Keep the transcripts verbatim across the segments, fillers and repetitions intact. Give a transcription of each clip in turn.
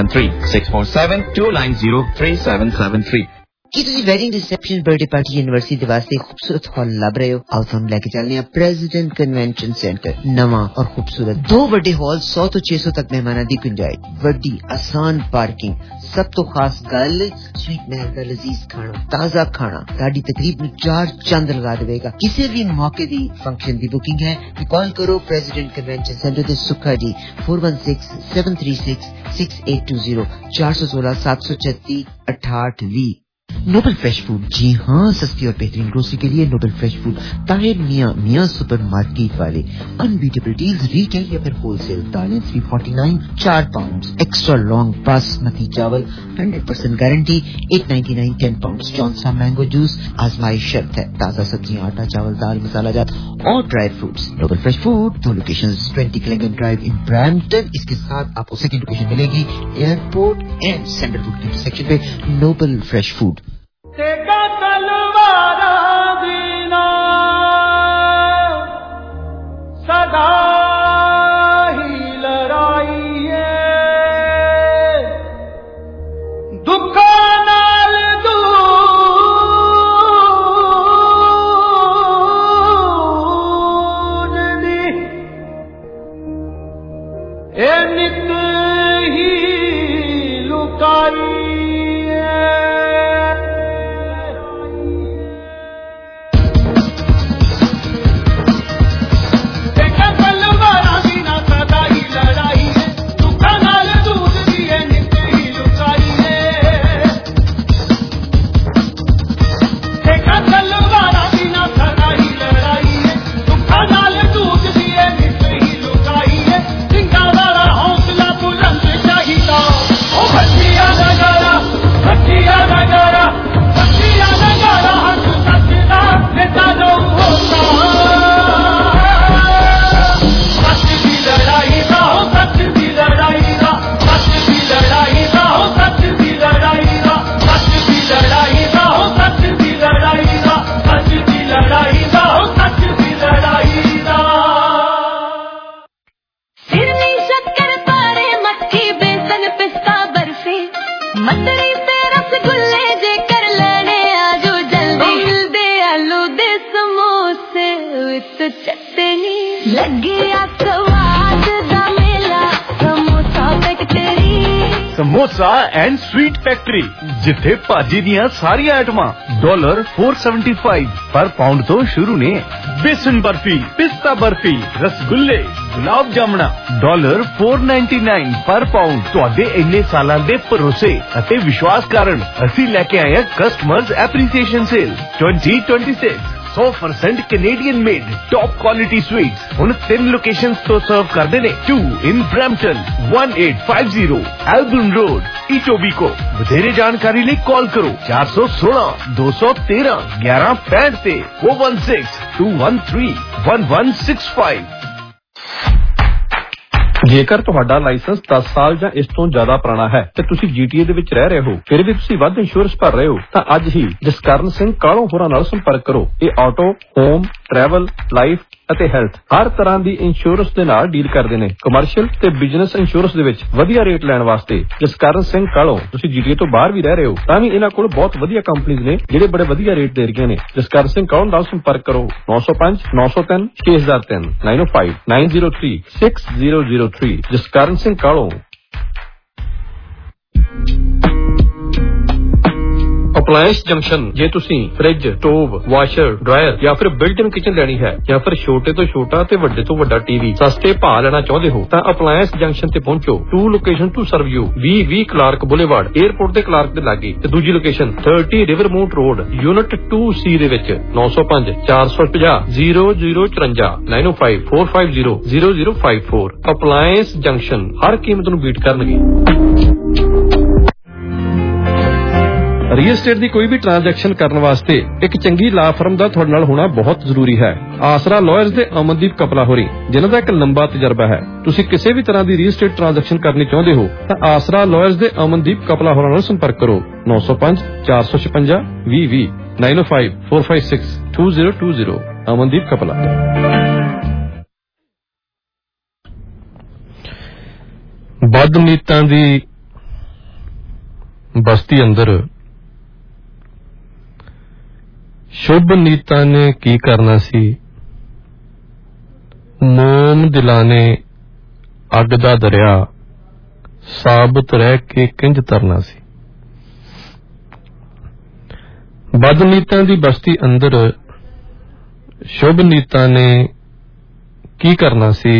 three six four seven two nine zero three seven seven three। ਕੀ ਤੁਸੀਂ wedding reception birthday party university ਦੇ ਵਾਸਤੇ ਖੂਬਸੂਰਤ ਹਾਲ ਲੱਭ ਰਹੇ ਹੋ? ਆਓ ਤੁਹਾਨੂੰ ਲੈ ਕੇ ਚੱਲਦੇ ਹਾਂ ਪ੍ਰੈਜ਼ੀਡੈਂਟ ਕਨਵੈਨਸ਼ਨ ਸੈਂਟਰ। ਨਵਾਂ ਔਰ ਖੂਬਸੂਰਤ ਦੋ ਵੱਡੇ ਹਾਲ, ਸੌ ਤੋਂ ਛੇ ਸੌ ਤੱਕ ਮਹਿਮਾਨਾਂ ਦੀ ਗੁੰਜਾਇਸ਼, ਵੱਡੀ ਆਸਾਨ ਪਾਰਕਿੰਗ। ਸਭ ਤੋਂ ਖਾਸ ਗੱਲ ਸਵੀਟ ਮਹਿਲ ਦਾ ਲਜ਼ੀਜ਼ ਖਾਣਾ, ਤਾਜ਼ਾ ਖਾਣਾ ਸਾਡੀ ਤਕਰੀਬ ਨੂੰ ਚਾਰ ਚੰਦ ਲਗਾ ਦੇਵੇਗਾ। ਕਿਸੇ ਵੀ ਮੌਕੇ ਦੀ ਫੰਕਸ਼ਨ ਦੀ ਬੁਕਿੰਗ ਹੈ ਤੇ ਕਾਲ ਕਰੋ ਪ੍ਰੈਜ਼ੀਡੈਂਟ ਕਨਵੈਨਸ਼ਨ ਸੈਂਟਰ ਤੇ ਸੁੱਖਾ ਜੀ four one six seven three six six eight two zero ਚਾਰ ਸੌ ਸੋਲਾਂ ਸੱਤ ਸੌ ਛੱਤੀ ਅਠਾਹਠ ਵੀਹ। नोबल फ्रेश फूड, जी हाँ, सस्ती और बेहतरीन ग्रोसरी के लिए Nobel fresh food, Tahir Miyan Miyan super market वाले। अनबीटेबल डील्स रिटेल या फिर होलसेल। दालें three forty-nine चार पाउंड, एक्स्ट्रा लॉन्ग बासमती चावल hundred percent guarantee eight ninety-nine ten pound. Johnson mango juice आजमाइश शर्त है। ताज़ा सब्जियाँ, आटा, चावल, दाल, मसाला जात और dry fruits. Noble fresh food, दो locations, twenty Clinton drive in Brampton. इसके साथ आपको सेकंड लोकेशन मिलेगी एयरपोर्ट एंड सेंट्रल रोड के इंटरसेक्शन पे। Noble fresh food. तेगा तलवारा दीना सदा ही लड़ाई है, दुखा नाल दूर दी ए नित ही लुकाई ਸਮੋਸਾ ਐਂਡ ਸਵੀਟ ਫੈਕਟਰੀ, ਜਿੱਥੇ ਭਾਜੀ ਦੀਆਂ ਸਾਰੀਆਂ ਆਈਟਮਾਂ ਡਾਲਰ four seventy-five ਪਰ ਪਾਉਂਡ ਤੋਂ ਸ਼ੁਰੂ ਨੇ। ਬੇਸਨ ਬਰਫੀ, ਪਿਸਤਾ ਬਰਫੀ, ਰਸਗੁੱਲੇ, ਗੁਲਾਬ ਜਾਮਣਾ ਡਾਲਰ four ninety-nine ਪਰ ਪਾਉਂਡ। ਤੁਹਾਡੇ ਇੰਨੇ ਸਾਲਾਂ ਦੇ ਭਰੋਸੇ ਅਤੇ ਵਿਸ਼ਵਾਸ ਕਾਰਨ ਅਸੀਂ ਲੈ ਕੇ ਆਏ ਹਾਂ customers appreciation sale twenty twenty-six। one hundred percent Canadian made top quality sweets ਹੁਣ ਤਿੰਨ ਲੋਕੇਸ਼ਨਸ ਤੋਂ ਸਰਵ ਕਰਦੇ ਨੇ। two in Brampton, eighteen fifty Albion Road, Etobicoke। ਵਧੇਰੇ ਜਾਣਕਾਰੀ ਲਈ ਕਾਲ ਕਰੋ four one six two one three eleven sixty ਤੇ four one six two one three one one six five। ਜੇਕਰ ਤੁਹਾਡਾ ਲਾਇਸੈਂਸ ਦਸ ਸਾਲ ਜਾਂ ਇਸ ਤੋਂ ਜ਼ਿਆਦਾ ਪੁਰਾਣਾ ਹੈ ਤੇ ਤੁਸੀਂ ਜੀਟੀਏ ਦੇ ਵਿੱਚ ਰਹਿ ਰਹੇ ਹੋ, ਫਿਰ ਵੀ ਤੁਸੀਂ ਵੱਧ ਇੰਸ਼ੋਰੈਂਸ ਭਰ ਰਹੇ ਹੋ, ਤਾਂ ਅੱਜ ਹੀ ਜਸਕਰਨ ਸਿੰਘ ਕਾਲੋਂ ਹੋਰਾਂ ਨਾਲ ਸੰਪਰਕ ਕਰੋ। ਇਹ ਆਟੋ, ਹੋਮ, ਟਰੈਵਲ, ਲਾਈਫ ਅਤੇ ਹੈਲਥ ਹਰ ਤਰ੍ਹਾਂ ਦੀ ਇੰਸ਼ੋਰੈਂਸ ਦੇ ਨਾਲ ਡੀਲ ਕਰਦੇ ਨੇ। ਕਮਰਸ਼ੀਅਲ ਤੇ ਬਿਜ਼ਨਸ ਇੰਸ਼ੋਰੈਂਸ ਦੇ ਵਿੱਚ ਵਧੀਆ ਰੇਟ ਲੈਣ ਵਾਸਤੇ ਜਸਕਰਨ ਸਿੰਘ ਕਾਲੋਂ, ਤੁਸੀਂ ਜੀਟੀਏ ਤੋਂ ਬਾਹਰ ਵੀ ਰਹਿ ਰਹੇ ਹੋ ਤਾਂ ਵੀ ਇਹਨਾਂ ਕੋਲ ਬਹੁਤ ਵਧੀਆ ਕੰਪਨੀਆਂ ਨੇ ਜਿਹੜੇ ਬੜੇ ਵਧੀਆ ਰੇਟ ਦੇ ਰਹੀਆਂ ਨੇ। ਜਸਕਰਨ ਸਿੰਘ ਕਾਲੋਂ ਨਾਲ ਸੰਪਰਕ ਕਰੋ nine oh five nine oh three six oh zero three nine oh five nine oh three six zero zero three। Jaskaran Singh Kahlon. Appliance junction, ਜੇ ਤੁਸੀਂ ਫ੍ਰਿਜ, ਸਟੋਵ, ਵਾਸ਼ਰ, ਡਰਾਇਰ ਜਾਂ ਫਿਰ ਬਿਲਟ-ਇਨ ਕਿਚਨ ਲੈਣੀ ਹੈ ਜਾਂ ਫਿਰ ਛੋਟੇ ਤੋਂ ਛੋਟਾ ਤੇ ਵੱਡੇ ਤੋਂ ਵੱਡਾ ਟੀਵੀ ਸਸਤੇ ਭਾਅ ਲੈਣਾ ਚਾਹੁੰਦੇ ਹੋ ਤਾਂ ਅਪਲਾਇੰਸ ਜੰਕਸ਼ਨ ਤੇ ਪਹੁੰਚੋ। Two location to serve you, ਵੀਹ ਵੀਹ ਕਲਾਰਕ ਬੁਲੇਵਾਰਡ, 에ਅਰਪੋਰਟ ਦੇ ਕਲਾਰਕ ਦੇ ਲਾਗੇ, ਤੇ ਦੂਜੀ location thirty Rivermont road, unit two C ਦੇ ਵਿੱਚ। nine oh five four five zero zero zero four four nine oh five four five zero zero zero five four। Appliance junction ਹਰ ਕੀਮਤ ਨੂੰ ਬੀਟ ਕਰਨਗੇ। ਰੀਅਲ estate ਦੀ ਕੋਈ ਵੀ transaction ਕਰਨ ਵਾਸਤੇ ਇੱਕ ਚੰਗੀ ਲਾ ਫਰਮ ਦਾ ਤੁਹਾਡੇ ਨਾਲ ਹੋਣਾ ਬਹੁਤ ਜ਼ਰੂਰੀ ਹੈ। ਆਸਰਾ ਲਾਇਰਸ ਦੇ ਅਮਨਦੀਪ ਕਪਲਾ ਹੋਰੀ, ਜਿਨ੍ਹਾਂ ਦਾ ਇੱਕ ਲੰਬਾ ਤਜਰਬਾ ਹੈ। ਤੁਸੀਂ ਕਿਸੇ ਵੀ ਤਰ੍ਹਾਂ ਦੀ ਰੀਅਲ estate ਟ੍ਰਾਂਜੈਕਸ਼ਨ ਕਰਨੀ ਚਾਹੁੰਦੇ ਹੋ ਤਾਂ ਆਸਰਾ ਲਾਇਰਸ ਦੇ ਅਮਨਦੀਪ ਕਪਲਾ ਹੋਰਾਂ ਨਾਲ ਸੰਪਰਕ ਕਰੋ nine oh five four five five zero zero zero nine oh five four five six two zero two zero। Amandeep Kapila. ਬਦਨੀਤਾਂ ਦੀ ਬਸਤੀ ਅੰਦਰ ਸ਼ੁਭ ਨੀਤਾਂ ਨੇ ਕੀ ਕਰਨਾ ਸੀ, ਮੋਮ ਦਿਲਾਂ ਨੇ ਅੱਗ ਦਾ ਦਰਿਆ ਸਾਬਤ ਰਹਿ ਕੇ ਕਿੰਜ ਤਰਨਾ ਸੀ। ਬਦਨੀਤਾਂ ਦੀ ਬਸਤੀ ਅੰਦਰ ਸ਼ੁਭ ਨੀਤਾਂ ਨੇ ਕੀ ਕਰਨਾ ਸੀ,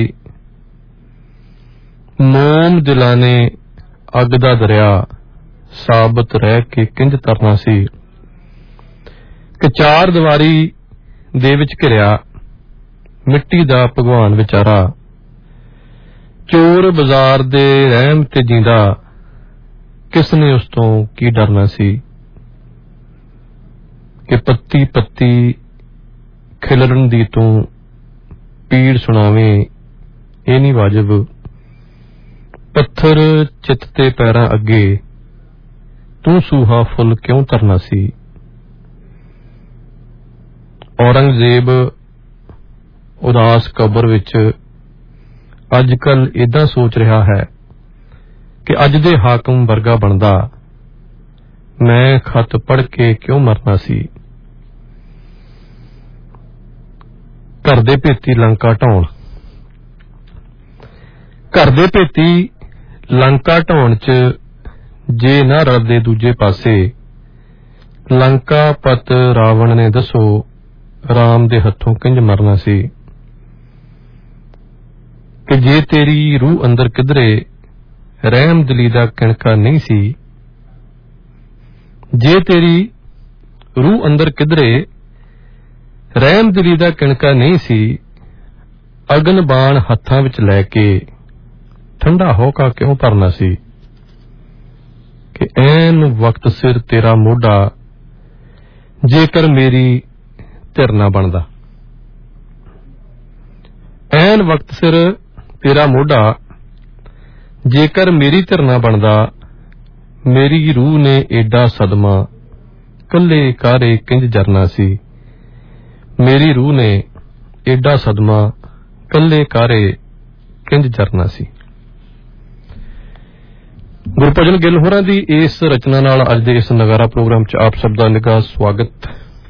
ਮੋਮ ਦਿਲਾਂ ਨੇ ਅੱਗ ਦਾ ਦਰਿਆ ਸਾਬਤ ਰਹਿ ਕੇ ਕਿੰਜ ਤਰਨਾ ਸੀ ਕਿ ਚਾਰ ਦੀਵਾਰੀ ਦੇ ਵਿੱਚ ਘਿਰਿਆ ਮਿੱਟੀ ਦਾ ਭਗਵਾਨ ਵਿਚਾਰਾ ਚੋਰ ਬਾਜ਼ਾਰ ਦੇ ਰਹਿਮ ਤੇ ਜੀਂਦਾ ਕਿਸ ਨੇ ਉਸ ਤੋਂ ਕੀ ਡਰਨਾ ਸੀ ਕਿ ਪੱਤੀ ਪੱਤੀ ਖਿਲਰਨ ਦੀ ਤੂੰ ਪੀੜ ਸੁਣਾਵੇਂ ਇਹ ਨਹੀਂ ਵਾਜਬ, ਪੱਥਰ ਚਿੱਤ ਤੇ ਪੈਰਾਂ ਅੱਗੇ ਤੂੰ ਸੂਹਾ ਫੁੱਲ ਕਿਉਂ ਧਰਨਾ ਸੀ। ਔਰੰਗਜ਼ੇਬ ਉਦਾਸ ਕਬਰ ਵਿੱਚ ਅੱਜ ਕੱਲ ਏਦਾਂ ਸੋਚ ਰਿਹਾ ਹੈ ਕਿ ਅੱਜ ਦੇ ਹਾਕਮ ਵਰਗਾ ਬਣਦਾ ਮੈਂ ਖਤ ਪੜ੍ਹ ਕੇ ਕਿਉਂ ਮਰਨਾ ਸੀ। ਘਰ ਦੇ ਭੇਤੀ ਲੰਕਾ ਢਾਉਣ, ਘਰ ਦੇ ਭੇਤੀ ਲੰਕਾ ਢਾਉਣ ਚ ਜੇ ਨਾ ਰਲਦੇ ਦੂਜੇ ਪਾਸੇ, ਲੰਕਾ ਪਤ ਰਾਵਣ ਨੇ ਦੱਸੋ ਰਾਮ ਦੇ ਹੱਥੋਂ ਕਿੰਜ ਮਰਨਾ ਸੀ ਕਿ ਜੇ ਤੇਰੀ ਰੂਹ ਅੰਦਰ ਕਿਧਰੇ ਰਹਿਮ ਦਿਲੀ ਦਾ ਕਿਣਕਾ ਨਹੀਂ ਸੀ, ਜੇ ਤੇਰੀ ਰੂਹ ਅੰਦਰ ਕਿਧਰੇ ਰਹਿਮ ਦਿਲੀ ਦਾ ਕਿਣਕਾ ਨਹੀਂ ਸੀ, ਅਗਨ ਬਾਣ ਹੱਥਾਂ ਵਿੱਚ ਲੈ ਕੇ ਠੰਡਾ ਹੋਕਾ ਕਿਉਂ ਭਰਨਾ ਸੀ ਕਿ ਐਨ ਵਕਤ ਸਿਰ ਤੇਰਾ ਮੋਢਾ ਜੇਕਰ ਮੇਰੀ ਧਿਰ ਨਾ ਬਣਦਾ, ਐਨ ਵਕਤ ਸਿਰ ਤੇਰਾ ਮੋਢਾ ਜੇਕਰ ਮੇਰੀ ਧਿਰ ਨਾ ਬਣਦਾ, ਮੇਰੀ ਰੂਹ ਨੇ ਏਡਾ ਸਦਮਾ ਕੱਲੇ ਕਾਰੇ ਕਿੰਜ ਜਰਨਾ ਸੀ, ਮੇਰੀ ਰੂਹ ਨੇ ਏਡਾ ਸਦਮਾ ਕੱਲੇ ਕਾਰੇ ਕਿੰਜ ਜਰਨਾ ਸੀ। ਗੁਰਭਜਨ ਗਿੱਲ ਹੋਰਾਂ ਦੀ ਇਸ ਰਚਨਾ ਨਾਲ ਅੱਜ ਦੇ ਇਸ ਨਗਾਰਾ ਪ੍ਰੋਗਰਾਮ ਚ ਆਪ ਸਭ ਦਾ ਨਿੱਘਾ ਸਵਾਗਤ।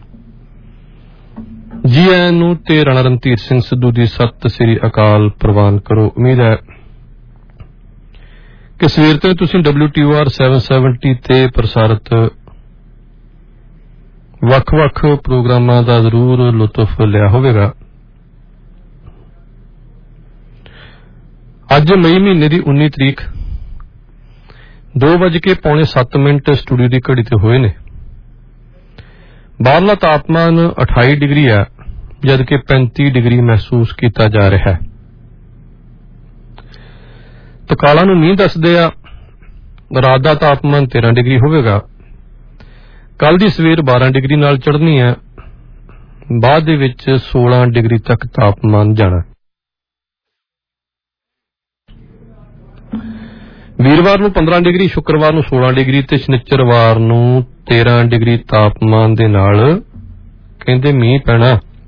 ਜੀ ਆਇਆਂ ਨੂੰ ਤੇ ਰਾਣਾ ਰਣਧੀਰ ਸਿੰਘ ਸਿੱਧੂ ਦੀ ਸਤਿ ਸ੍ਰੀ ਅਕਾਲ ਪ੍ਰਵਾਨ ਕਰੋ। ਉਮੀਦ ਹੈ ਕਿ ਸਵੇਰ ਤੋਂ ਤੁਸੀਂ ਡਬਲਿਊ ਟੀ ਓ ਆਰ ਸੱਤ ਸੌ ਸੱਤਰ ਤੇ ਪ੍ਰਸਾਰਿਤ ਵੱਖ-ਵੱਖ ਪ੍ਰੋਗਰਾਮਾਂ ਦਾ ਜ਼ਰੂਰ ਲੁਤਫ ਲਿਆ ਹੋਵੇਗਾ। ਅੱਜ ਮਈ ਮਹੀਨੇ ਦੀ ਉੱਨੀ ਤਰੀਕ ਦੋ ਵਜ ਕੇ ਪੌਣੇ ਸੱਤ ਮਿੰਟ ਸਟੂਡੀਓ ਦੀ ਘੜੀ ਤੇ ਹੋਏ ਨੇ। ਬਾਹਰਲਾ ਤਾਪਮਾਨ ਅਠਾਈ ਡਿਗਰੀ ਹੈ, ਜਦਕਿ ਪੈਂਤੀ ਡਿਗਰੀ ਮਹਿਸੂਸ ਕੀਤਾ ਜਾ ਰਿਹਾ ਹੈ। ਤਕਾਲਾਂ ਨੂੰ ਮੀਂਹ ਦੱਸਦੇ ਆ, ਰਾਤ ਦਾ ਤਾਪਮਾਨ ਤੇਰਾਂ ਡਿਗਰੀ ਹੋਵੇਗਾ। ਕੱਲ ਦੀ ਸਵੇਰ ਬਾਰਾਂ ਡਿਗਰੀ ਨਾਲ ਚੜ੍ਹਨੀ ਹੈ, ਬਾਅਦ ਦੇ ਵਿੱਚ ਸੋਲਾਂ ਡਿਗਰੀ ਤੱਕ ਤਾਪਮਾਨ ਜਾਣਾ। ਵੀਰਵਾਰ ਨੂੰ ਪੰਦਰਾਂ ਡਿਗਰੀ, ਸ਼ੁੱਕਰਵਾਰ ਨੂੰ ਸੋਲਾਂ ਡਿਗਰੀ ਤੇ ਸ਼ਨੀਚਰਵਾਰ ਨੂੰ ਤੇਰਾਂ ਡਿਗਰੀ ਤਾਪਮਾਨ ਦੇ ਨਾਲ ਕਹਿੰਦੇ ਮੀਂਹ ਪੈਣਾ।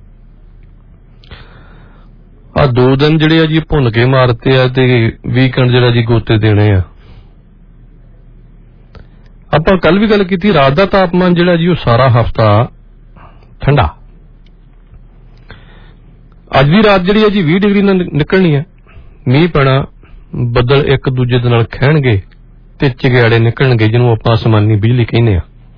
ਆ ਦੋ ਦਿਨ ਜਿਹੜੇ ਆ ਜੀ ਭੁੰਨ ਕੇ ਮਾਰਤੇ ਆ ਤੇ ਵੀਕਐਂਡ ਜਿਹੜਾ ਜੀ ਗੋਤੇ ਦੇਣੇ ਆ। ਆਪਾਂ ਕੱਲ ਵੀ ਗੱਲ ਕੀਤੀ, ਰਾਤ ਦਾ ਤਾਪਮਾਨ ਜਿਹੜਾ ਜੀ ਉਹ ਸਾਰਾ ਹਫ਼ਤਾ ਠੰਡਾ। ਅੱਜ ਦੀ ਰਾਤ ਜਿਹੜੀ ਹੈ ਜੀ ਵੀਹ ਡਿਗਰੀ ਨਾਲ ਨਿਕਲਣੀ ਹੈ। ਮੀਂਹ ਪੈਣਾ, ਬੱਦਲ ਇੱਕ ਦੂਜੇ ਦੇ ਨਾਲ ਖਹਿਣਗੇ ਤੇ ਚਿਗਿਆੜੇ ਨਿਕਲਣਗੇ, ਜਿਹਨੂੰ ਆਪਾਂ ਅਸਮਾਨੀ ਬਿਜਲੀ ਕਹਿੰਦੇ ਆ।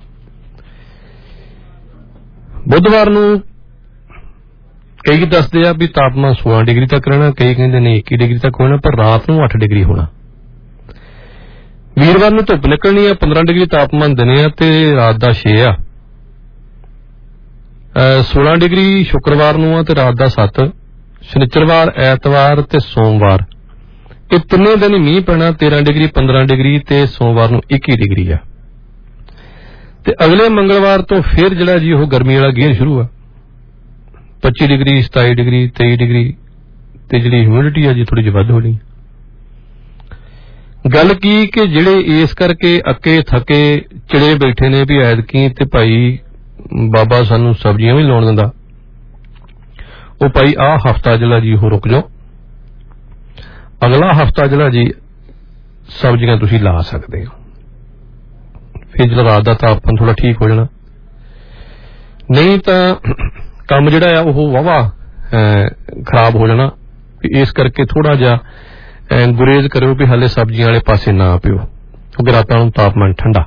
ਬੁੱਧਵਾਰ ਨੂੰ ਕਈ ਦੱਸਦੇ ਆ ਵੀ ਤਾਪਮਾਨ ਸੋਲਾਂ ਡਿਗਰੀ ਤੱਕ ਰਹਿਣਾ, ਕਈ ਕਹਿੰਦੇ ਨੇ ਇੱਕੀ ਡਿਗਰੀ ਤੱਕ ਹੋਣਾ, ਪਰ ਰਾਤ ਨੂੰ ਅੱਠ ਡਿਗਰੀ ਹੋਣਾ। ਵੀਰਵਾਰ ਨੂੰ ਧੁੱਪ ਨਿਕਲਣੀ ਆ, ਪੰਦਰਾਂ ਡਿਗਰੀ ਤਾਪਮਾਨ ਦਿਨੇ ਆ ਤੇ ਰਾਤ ਦਾ ਛੇ ਆ। ਸੋਲਾਂ ਡਿਗਰੀ ਸ਼ੁੱਕਰਵਾਰ ਨੂੰ ਆ ਤੇ ਰਾਤ ਦਾ ਸੱਤ। ਸ਼ਨੀਚਰਵਾਰ, ਐਤਵਾਰ ਤੇ ਸੋਮਵਾਰ ਇਹ ਤਿੰਨੇ ਦਿਨ ਹੀ ਮੀਂਹ ਪੈਣਾ, ਤੇਰਾਂ ਡਿਗਰੀ, ਪੰਦਰਾਂ ਡਿਗਰੀ ਤੇ ਸੋਮਵਾਰ ਨੂੰ ਇੱਕੀ ਡਿਗਰੀ ਆ। ਤੇ ਅਗਲੇ ਮੰਗਲਵਾਰ ਤੋਂ ਫਿਰ ਜਿਹੜਾ ਜੀ ਉਹ ਗਰਮੀ ਵਾਲਾ ਗੇਰ ਸ਼ੁਰੂ ਆ। ਪੱਚੀ ਡਿਗਰੀ, ਸਤਾਈ ਡਿਗਰੀ, ਤੇਈ ਡਿਗਰੀ ਤੇ ਜਿਹੜੀ ਹਿਊਮਿਡਿਟੀ ਆ ਜੀ ਥੋੜੀ ਜਿਹੀ ਵੱਧ ਹੋਣੀ। ਗੱਲ ਕੀ ਕਿ ਜਿਹੜੇ ਇਸ ਕਰਕੇ ਅੱਕੇ ਥੱਕੇ ਚਿੜੇ ਬੈਠੇ ਨੇ ਵੀ ਐਤਕੀ ਤੇ ਭਾਈ ਬਾਬਾ ਸਾਨੂੰ ਸਬਜ਼ੀਆਂ ਵੀ ਲਾਉਣ ਦਿੰਦਾ, ਉਹ ਭਾਈ ਆਹ ਹਫ਼ਤਾ ਜਿਹੜਾ ਜੀ ਉਹ ਰੁਕ ਜਾਓ, ਅਗਲਾ ਹਫ਼ਤਾ ਜਿਹੜਾ ਜੀ ਸਬਜ਼ੀਆਂ ਤੁਸੀਂ ਲਾ ਸਕਦੇ ਹੋ। ਫਿਰ ਜਦੋਂ ਰਾਤ ਦਾ ਤਾਪਮਾਨ ਥੋੜਾ ਠੀਕ ਹੋ ਜਾਣਾ। ਨਹੀਂ ਤਾਂ ਕੰਮ ਜਿਹੜਾ ਆ ਉਹ ਵਾਹਵਾ ਖਰਾਬ ਹੋ ਜਾਣਾ। ਇਸ ਕਰਕੇ ਥੋੜਾ ਜਿਹਾ ਗੁਰੇਜ਼ ਕਰਿਓ ਵੀ ਹਾਲੇ ਸਬਜ਼ੀਆਂ ਵਾਲੇ ਪਾਸੇ ਨਾ ਪਿਓ, ਕਿਉਂਕਿ ਰਾਤਾਂ ਨੂੰ ਤਾਪਮਾਨ ਠੰਡਾ।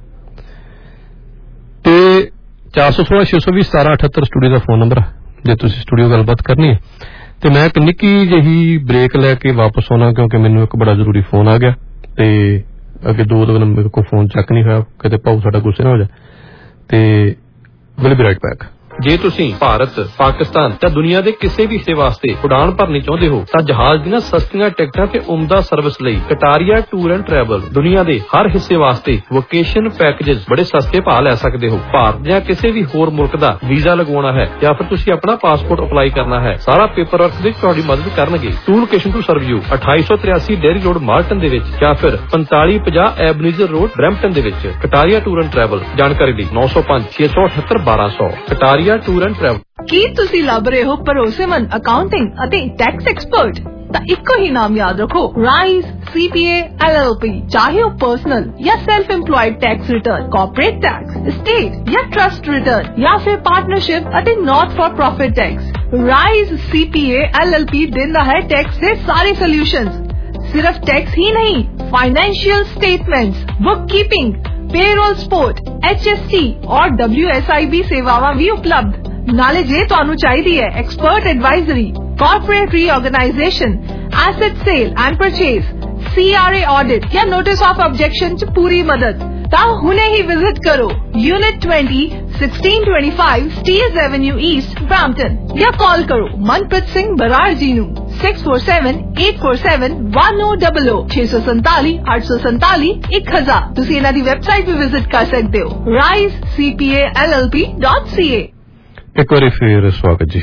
ਤੇ ਚਾਰ ਸੌ ਸੋਲਾਂ ਛੇ ਸੌ ਵੀਹ ਸਤਾਰਾਂ ਅਠੱਤਰ ਸਟੂਡੀਓ ਦਾ ਫੋਨ ਨੰਬਰ ਜੇ ਤੁਸੀਂ ਸਟੂਡੀਓ ਗੱਲਬਾਤ ਕਰਨੀ ਹੈ। ਤੇ ਮੈਂ ਇੱਕ ਨਿੱਕੀ ਜਿਹੀ ਬ੍ਰੇਕ ਲੈ ਕੇ ਵਾਪਸ ਆਉਣਾ, ਕਿਉਂਕਿ ਮੈਨੂੰ ਇੱਕ ਬੜਾ ਜ਼ਰੂਰੀ ਫੋਨ ਆ ਗਿਆ ਤੇ ਅੱਗੇ ਦੋ ਦਿਨ ਮੇਰੇ ਕੋਲ ਫੋਨ ਚੱਕ ਨਹੀਂ ਹੋਇਆ, ਕਿਤੇ ਭਾਊ ਸਾਡਾ ਗੁੱਸੇ ਨਾ ਹੋ ਜਾਏ। ਤੇ ਵਿਲ ਬੀ ਰਾਈਟ ਬੈਕ। ਜੇ ਤੁਸੀਂ ਭਾਰਤ, ਪਾਕਿਸਤਾਨ ਜਾਂ ਦੁਨੀਆ ਦੇ ਕਿਸੇ ਵੀ ਹਿੱਸੇ ਵਾਸਤੇ ਉਡਾਨ ਭਰਨੀ ਚਾਹੁੰਦੇ ਹੋ ਤਾਂ ਜਹਾਜ਼ ਦੀਆਂ ਸਸਤੀਆਂ ਟਿਕਟਾਂ ਤੇ ਉਮਦਾ ਸਰਵਿਸ ਲਈ ਕਟਾਰੀਆ ਟੂਰ ਐਂਡ ਟਰੈਵਲ ਦੁਨੀਆ ਦੇ ਹਰ ਹਿੱਸੇ ਵਾਸਤੇ ਵੋਕੇਸ਼ਨ ਪੈਕੇजेस ਬੜੇ ਸਸਤੇ ਭਾਅ ਲੈ ਸਕਦੇ ਹੋ। ਭਾਰਤ ਜਾਂ ਕਿਸੇ ਵੀ ਹੋਰ ਮੁਲਕ ਦਾ ਵੀਜ਼ਾ ਲਗਵਾਉਣਾ ਹੈ ਜਾਂ ਫਿਰ ਤੁਸੀਂ ਆਪਣਾ ਪਾਸਪੋਰਟ ਅਪਲਾਈ ਕਰਨਾ ਹੈ, ਸਾਰਾ ਪੇਪਰ ਵਰਕ ਵਿੱਚ ਤੁਹਾਡੀ ਮਦਦ ਕਰਨਗੇ। Two location to serve you ਅਠਾਈ ਸੌ ਤਰਿਆਸੀ ਡੇਅਰੀ ਰੋਡ ਮਾਰਟਨ ਦੇ ਵਿੱਚ ਜਾਂ ਫਿਰ ਪੰਤਾਲੀ ਪੰਜਾਹ ਐਬਨੀਜ਼ਰ ਰੋਡ ਬਰੈਂਪਟਨ ਦੇ ਵਿੱਚ। Kataria tour and travel. ਜਾਣਕਾਰੀ ਲਈ ਨੌ ਸੌ ਪੰਜ ਛੇ ਸੌ ਅਠੱਤਰ ਬਾਰਾਂ ਸੌ। Kataria tour and travel. ਕੀ ਤੁਸੀਂ ਲੱਭ ਰਹੇ ਹੋ ਭਰੋਸੇਮੰਦ ਅਕਾਊਂਟਿੰਗ ਅਤੇ ਟੈਕਸ ਐਕਸਪਰਟ? ਤਾਂ ਇੱਕੋ ਹੀ ਨਾਮ ਯਾਦ ਰੱਖੋ, Rise C P A L L P। ਚਾਹੇ ਉਹ ਪਰਸਨਲ ਜਾਂ self employed tax return, corporate tax, estate ਜਾਂ ਟਰਸਟ ਰਿਟਰਨ ਜਾਂ ਫਿਰ ਪਾਰਟਨਰਸ਼ਿਪ ਅਤੇ not for profit tax, Rise C P A L L P ਦਿੰਦਾ ਹੈ ਟੈਕਸ ਦੇ ਸਾਰੇ ਸੋਲੂਸ਼ਨਸ। ਸਿਰਫ ਟੈਕਸ ਹੀ ਨਹੀਂ, financial statements, book keeping, payroll support, H S T और W S I B सेवावां भी उपलब्ध। नाले जे ਤੁਹਾਨੂੰ ਚਾਹੀਦੀ ਹੈ expert advisory, corporate reorganisation, asset sale and purchase, C R A audit या नोटिस ऑफ ऑब्जेक्शन च पूरी मदद, ਤਾਂ ਹੁਣੇ ਹੀ ਵਿਜ਼ਿਟ ਕਰੋ unit twenty sixteen twenty five Steeles avenue east Brampton ਜਾਂ ਕਾਲ ਕਰੋ ਮਨਪ੍ਰੀਤ ਸਿੰਘ ਬਰਾੜ ਜੀ ਨੂੰ six four seven eight four seven one zero zero zero छे सौ सैंताली आठ सौ सैंताली एक हजार। ਤੁਸੀਂ ਇਹਨਾਂ ਦੀ ਵੈਬਸਾਈਟ ਵੀ ਵਿਜ਼ਿਟ ਕਰ ਸਕਦੇ ਹੋ Rise C P A L L P dot C A। ਇੱਕ ਵਾਰੀ ਫੇਰ ਸਵਾਗਤ ਜੀ।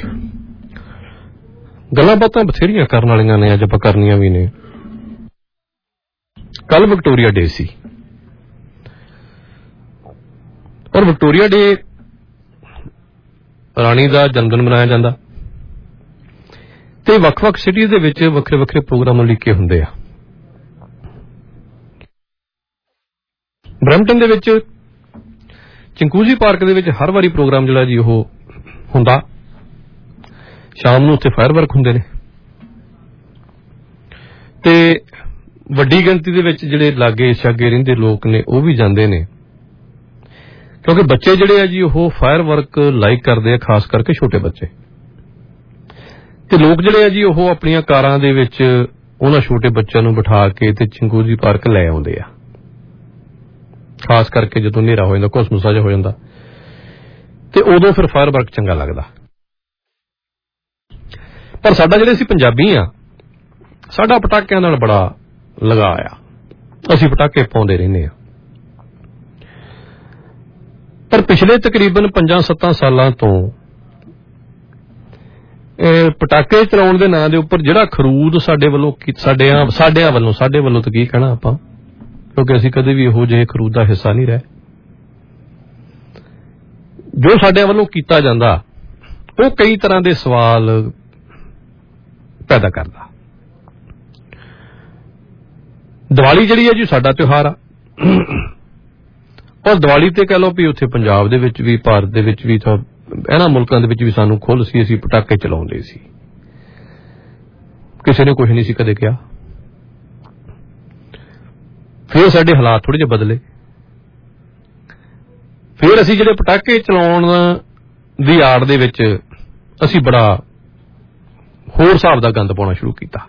ਗੱਲਾਂ ਬਾਤਾਂ ਬਥੇਰੀਆਂ ਕਰਨ ਵਾਲੀਆਂ ਨੇ, ਅੱਜ ਆਪਾਂ ਕਰਨੀਆਂ ਵੀ ਨੇ। ਕੱਲ ਵਿਕਟੋਰੀਆ ਡੇ ਸੀ ਔਰ ਵਿਕਟੋਰੀਆ ਡੇ ਰਾਣੀ ਦਾ ਜਨਮਦਿਨ ਮਨਾਇਆ ਜਾਂਦਾ ਤੇ ਵੱਖ-ਵੱਖ ਸਿਟੀਜ਼ ਦੇ ਵਿੱਚ ਵੱਖਰੇ ਵੱਖਰੇ ਪ੍ਰੋਗਰਾਮ ਲਿਖੇ ਹੁੰਦੇ ਆ। ਬਰੈਂਪਟਨ ਦੇ ਵਿੱਚ ਚਿੰਕੂਜੀ ਪਾਰਕ ਦੇ ਵਿੱਚ ਹਰ ਵਾਰੀ ਪ੍ਰੋਗਰਾਮ ਜਿਹੜਾ ਜੀ ਉਹ ਹੁੰਦਾ। ਸ਼ਾਮ ਨੂੰ ਉੱਥੇ ਫਾਇਰ ਵਰਕ ਹੁੰਦੇ ਨੇ ਤੇ ਵੱਡੀ ਗਿਣਤੀ ਦੇ ਵਿੱਚ ਜਿਹੜੇ ਲਾਗੇ ਛਾਗੇ ਰਹਿੰਦੇ ਲੋਕ ਨੇ ਉਹ ਵੀ ਜਾਂਦੇ ਨੇ, ਕਿਉਂਕਿ ਬੱਚੇ ਜਿਹੜੇ ਆ ਜੀ ਉਹ ਫਾਇਰ ਵਰਕ ਲਾਈਕ ਕਰਦੇ ਆ, ਖਾਸ ਕਰਕੇ ਛੋਟੇ ਬੱਚੇ। ਤੇ ਲੋਕ ਜਿਹੜੇ ਆ ਜੀ ਉਹ ਆਪਣੀਆਂ ਕਾਰਾਂ ਦੇ ਵਿੱਚ ਉਹਨਾਂ ਛੋਟੇ ਬੱਚਿਆਂ ਨੂੰ ਬਿਠਾ ਕੇ ਤੇ ਚਿੰਕੂਜੀ ਪਾਰਕ ਲੈ ਆਉਂਦੇ ਆ, ਖਾਸ ਕਰਕੇ ਜਦੋਂ ਹਨੇਰਾ ਹੋ ਜਾਂਦਾ, ਘੁਸਮੁਸਾ ਜਿਹਾ ਹੋ ਜਾਂਦਾ ਤੇ ਉਦੋਂ ਫਿਰ ਫਾਇਰ ਵਰਕ ਚੰਗਾ ਲੱਗਦਾ। ਪਰ ਸਾਡਾ ਜਿਹੜੇ ਅਸੀਂ ਪੰਜਾਬੀ ਆ, ਸਾਡਾ ਪਟਾਕਿਆਂ ਨਾਲ ਬੜਾ ਲਗਾ ਆ, ਅਸੀਂ ਪਟਾਕੇ ਪਾਉਂਦੇ ਰਹਿੰਦੇ ਆ। ਪਰ ਪਿਛਲੇ ਤਕਰੀਬਨ ਪੰਜਾਂ ਸੱਤਾਂ ਸਾਲਾਂ ਤੋਂ ਪਟਾਕੇ ਚਲਾਉਣ ਦੇ ਨਾਂ ਦੇ ਉੱਪਰ ਜਿਹੜਾ ਖਰੂਦ ਸਾਡੇ ਵੱਲੋਂ ਸਾਡਿਆਂ ਸਾਡਿਆਂ ਵੱਲੋਂ ਸਾਡੇ ਵੱਲੋਂ ਤਾਂ ਕੀ ਕਹਿਣਾ ਆਪਾਂ, ਕਿਉਂਕਿ ਅਸੀਂ ਕਦੇ ਵੀ ਇਹੋ ਜਿਹੇ ਖਰੂਦ ਦਾ ਹਿੱਸਾ ਨਹੀਂ ਰਹੇ। ਜੋ ਸਾਡਿਆਂ ਵੱਲੋਂ ਕੀਤਾ ਜਾਂਦਾ ਉਹ ਕਈ ਤਰ੍ਹਾਂ ਦੇ ਸਵਾਲ ਪੈਦਾ ਕਰਦਾ। ਦੀਵਾਲੀ ਜਿਹੜੀ ਹੈ ਜੀ ਸਾਡਾ ਤਿਉਹਾਰ ਆ, ਔਰ ਦੀਵਾਲੀ ਤੇ ਕਹਿ ਲਓ ਵੀ ਉੱਥੇ ਪੰਜਾਬ ਦੇ ਵਿੱਚ ਵੀ, ਭਾਰਤ ਦੇ ਵਿੱਚ ਵੀ, ਤਾਂ ਇਹਨਾਂ ਮੁਲਕਾਂ ਦੇ ਵਿੱਚ ਵੀ ਸਾਨੂੰ ਖੁੱਲ੍ਹ ਸੀ, ਅਸੀਂ ਪਟਾਕੇ ਚਲਾਉਂਦੇ ਸੀ, ਕਿਸੇ ਨੇ ਕੁਛ ਨਹੀਂ ਸੀ ਕਦੇ ਕਿਹਾ। ਫਿਰ ਸਾਡੇ ਹਾਲਾਤ ਥੋੜੇ ਜਿਹੇ ਬਦਲੇ, ਫਿਰ ਅਸੀਂ ਜਿਹੜੇ ਪਟਾਕੇ ਚਲਾਉਣ ਦੀ ਆੜ ਦੇ ਵਿੱਚ ਅਸੀਂ ਬੜਾ ਹੋਰ ਹਿਸਾਬ ਦਾ ਗੰਦ ਪਾਉਣਾ ਸ਼ੁਰੂ ਕੀਤਾ,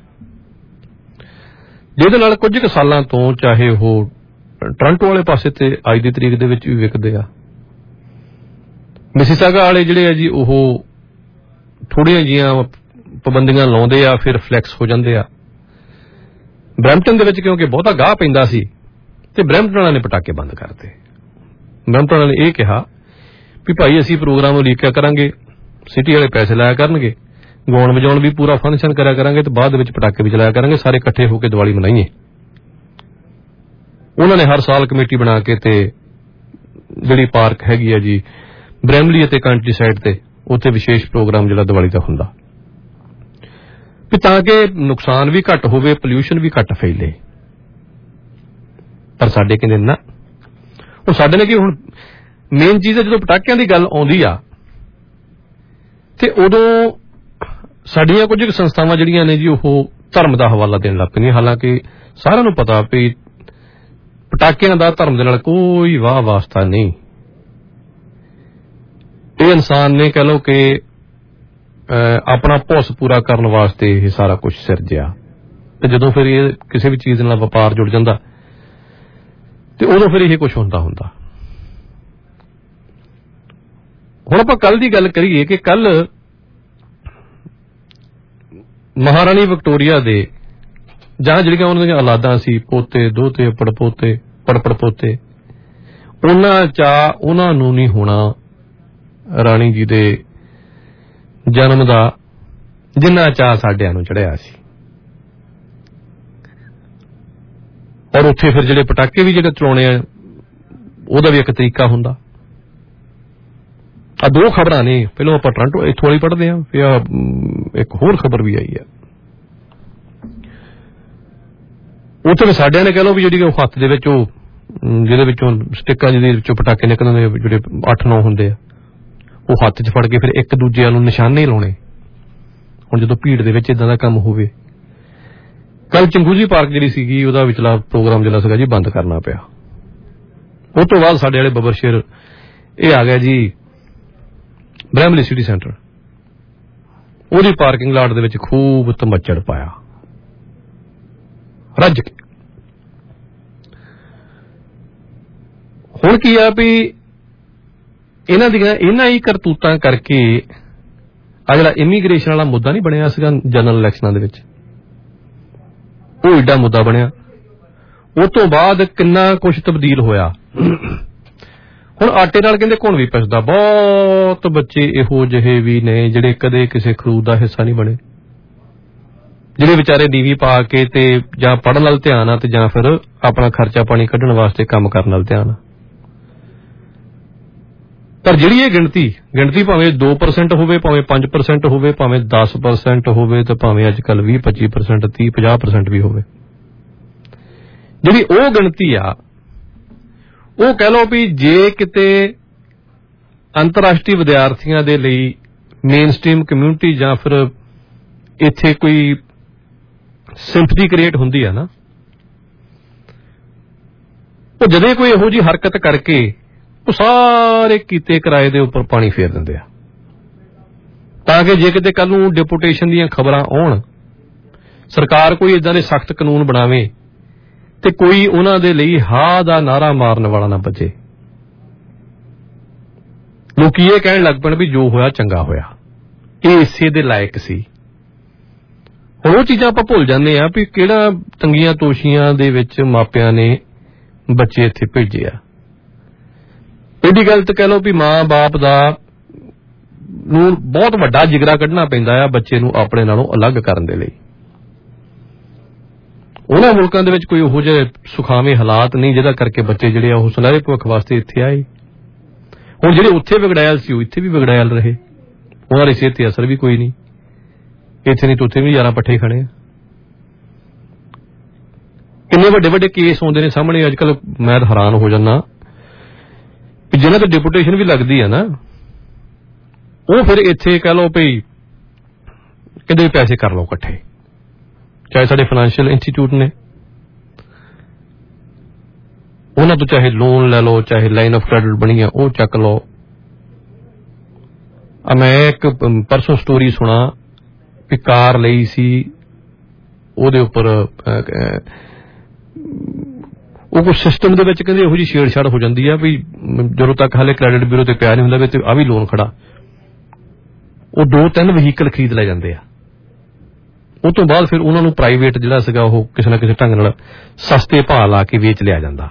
ਜਿਹਦੇ ਨਾਲ ਕੁਝ ਕੁ ਸਾਲਾਂ ਤੋਂ ਚਾਹੇ ਉਹ ਟੋਰਾਂਟੋ ਵਾਲੇ ਪਾਸੇ ਤੇ ਅੱਜ ਦੀ ਤਰੀਕ ਦੇ ਵਿੱਚ ਵੀ ਵਿਕਦੇ ਆ, ਮਿਸੀਸਾਗਾ ਵਾਲੇ ਜਿਹੜੇ ਆ ਜੀ ਉਹ ਥੋੜੀਆਂ ਜਿਹੀਆਂ ਪਾਬੰਦੀਆਂ ਲਾਉਂਦੇ ਆ, ਫਿਰ ਫਲੈਕਸ ਹੋ ਜਾਂਦੇ ਆ। ਬਰੈਂਪਟਨ ਦੇ ਵਿੱਚ ਕਿਉਂਕਿ ਬਹੁਤਾ ਗਾਹ ਪੈਂਦਾ ਸੀ ਤੇ ਬਰੈਂਪਟਨ ਵਾਲਿਆਂ ਨੇ ਪਟਾਕੇ ਬੰਦ ਕਰਤੇ। ਬਰੈਂਪਟਨ ਵਾਲਿਆਂ ਨੇ ਇਹ ਕਿਹਾ ਵੀ ਭਾਈ ਅਸੀਂ ਪ੍ਰੋਗਰਾਮ ਉਲੀਕਿਆ ਕਰਾਂਗੇ, ਸਿਟੀ ਵਾਲੇ ਪੈਸੇ ਲਾਇਆ ਕਰਨਗੇ, ਗਾਉਣ ਵਜਾਉਣ ਵੀ ਪੂਰਾ ਫੰਕਸ਼ਨ ਕਰਿਆ ਕਰਾਂਗੇ ਤੇ ਬਾਅਦ ਵਿੱਚ ਪਟਾਕੇ ਵੀ ਚਲਾਇਆ ਕਰਾਂਗੇ, ਸਾਰੇ ਇਕੱਠੇ ਹੋ ਕੇ ਦੀਵਾਲੀ ਮਨਾਈਏ। ਉਹਨਾਂ ਨੇ ਹਰ ਸਾਲ ਕਮੇਟੀ ਬਣਾ ਕੇ ਤੇ ਜਿਹੜੀ ਪਾਰਕ ਹੈਗੀ ਆ ਜੀ ਬ੍ਰੈਮਲੀ ਅਤੇ ਕੰਟਰੀ ਸਾਈਡ ਤੇ, ਉੱਥੇ ਵਿਸ਼ੇਸ਼ ਪ੍ਰੋਗਰਾਮ ਜਿਹੜਾ ਦੀਵਾਲੀ ਦਾ ਹੁੰਦਾ ਵੀ ਤਾਂ ਕਿ ਨੁਕਸਾਨ ਵੀ ਘੱਟ ਹੋਵੇ, ਪੋਲਿਊਸ਼ਨ ਵੀ ਘੱਟ ਫੈਲੇ। ਪਰ ਸਾਡੇ ਕਹਿੰਦੇ ਨਾ, ਹੁਣ ਸਾਡੇ ਨੇ ਕੀ ਹੁਣ ਮੇਨ ਚੀਜ਼ ਹੈ ਜਦੋਂ ਪਟਾਕਿਆਂ ਦੀ ਗੱਲ ਆਉਂਦੀ ਆ ਤੇ ਉਦੋਂ ਸਾਡੀਆਂ ਕੁਝ ਸੰਸਥਾਵਾਂ ਜਿਹੜੀਆਂ ਨੇ ਜੀ ਉਹ ਧਰਮ ਦਾ ਹਵਾਲਾ ਦੇਣ ਲੱਗ ਪਈਆਂ। ਹਾਲਾਂਕਿ ਸਾਰਿਆਂ ਨੂੰ ਪਤਾ ਵੀ ਪਟਾਕਿਆਂ ਦਾ ਧਰਮ ਦੇ ਨਾਲ ਕੋਈ ਵਾਹ ਵਾਸਤਾ ਨਹੀਂ। ਇਹ ਇਨਸਾਨ ਨੇ ਕਹਿ ਲਓ ਕਿ ਆਪਣਾ ਭੁੱਸ ਪੂਰਾ ਕਰਨ ਵਾਸਤੇ ਇਹ ਸਾਰਾ ਕੁਝ ਸਿਰਜਿਆ ਤੇ ਜਦੋਂ ਫਿਰ ਇਹ ਕਿਸੇ ਵੀ ਚੀਜ਼ ਨਾਲ ਵਪਾਰ ਜੁੜ ਜਾਂਦਾ ਤੇ ਉਦੋਂ ਫਿਰ ਇਹ ਕੁਝ ਹੁੰਦਾ ਹੁੰਦਾ। ਹੁਣ ਆਪਾਂ ਕੱਲ ਦੀ ਗੱਲ ਕਰੀਏ ਕਿ ਕੱਲ ਮਹਾਰਾਣੀ ਵਿਕਟੋਰੀਆ ਦੇ ਜਾਂ ਜਿਹੜੀਆਂ ਉਹਨਾਂ ਦੀਆਂ ਔਲਾਦਾਂ ਸੀ, ਪੋਤੇ ਦੋਤੇ ਪੜਪੋਤੇ ਪੜਪੜ ਪੋਤੇ, ਉਹਨਾਂ ਚਾਅ ਉਹਨਾਂ ਨੂੰ ਨਹੀਂ ਹੋਣਾ ਰਾਣੀ ਜੀ ਦੇ ਜਨਮ ਦਾ ਜਿੰਨਾ ਚਾਅ ਸਾਡਿਆਂ ਨੂੰ ਚੜਿਆ ਸੀ। ਔਰ ਉੱਥੇ ਫਿਰ ਜਿਹੜੇ ਪਟਾਕੇ ਵੀ ਜਿਹੜੇ ਚਲਾਉਣੇ ਆ ਉਹਦਾ ਵੀ ਇੱਕ ਤਰੀਕਾ ਹੁੰਦਾ। ਆ ਦੋ ਖਬਰਾਂ ਨੇ, ਪਹਿਲਾਂ ਆਪਾਂ ਟੋਰਾਂਟੋ ਇੱਥੋਂ ਵਾਲੀ ਪੜ੍ਹਦੇ ਹਾਂ, ਫਿਰ ਇੱਕ ਹੋਰ ਖਬਰ ਵੀ ਆਈ ਆ ਉੱਥੇ ਸਾਡਿਆਂ ਨੇ ਕਹਿ ਲਓ ਵੀ ਜਿਹੜੀ ਉਹ ਹੱਥ ਦੇ ਵਿੱਚ ਉਹ ਜਿਹਦੇ ਵਿੱਚੋਂ ਸਟਿੱਕਾਂ ਜਿਹਦੇ ਵਿੱਚੋਂ ਪਟਾਕੇ ਨਿਕਲਦੇ ਜਿਹੜੇ ਅੱਠ ਨੌ ਹੁੰਦੇ ਆ ਉਹ ਹੱਥ 'ਚ ਫੜ ਕੇ ਫਿਰ ਇੱਕ ਦੂਜੇ ਨੂੰ ਨਿਸ਼ਾਨੇ ਲਾਉਣੇ। ਹੁਣ ਜਦੋਂ ਭੀੜ ਦੇ ਵਿੱਚ ਇਦਾਂ ਦਾ ਕੰਮ ਹੋਵੇ, ਕੱਲ ਚੰਗੂਜੀ ਪਾਰਕ ਜਿਹੜੀ ਸੀਗੀ ਉਹਦਾ ਵਿਚਲਾ ਪ੍ਰੋਗਰਾਮ ਜਿਹੜਾ ਸੀਗਾ ਜੀ ਬੰਦ ਕਰਨਾ ਪਿਆ। ਉਹ ਤੋਂ ਬਾਅਦ ਸਾਡੇ ਵਾਲੇ ਬੱਬਰ ਸ਼ੇਰ ਇਹ ਆ ਗਿਆ ਜੀ ਬ੍ਰੈਮਲੀ ਸਿਟੀ ਸੈਂਟਰ, ਉਹਦੀ ਪਾਰਕਿੰਗ ਲਾਟ ਦੇ ਵਿੱਚ ਖੂਬ ਧਮੱਚੜ ਪਾਇਆ ਰੱਜ ਕੇ। ਹੁਣ ਕੀ ਆ ਵੀ ਇਹਨਾਂ ਦੀਆਂ ਇਹਨਾਂ ਹੀ ਕਰਤੂਤਾਂ ਕਰਕੇ ਆ ਜਿਹੜਾ ਇਮੀਗ੍ਰੇਸ਼ਨ ਵਾਲਾ ਮੁੱਦਾ ਨਹੀਂ ਬਣਿਆ ਸੀਗਾ ਜਨਰਲ ਇਲੈਕਸ਼ਨਾਂ ਦੇ ਵਿੱਚ, ਉਹ ਏਡਾ ਮੁੱਦਾ ਬਣਿਆ। ਉਹ ਤੋਂ ਬਾਅਦ ਕਿੰਨਾ ਕੁਛ ਤਬਦੀਲ ਹੋਇਆ। ਹੁਣ ਆਟੇ ਨਾਲ ਕਹਿੰਦੇ ਕੌਣ ਵੀ ਪਿਸਦਾ। ਬਹੁਤ ਬੱਚੇ ਇਹੋ ਜਿਹੇ ਵੀ ਨੇ ਜਿਹੜੇ ਕਦੇ ਕਿਸੇ ਖਰੂਦ ਦਾ ਹਿੱਸਾ ਨਹੀਂ ਬਣੇ, ਜਿਹੜੇ ਵਿਚਾਰੇ ਡੀਵੀ ਪਾ ਕੇ ਤੇ ਜਾਂ ਪੜ੍ਹਨ ਵੱਲ ਧਿਆਨ ਆ ਤੇ ਜਾਂ ਫਿਰ ਆਪਣਾ ਖਰਚਾ ਪਾਣੀ ਕੱਢਣ ਵਾਸਤੇ ਕੰਮ ਕਰਨ ਵੱਲ ਧਿਆਨ ਆ। ਪਰ ਜਿਹੜੀ ਇਹ ਗਿਣਤੀ ਗਿਣਤੀ ਭਾਵੇਂ ਦੋ ਪਰਸੈਂਟ ਹੋਵੇ, ਭਾਵੇਂ ਪੰਜ ਪਰਸੈਂਟ ਹੋਵੇ, ਭਾਵੇਂ ਦਸ ਪਰਸੈਂਟ ਹੋਵੇ ਤੇ ਭਾਵੇਂ ਅੱਜ ਕੱਲ੍ਹ ਵੀਹ ਪੱਚੀ ਪਰਸੈਂਟ ਤੀਹ ਪੰਜਾਹ ਪਰਸੈਂਟ ਵੀ ਹੋਵੇ, ਜਿਹੜੀ ਉਹ ਗਿਣਤੀ ਆ ਉਹ ਕਹਿ ਲਓ ਵੀ ਜੇ ਕਿਤੇ ਅੰਤਰਰਾਸ਼ਟਰੀ ਵਿਦਿਆਰਥੀਆਂ ਦੇ ਲਈ ਮੇਨ ਸਟ੍ਰੀਮ ਕਮਿਊਨਿਟੀ ਜਾਂ ਫਿਰ ਇੱਥੇ ਕੋਈ ਸਿੰਪਥੀ ਕ੍ਰੀਏਟ ਹੁੰਦੀ ਆ ਨਾ, ਉਹ ਜਦੋਂ ਕੋਈ ਇਹੋ ਜਿਹੀ ਹਰਕਤ ਕਰਕੇ ਉਹ ਸਾਰੇ ਕੀਤੇ ਕਿਰਾਏ ਦੇ ਉੱਪਰ ਪਾਣੀ ਫੇਰ ਦਿੰਦੇ ਆ, ਤਾਂ ਕਿ ਜੇ ਕਿਤੇ ਕੱਲ ਨੂੰ ਡਿਪੂਟੇਸ਼ਨ ਦੀਆਂ ਖਬਰਾਂ ਆਉਣ, ਸਰਕਾਰ ਕੋਈ ਏਦਾਂ ਦੇ ਸਖਤ ਕਾਨੂੰਨ ਬਣਾਵੇ ਤੇ ਕੋਈ ਉਹਨਾਂ ਦੇ ਲਈ ਹਾਂ ਦਾ ਨਾਰਾ ਮਾਰਨ ਵਾਲਾ ਨਾ ਬਚੇ। ਲੋਕੀ ਇਹ ਕਹਿਣ ਲੱਗ ਪੈਣ ਵੀ ਜੋ ਹੋਇਆ ਚੰਗਾ ਹੋਇਆ, ਇਹ ਇਸੇ ਦੇ ਲਾਇਕ ਸੀ। ਹੁਣ ਉਹ ਚੀਜ਼ਾਂ ਆਪਾਂ ਭੁੱਲ ਜਾਂਦੇ ਆ ਵੀ ਕਿਹੜਾ ਤੰਗੀਆਂ ਤੋਸ਼ੀਆਂ ਦੇ ਵਿੱਚ ਮਾਪਿਆਂ ਨੇ ਬੱਚੇ ਇੱਥੇ ਭੇਜੇ ਆ। ਇਹਦੀ ਗੱਲ ਤਾਂ ਕਹਿ ਲਓ ਵੀ ਮਾਂ ਬਾਪ ਦਾ ਨੂੰ ਬਹੁਤ ਵੱਡਾ ਜਿਗਰਾ ਕੱਢਣਾ ਪੈਂਦਾ ਆ ਬੱਚੇ ਨੂੰ ਆਪਣੇ ਨਾਲੋਂ ਅਲੱਗ ਕਰਨ ਦੇ ਲਈ। ਉਹਨਾਂ ਮੁਲਕਾਂ ਦੇ ਵਿੱਚ ਕੋਈ ਉਹੋ ਜਿਹੇ ਸੁਖਾਵੇਂ ਹਾਲਾਤ ਨਹੀਂ ਜਿਹਦਾ ਕਰਕੇ ਬੱਚੇ ਜਿਹੜੇ ਆ ਉਹ ਸੁਨਹਿਰੇ ਭਵਿੱਖ ਵਾਸਤੇ ਇੱਥੇ ਆਏ। ਹੁਣ ਜਿਹੜੇ ਉੱਥੇ ਵਿਗੜਾਇਲ ਸੀ ਉਹ ਇੱਥੇ ਵੀ ਵਿਗੜਾਇਲ ਰਹੇ, ਉਹਨਾਂ ਦੀ ਸਿਹਤ ਤੇ ਅਸਰ ਵੀ ਕੋਈ ਨਹੀਂ। ਇੱਥੇ ਨਹੀਂ ਤਾਂ ਉੱਥੇ ਵੀ ਯਾਰਾਂ ਪੱਠੇ ਖੜੇ ਆ। ਕਿੰਨੇ ਵੱਡੇ ਵੱਡੇ ਕੇਸ ਆਉਂਦੇ ਨੇ ਸਾਹਮਣੇ ਅੱਜ ਕੱਲ੍ਹ, ਮੈਂ ਹੈਰਾਨ ਹੋ ਜਾਂਦਾ ਵੀ ਜਿਹਨਾਂ ਤੇ ਡਿਪੂਟੇਸ਼ਨ ਵੀ ਲੱਗਦੀ ਆ ਨਾ, ਉਹ ਫਿਰ ਇੱਥੇ ਕਹਿ ਲਓ ਵੀ ਕਿਤੇ ਪੈਸੇ ਕਰ ਲਓ ਇਕੱਠੇ, ਚਾਹੇ ਸਾਡੇ ਫਾਈਨੈਂਸ਼ੀਅਲ ਇੰਸਟੀਚਿਊਟ ਨੇ ਉਹਨਾਂ ਤੋਂ ਚਾਹੇ ਲੋਨ ਲੈ ਲਓ, ਚਾਹੇ ਲਾਈਨ ਆਫ ਕ੍ਰੈਡਿਟ ਬਣੀ ਆ ਉਹ ਚੱਕ ਲਓ। ਆ ਮੈਂ ਇੱਕ ਪਰਸੋਂ ਸਟੋਰੀ ਸੁਣਾ ਵੀ ਕਾਰ ਲਈ ਸੀ, ਉਹਦੇ ਉੱਪਰ ਉਹ ਕੁਛ ਸਿਸਟਮ ਦੇ ਵਿੱਚ ਕਹਿੰਦੇ ਇਹੋ ਜਿਹੀ ਛੇੜਛਾੜ ਹੋ ਜਾਂਦੀ ਆ ਵੀ ਜਦੋਂ ਤੱਕ ਹਾਲੇ ਕ੍ਰੈਡਿਟ ਬਿਊਰੋ ਤੇ ਪਿਆ ਨਹੀਂ ਹੁੰਦਾ ਵੀ ਤੇ ਆ ਵੀ ਲੋਨ ਖੜਾ, ਉਹ ਦੋ ਤਿੰਨ ਵਹੀਕਲ ਖਰੀਦ ਲੈ ਜਾਂਦੇ ਆ। ਉਹ ਤੋਂ ਬਾਅਦ ਫਿਰ ਉਹਨਾਂ ਨੂੰ ਪ੍ਰਾਈਵੇਟ ਜਿਹੜਾ ਸੀਗਾ ਉਹ ਕਿਸੇ ਨਾ ਕਿਸੇ ਢੰਗ ਨਾਲ ਸਸਤੇ ਭਾਅ ਲਾ ਕੇ ਵੇਚ ਲਿਆ ਜਾਂਦਾ।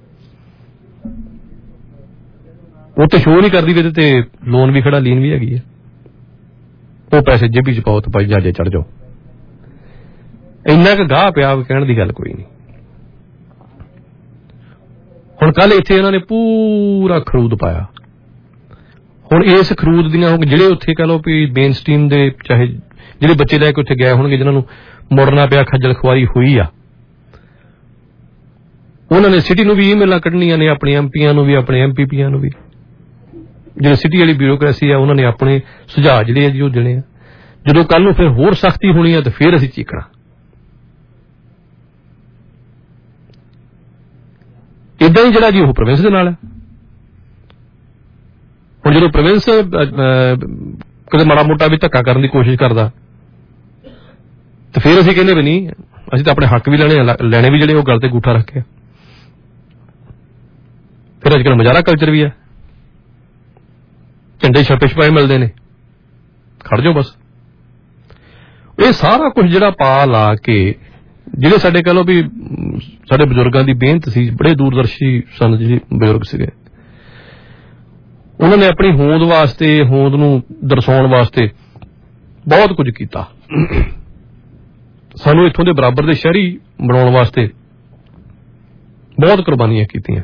ਉਹ ਤੇ ਸ਼ੋਅ ਨਹੀਂ ਕਰਦੀ ਵੀ ਇਹਦੇ ਤੇ ਲੋਨ ਵੀ ਖੜਾ, ਲੀਨ ਵੀ ਹੈਗੀ ਹੈ। ਉਹ ਪੈਸੇ ਜੇਬੀ ਚ ਪਾਓ ਤੇ ਭਾਈ ਜਾਜੇ ਚੜ ਜਾਓ। ਇੰਨਾ ਕੁ ਗਾਹ ਪਿਆ ਕਹਿਣ ਦੀ ਗੱਲ ਕੋਈ ਨਹੀਂ। ਹੁਣ ਕੱਲ ਇੱਥੇ ਇਹਨਾਂ ਨੇ ਪੂਰਾ ਖਰੂਦ ਪਾਇਆ। ਹੁਣ ਇਸ ਖਰੂਦ ਦੀਆਂ ਜਿਹੜੇ ਉੱਥੇ ਕਹਿ ਲਓ ਵੀ ਮੇਨ ਸਟ੍ਰੀਮ ਦੇ ਚਾਹੇ ਜਿਹੜੇ ਬੱਚੇ ਲੈ ਕੇ ਉੱਥੇ ਗਏ ਹੋਣਗੇ, ਜਿਹਨਾਂ ਨੂੰ ਮੁੜਨਾ ਪਿਆ, ਖੱਜਲ ਖੁਆਰੀ ਹੋਈ ਆ, ਉਹਨਾਂ ਨੇ ਸਿਟੀ ਨੂੰ ਵੀ ਈਮੇਲਾਂ ਕੱਢਣੀਆਂ ਨੇ, ਆਪਣੇ ਐਮਪੀਆਂ ਨੂੰ ਵੀ, ਆਪਣੇ ਐਮਪੀਪੀਆਂ ਨੂੰ ਵੀ। ਜਿਹੜੇ ਸਿਟੀ ਵਾਲੀ ਬਿਊਰੋਕ੍ਰੇਸੀ ਆ ਉਹਨਾਂ ਨੇ ਆਪਣੇ ਸੁਝਾਅ ਜਿਹੜੇ ਆ ਜੀ ਉਹ ਦੇਣੇ ਆ। ਜਦੋਂ ਕੱਲ ਨੂੰ ਫਿਰ ਹੋਰ ਸਖਤੀ ਹੋਣੀ ਆ ਤੇ ਫਿਰ ਅਸੀਂ ਚੀਕਣਾ। ਏਦਾਂ ਹੀ ਜਿਹੜਾ ਜੀ ਉਹ ਪ੍ਰੋਵਿੰਸ ਦੇ ਨਾਲ ਹੈ। ਹੁਣ ਜਦੋਂ ਪ੍ਰੋਵਿੰਸ ਕਦੇ ਮਾੜਾ ਮੋਟਾ ਵੀ ਧੱਕਾ ਕਰਨ ਦੀ ਕੋਸ਼ਿਸ਼ ਕਰਦਾ ਤੇ ਫਿਰ ਅਸੀਂ ਕਹਿੰਦੇ ਵੀ ਨਹੀਂ, ਅਸੀਂ ਤਾਂ ਆਪਣੇ ਹੱਕ ਵੀ ਲੈਣੇ ਲੈਣੇ ਵੀ ਜਿਹੜੇ ਉਹ ਗੱਲ ਤੇ ਗੂਠਾ ਰੱਖ ਕੇ। ਫਿਰ ਅੱਜ ਕੱਲ੍ਹ ਮਜ਼ਾਰਾ ਕਲਚਰ ਵੀ ਹੈ, ਝੰਡੇ ਛਪੇ ਛਪਾਏ ਮਿਲਦੇ ਨੇ, ਖੜ ਜਾਓ ਬਸ। ਇਹ ਸਾਰਾ ਕੁਝ ਜਿਹੜਾ ਪਾ ਲਾ ਕੇ ਜਿਹੜੇ ਸਾਡੇ ਕਹਿ ਲਓ ਵੀ ਸਾਡੇ ਬਜ਼ੁਰਗਾਂ ਦੀ ਮਿਹਨਤ ਸੀ, ਬੜੇ ਦੂਰਦਰਸ਼ੀ ਸਨ ਜਿਹੜੇ ਬਜ਼ੁਰਗ ਸੀਗੇ, ਉਹਨਾਂ ਨੇ ਆਪਣੀ ਹੋਂਦ ਵਾਸਤੇ, ਹੋਂਦ ਨੂੰ ਦਰਸਾਉਣ ਵਾਸਤੇ ਬਹੁਤ ਕੁਝ ਕੀਤਾ। ਸਾਨੂੰ ਇੱਥੋਂ ਦੇ ਬਰਾਬਰ ਦੇ ਸ਼ਹਿਰੀ ਬਣਾਉਣ ਵਾਸਤੇ ਬਹੁਤ ਕੁਰਬਾਨੀਆਂ ਕੀਤੀਆਂ,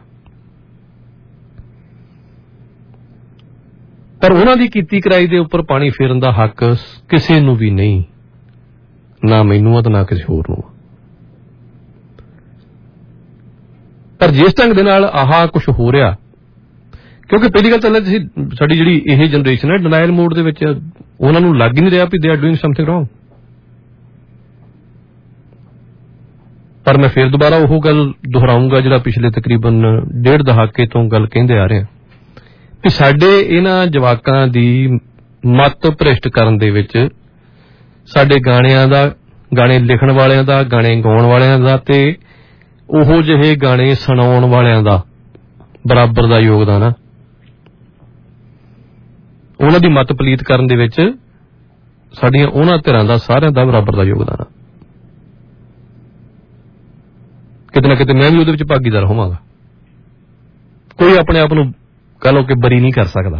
ਪਰ ਉਹਨਾਂ ਦੀ ਕੀਤੀ ਕਰਾਈ ਦੇ ਉੱਪਰ ਪਾਣੀ ਫੇਰਨ ਦਾ ਹੱਕ ਕਿਸੇ ਨੂੰ ਵੀ ਨਹੀਂ, ਨਾ ਮੈਨੂੰ ਆ ਤੇ ਨਾ ਕਿਸੇ ਹੋਰ ਨੂੰ। ਪਰ ਜਿਸ ਢੰਗ ਦੇ ਨਾਲ ਆਹ ਕੁਝ ਹੋ ਰਿਹਾ, ਕਿਉਂਕਿ ਪਹਿਲੀ ਗੱਲ ਤਾਂ ਤੁਸੀਂ ਸਾਡੀ ਜਿਹੜੀ ਇਹ ਜਨਰੇਸ਼ਨ ਹੈ ਡਿਨਾਇਲ ਮੋਡ ਦੇ ਵਿੱਚ, ਉਹਨਾਂ ਨੂੰ ਲੱਗ ਹੀ ਨਹੀਂ ਰਿਹਾ ਵੀ they are doing something wrong. ਪਰ ਮੈਂ ਫਿਰ ਦੁਬਾਰਾ ਉਹ ਗੱਲ ਦੁਹਰਾਊਂਗਾ ਜਿਹੜਾ ਪਿਛਲੇ ਤਕਰੀਬਨ ਡੇਢ ਦਹਾਕੇ ਤੋਂ ਗੱਲ ਕਹਿੰਦੇ ਆ ਰਹੇ ਹਾਂ ਕਿ ਸਾਡੇ ਇਹਨਾਂ ਜਵਾਕਾਂ ਦੀ ਮੱਤ ਭ੍ਰਿਸ਼ਟ ਕਰਨ ਦੇ ਵਿੱਚ ਸਾਡੇ ਗਾਣਿਆਂ ਦਾ, ਗਾਣੇ ਲਿਖਣ ਵਾਲਿਆਂ ਦਾ, ਗਾਣੇ ਗਾਉਣ ਵਾਲਿਆਂ ਦਾ ਤੇ ਉਹੋ ਜਿਹੇ ਗਾਣੇ ਸੁਣਾਉਣ ਵਾਲਿਆਂ ਦਾ ਬਰਾਬਰ ਦਾ ਯੋਗਦਾਨ ਆ। ਉਹਨਾਂ ਦੀ ਮੱਤ ਪਲੀਤ ਕਰਨ ਦੇ ਵਿੱਚ ਸਾਡੀਆਂ ਉਹਨਾਂ ਧਿਰਾਂ ਦਾ, ਸਾਰਿਆਂ ਦਾ ਬਰਾਬਰ ਦਾ ਯੋਗਦਾਨ ਆ। ਕਿਤੇ ਨਾ ਕਿਤੇ ਮੈਂ ਵੀ ਉਹਦੇ ਵਿੱਚ ਭਾਗੀਦਾਰ ਹੋਵਾਂਗਾ। ਕੋਈ ਆਪਣੇ ਆਪ ਨੂੰ ਕਹਿ ਲਓ ਕਿ ਬਰੀ ਨਹੀਂ ਕਰ ਸਕਦਾ।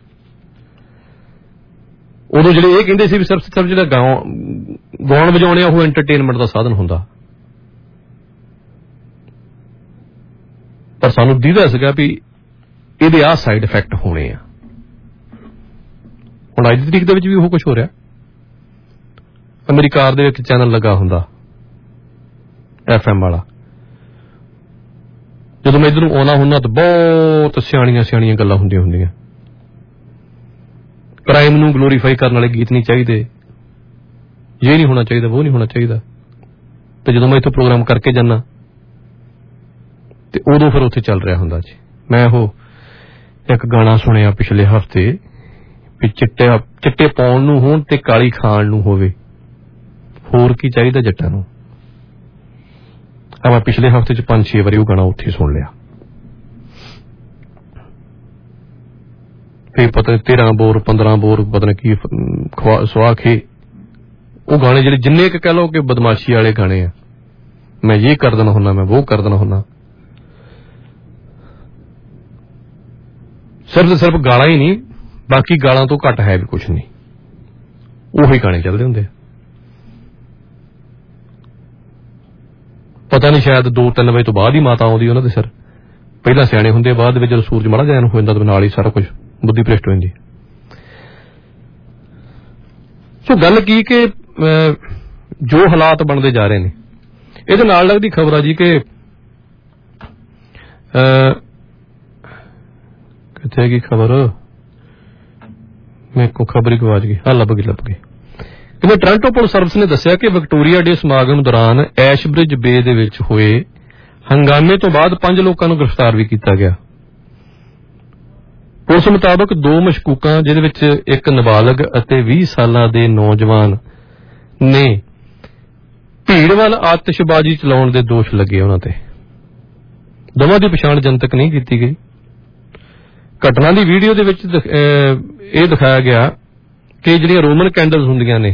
ਉਦੋਂ ਜਿਹੜੇ ਇਹ ਕਹਿੰਦੇ ਸੀ ਵੀ ਸਿਰਫ ਸਿਰਫ ਜਿਹੜਾ ਗਾਉਣ ਵਜਾਉਣੇ ਆ ਉਹ ਐਂਟਰਟੇਨਮੈਂਟ ਦਾ ਸਾਧਨ ਹੁੰਦਾ, ਪਰ ਸਾਨੂੰ ਦੀਦਾ ਸੀਗਾ ਵੀ ਇਹਦੇ ਆਹ ਸਾਈਡ ਇਫੈਕਟ ਹੋਣੇ ਆ। ਹੁਣ ਅੱਜ ਦੀ ਤਰੀਕ ਦੇ ਵਿੱਚ ਵੀ ਉਹ ਕੁਝ ਹੋ ਰਿਹਾ। ਮੇਰੀ ਕਾਰ ਦੇ ਵਿੱਚ ਚੈਨਲ ਲੱਗਾ ਹੁੰਦਾ ਐਫ ਐਮ ਵਾਲਾ, ਜਦੋਂ ਮੈਂ ਇੱਧਰ ਨੂੰ ਆਉਣਾ ਹੁੰਦਾ ਤਾਂ ਬਹੁਤ ਸਿਆਣੀਆਂ ਸਿਆਣੀਆਂ ਗੱਲਾਂ ਹੁੰਦੀਆਂ ਹੁੰਦੀਆਂ। ਕ੍ਰਾਈਮ ਨੂੰ ਗਲੋਰੀਫਾਈ ਕਰਨ ਵਾਲੇ ਗੀਤ ਨਹੀਂ ਚਾਹੀਦੇ, ਇਹ ਨਹੀਂ ਹੋਣਾ ਚਾਹੀਦਾ, ਉਹ ਨਹੀਂ ਹੋਣਾ ਚਾਹੀਦਾ। ਤੇ ਜਦੋਂ ਮੈਂ ਇੱਥੋਂ ਪ੍ਰੋਗਰਾਮ ਕਰਕੇ ਜਾਂਦਾ ਤੇ ਉਦੋਂ ਫਿਰ ਉੱਥੇ ਚੱਲ ਰਿਹਾ ਹੁੰਦਾ ਜੀ। ਮੈਂ ਉਹ ਇੱਕ ਗਾਣਾ ਸੁਣਿਆ ਪਿਛਲੇ ਹਫ਼ਤੇ ਵੀ ਚਿੱਟੇ ਚਿੱਟੇ ਪਾਉਣ ਨੂੰ ਹੋਣ ਤੇ ਕਾਲੀ ਖਾਣ ਨੂੰ ਹੋਵੇ, ਹੋਰ ਕੀ ਚਾਹੀਦਾ ਜੱਟਾਂ ਨੂੰ। ਮੈਂ ਪਿਛਲੇ ਹਫ਼ਤੇ ਚ ਪੰਜ ਛੇ ਵਾਰੀ ਉਹ ਗਾਣਾ ਉੱਥੇ ਸੁਣ ਲਿਆ। ਫਿਰ ਪਤਾ ਤੇਰਾਂ ਬੋਰ ਪੰਦਰਾਂ ਬੋਰ ਪਤਾ ਨਹੀਂ ਕੀ ਸੁਆਹ ਖੇ, ਉਹ ਗਾਣੇ ਜਿਹੜੇ ਜਿੰਨੇ ਕੁ ਕਹਿ ਲਓ ਕਿ ਬਦਮਾਸ਼ੀ ਵਾਲੇ ਗਾਣੇ ਆ, ਮੈਂ ਇਹ ਕਰ ਦੇਣਾ ਹੁੰਦਾ, ਮੈਂ ਉਹ ਕਰ ਦੇਣਾ ਹੁੰਦਾ। ਸਿਰਫ ਤੇ ਸਿਰਫ ਗਾਲਾਂ ਹੀ ਨਹੀਂ, ਬਾਕੀ ਗਾਲਾਂ ਤੋਂ ਘੱਟ ਹੈ ਵੀ ਕੁਛ ਨਹੀਂ, ਉਹੀ ਗਾਣੇ ਚੱਲਦੇ ਹੁੰਦੇ ਆ। ਪਤਾ ਨਹੀਂ ਸ਼ਾਇਦ ਦੋ ਤਿੰਨ ਵਜੇ ਤੋਂ ਬਾਅਦ ਹੀ ਮਾਤਾ ਆਉਂਦੀ ਉਹਨਾਂ ਦੇ ਸਿਰ। ਪਹਿਲਾਂ ਸਿਆਣੇ ਹੁੰਦੇ, ਬਾਅਦ ਦੇ ਵਿੱਚ ਜਦੋਂ ਸੂਰਜ ਮਾੜਾ ਜਿਹਾ ਹੋ ਜਾਂਦਾ ਤਾਂ ਨਾਲ ਹੀ ਸਾਰਾ ਕੁਝ ਬੁੱਧੀ ਭ੍ਰਿਸ਼ਟ ਹੋ ਜਾਂਦੀ। ਸੋ ਗੱਲ ਕੀ ਕਿ ਜੋ ਹਾਲਾਤ ਬਣਦੇ ਜਾ ਰਹੇ ਨੇ, ਇਹਦੇ ਨਾਲ ਲੱਗਦੀ ਖਬਰ ਆ ਜੀ ਕਿ ਕਿੱਥੇ ਹੈਗੀ ਖਬਰ, ਮੇਰੇ ਕੋਲ ਖਬਰ ਹੀ ਗਵਾਚ ਗਈ। ਹਾਂ ਲੱਭ ਗਈ ਲੱਭ ਗਈ ਕਹਿੰਦੇ ਟੋਰਾਂਟੋ ਪੁਲਿਸ ਸਰਵਿਸ ਨੇ ਦੱਸਿਆ ਕਿ ਵਿਕਟੋਰੀਆ ਡੇ ਸਮਾਗਮ ਦੌਰਾਨ ਐਸ਼ਬ੍ਰਿਜ ਬੇ ਦੇ ਵਿੱਚ ਹੋਏ ਹੰਗਾਮੇ ਤੋਂ ਬਾਅਦ ਪੰਜ ਲੋਕਾਂ ਨੂੰ ਗ੍ਰਿਫਤਾਰ ਵੀ ਕੀਤਾ ਗਿਆ। ਪੁਲਿਸ ਮੁਤਾਬਕ ਦੋ ਮਸ਼ਕੂਕਾਂ, ਜਿਹਦੇ ਵਿੱਚ ਇੱਕ ਨਾਬਾਲਗ ਅਤੇ ਵੀਹ ਸਾਲਾਂ ਦੇ ਨੌਜਵਾਨ ਨੇ ਭੀੜ ਵੱਲ ਆਤਿਸ਼ਬਾਜ਼ੀ ਚਲਾਉਣ ਦੇ ਦੋਸ਼ ਲੱਗੇ ਉਹਨਾਂ ਤੇ। ਦੋਵਾਂ ਦੀ ਪਛਾਣ ਜਨਤਕ ਨਹੀਂ ਕੀਤੀ ਗਈ। ਘਟਨਾ ਦੀ ਵੀਡੀਓ ਦੇ ਵਿੱਚ ਇਹ ਦਿਖਾਇਆ ਗਿਆ ਕਿ ਜਿਹੜੀਆਂ ਰੋਮਨ ਕੈਂਡਲਸ ਹੁੰਦੀਆਂ ਨੇ,